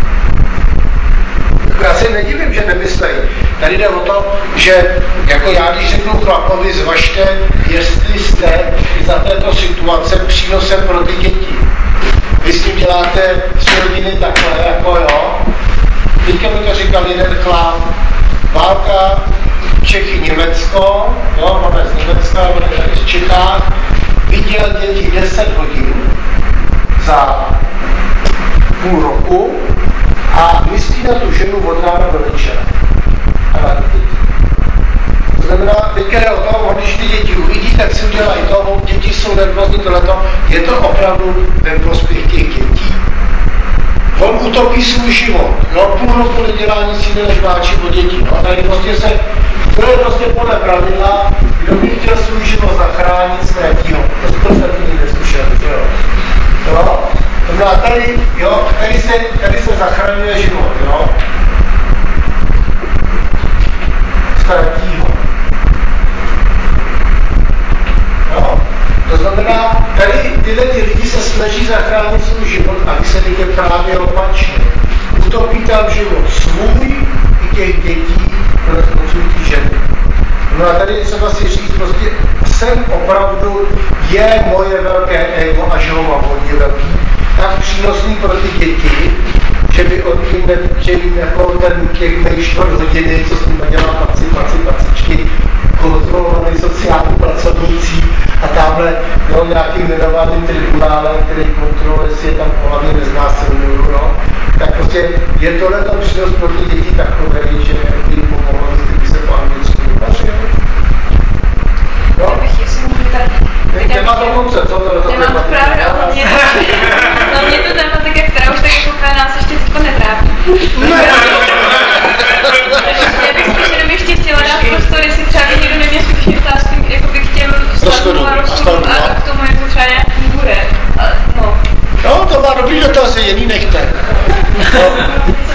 já se nedivím, že nemyslejí. Tady jde o to, že jako já, když řeknu chlapovi, zvažte, jestli jste za této situace přínosem pro ty děti. Vy s tím děláte tři rodiny takhle, jako jo. Teďka mi to říkal jeden chlap, válka Čechy, Německo, jo, máme z Německa, máme tady z Čechách, viděl děti deset hodin za půl roku a myslí na tu ženu od rána do večera. A na ty děti. To znamená, teďka jde o to, když ty děti uvidí, tak si udělají to, děti jsou nervózní, tohleto, je to opravdu ve prospěch těch dětí. On utopí svůj život, jo, půl roku nedělá nic jiného, než váčí o děti, no, tady prostě se, to je prostě podle pravidla, kdo by chtěl svůj život zachránit, ztratí ho, to je prostě taky neskušen, jo. Jo, to znamená, tady, jo, tady se, tady se zachraňuje život, jo. Ztratí ho. Jo. To znamená, tady tyhle ty lidi se snaží zachránit svůj život a výsledek je právě opačně. Utopí tam život svůj i těch dětí, koneckonců ty ženy. No a tady třeba si říct, prostě jsem opravdu, je moje velké ego a že ho mám hodně velký, tak přínosný pro ty děti, že by od nich nechtěli jako ten těch mých čtvrt hodiny, co s nimi dělá paci, paci, pacičky, kontrolovaný sociální pracovnící a tamhle jo, nějakým jmenovaným tribunálem, který kontroluje, jestli je tam hlavně neznásilňují, no, tak prostě je tohle to přínos pro ty děti takový, že by jim pomohlo, kdyby se po anglicky uvařil. No. Nemá to konce, co to je to? Nemám to právě, ale mě to, mě to tematika, která už tak jako nás ještě teďko netrápí. Já bych spíš jenom ještě chtěla dát prostor, jestli třeba by někdo neměl skutečně otázky jakoby k těm stavům a rozchodům a k tomu, jak to třeba nějak bude. No. No, to má dobrý dotazy, jiný nechte. No.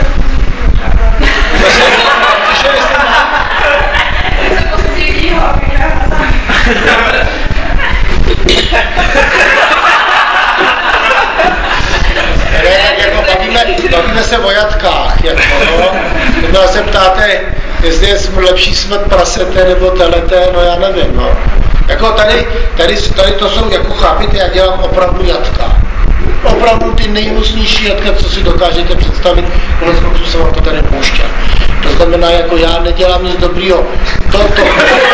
Ne, tak jako bavíme, bavíme se o jatkách, jako, no. Tohle se ptáte, jestli je lepší smrt prasete nebo teleté, no já nevím, no. Jako tady, tady, tady to jsou, jako chápíte, já dělám opravdu jatka. Opravdu ty nejhnusnější jatka, co si dokážete představit, konec konců jsem vám to tady pouštěl. To znamená, jako já nedělám nic dobrýho. To, to, to,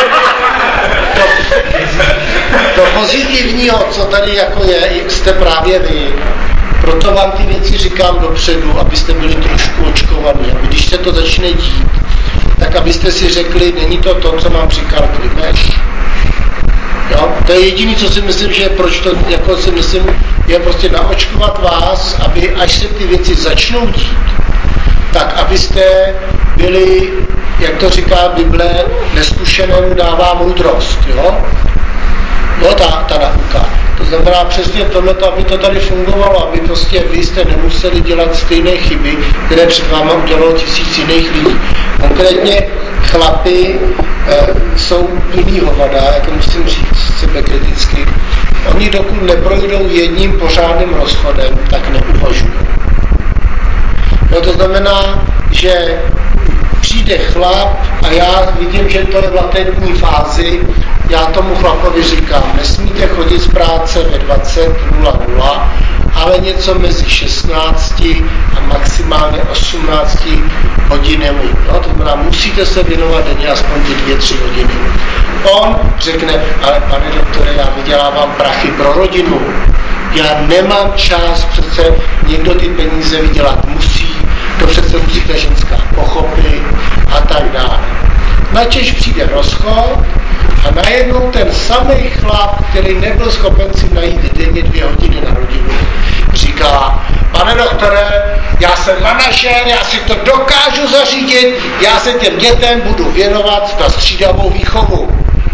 to pozitivního, co tady jako je, jste právě vy. Proto vám ty věci říkám dopředu, abyste byli trošku očkovaní. Aby když se to začne dít, tak abyste si řekli, není to to, co mám říkat, vymeš. Jo? To je jediné, co si myslím, že proč to, jako si myslím, je prostě naočkovat vás, aby až se ty věci začnou dít, tak abyste byli, jak to říká Bible, neskušenému dává moudrost, jo? Jo, ta, ta nauka. To znamená přesně tohleto, aby to tady fungovalo, aby prostě vy jste nemuseli dělat stejné chyby, které před váma udělalo tisíc jiných lidí. Konkrétně chlapy e, jsou jiný hovada, já to musím říct sebekriticky. Oni dokud neprojdou jedním pořádným rozchodem, tak neuvažují. No to znamená, že přijde chlap a já vidím, že to je v latentní fázi já tomu chlapovi říkám, nesmíte chodit z práce ve dvacet nula nula, ale něco mezi šestnácti a maximálně osmnácti hodinami. No, to znamená, musíte se věnovat denně aspoň ty dvě, tři hodiny. On řekne, ale pane doktore, já vydělávám prachy pro rodinu. Já nemám čas, přece někdo ty peníze vydělat musí, to přece musí ta ženská pochopit a tak dále. Načež přijde rozchod a najednou ten samý chlap, který nebyl schopen si najít denně dvě hodiny na rodinu, říká, pane doktore, já jsem manažer, já si to dokážu zařídit, já se těm dětem budu věnovat na střídavou výchovu.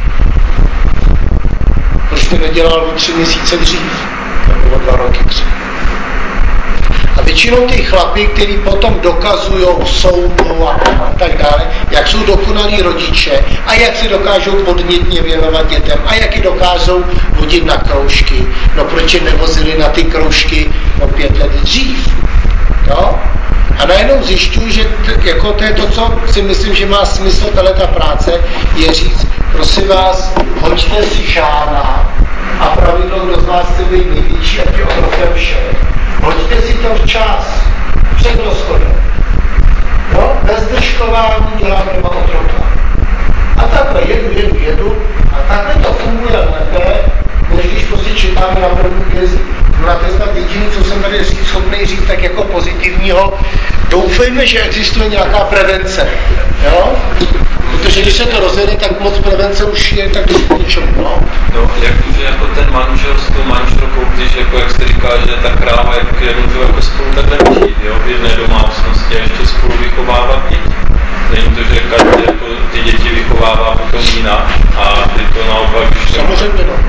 Proč to nedělal o tři měsíce dřív? Nebo o dva roky dřív. A většinou ty chlapy, který potom dokazujou soudu a, a tak dále, jak jsou dokonalí rodiče a jak se dokážou podnětně věnovat dětem a jak je dokážou vodit na kroužky. No proč je nevozili na ty kroužky o pět let dřív? No? A najednou zjišťuji, že t, jako to je to, co si myslím, že má smysl tato práce, je říct, prosím vás, hoďte si žána a pravidlo, kdo z vás chce být největší, ať je otrokem všech. Hoďte si to včas, před rozchodem. No, bez držkování dělám doma otroka. A takhle jedu, jedu, jedu a takhle to funguje lépe, než když prostě čekáme na první krizi. No a to je snad jediný, co jsem tady říct, schopný říct tak jako pozitivního. Doufejme, že existuje nějaká prevence. Jo? Protože když se to rozjede, tak moc prevence už je tak k ničemu. No, no jak to, že jako ten manžel s tou manželkou, když jako jak se říká, že ta kráva jak jenom to jako spolu takhle žít, jo, v jedné domácnosti a ještě spolu vychovávat děti. Není to, že každý jako ty děti vychovává potom jinak a ty to naopak, když samozřejmě no.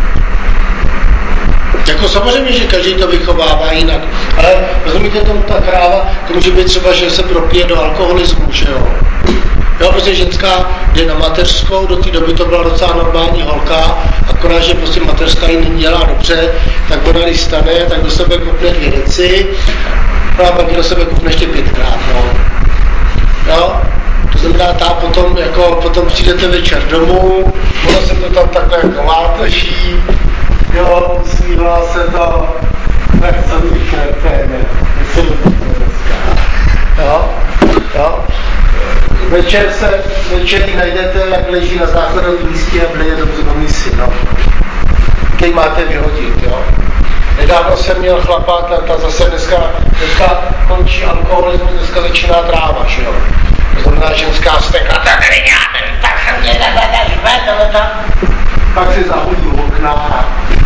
Jako samozřejmě, že každý to vychovává jinak, ale rozumíte tomu, ta kráva, to může být třeba, že se propije do alkoholismu, že jo. Jo, protože ženská jde na mateřskou, do té doby to byla docela normální holka, akorát, že prostě mateřská ji není dělá dobře, tak ona když stane, tak do sebe kopne dvě deci, no a pak do sebe kopne ještě pětkrát, no. Jo, to znamená, ta potom, jako, potom přijdete večer domů, ono se to tam takhle jako láteží, jo, usmívá se to, tak co ty kreténe, něco dneska, jo, jo. Večer se, večer ji najdete, jak leží na záchodovém místě a bleje do misy, no. Který máte vyhodit, jo. Nedávno jsem měl chlapa, ta, ta zase dneska, dneska končí alkoholismus, dneska začíná tráva, že jo. To znamená ženská stekla, tak tady děláme, tak mě nebudeš, pak si zahodí okna.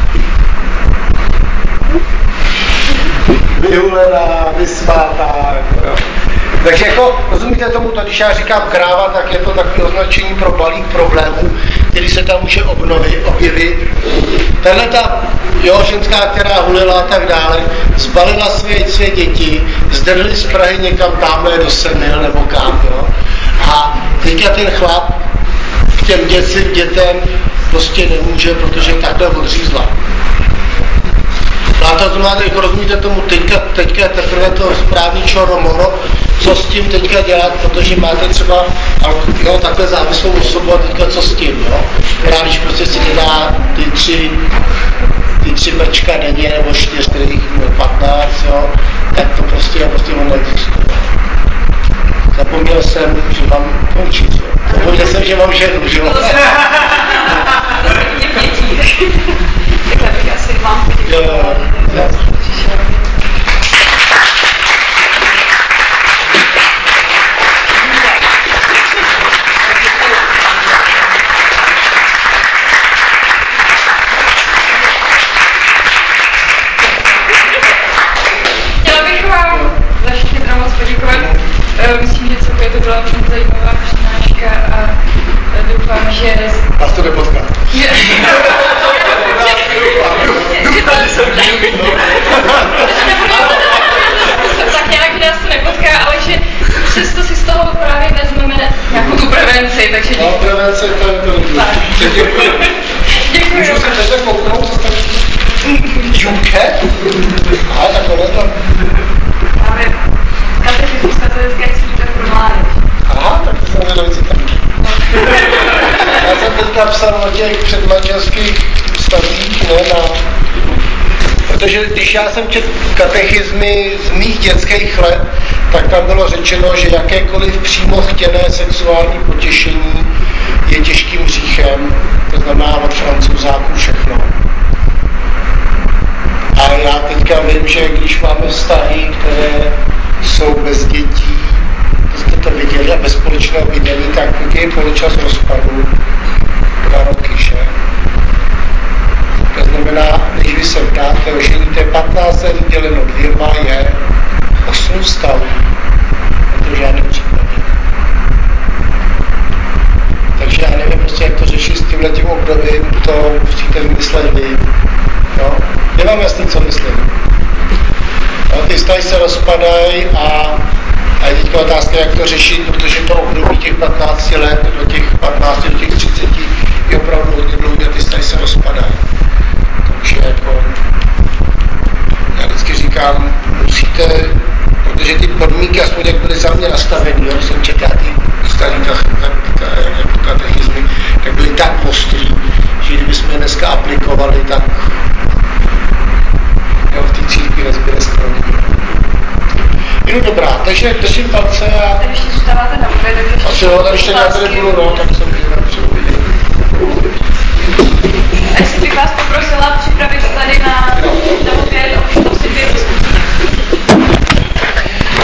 Vyhulená, vysmátá, jo. Takže jako, rozumíte tomu, to, když já říkám kráva, tak je to takové označení pro balík problémů, který se tam může obnovit, objevit. Tahle ta, jo, ženská, která hulila a tak dále, zbalila své, své děti, zdrhli z Prahy někam tamhle do Semil nebo kam, jo. A teďka ten chlap k těm děcím, dětem prostě nemůže, protože takhle odřízla. A to znamená, jako rozumíte tomu, teďka, teďka je teprve to správný čoro-moro, co s tím teďka dělat, protože máte třeba jo, takhle závislou osobu a teďka co s tím, jo. Která když prostě si nedá ty tři, ty tři mrčka denně nebo čtyř, kterých patnáct, jo, tak to prostě, prostě on neexistuje. Zapomněl jsem, že mám končit, jo. Zapomněl jsem, že mám ženu, že jo. Takhle bych asi vám poděkovala. Chtěla bych vám za všechny teda moc poděkovat. Myslím, že celkově to byla velmi zajímavá přednáška a doufám, že... Vás to nepotká. Tak nějak nás to nepotká, ale že přesto si z toho právě vezmeme nějakou tu prevenci, takže děkuji. No, prevence, to je to. Děkuji. Děkuji. Můžu se teď kouknout? Junke? Ale takhle to. Máme katechismus katolické církve pro mládež. Aha, tak to jsem zvědavit si tam. Já jsem teďka psal o těch předmanželských vztazích, ne, na... Protože když já jsem četl katechizmy z mých dětských let, tak tam bylo řečeno, že jakékoliv přímo chtěné sexuální potěšení je těžkým hříchem, to znamená od Francouzáků všechno. A já teďka vím, že když máme vztahy, které jsou bez dětí, to jste to viděli, a bez společného bydlení, tak je poločas rozpadu dva roky, že? To znamená, když vy se vdáte, oženíte patnáct let děleno dvěma je osm stavů. Je to v žádném případě. Takže já nevím prostě, jak to řešit s tímhletím obdobím, to musíte vymyslet vy. No? Nemám jasný, co myslím. No, ty vztahy se rozpadají a, a je teďka otázka, jak to řešit, protože to období těch patnácti let do těch patnácti, do těch třiceti je opravdu hodně dlouhé a ty vztahy se rozpadají. Takže jako, já vždycky říkám, musíte, protože ty podmínky, aspoň jak byly za mě nastavený, jo, jsem četl ty starý katechizmy, tak byly tak ostrý, že kdybychom je dneska aplikovali, tak jo, v té církvi nezbyde skoro nikdo. No dobrá, takže držím palce a... Tady ještě zůstáváte na obě, takže... Asi jo, tady ještě já tady budu, no, tak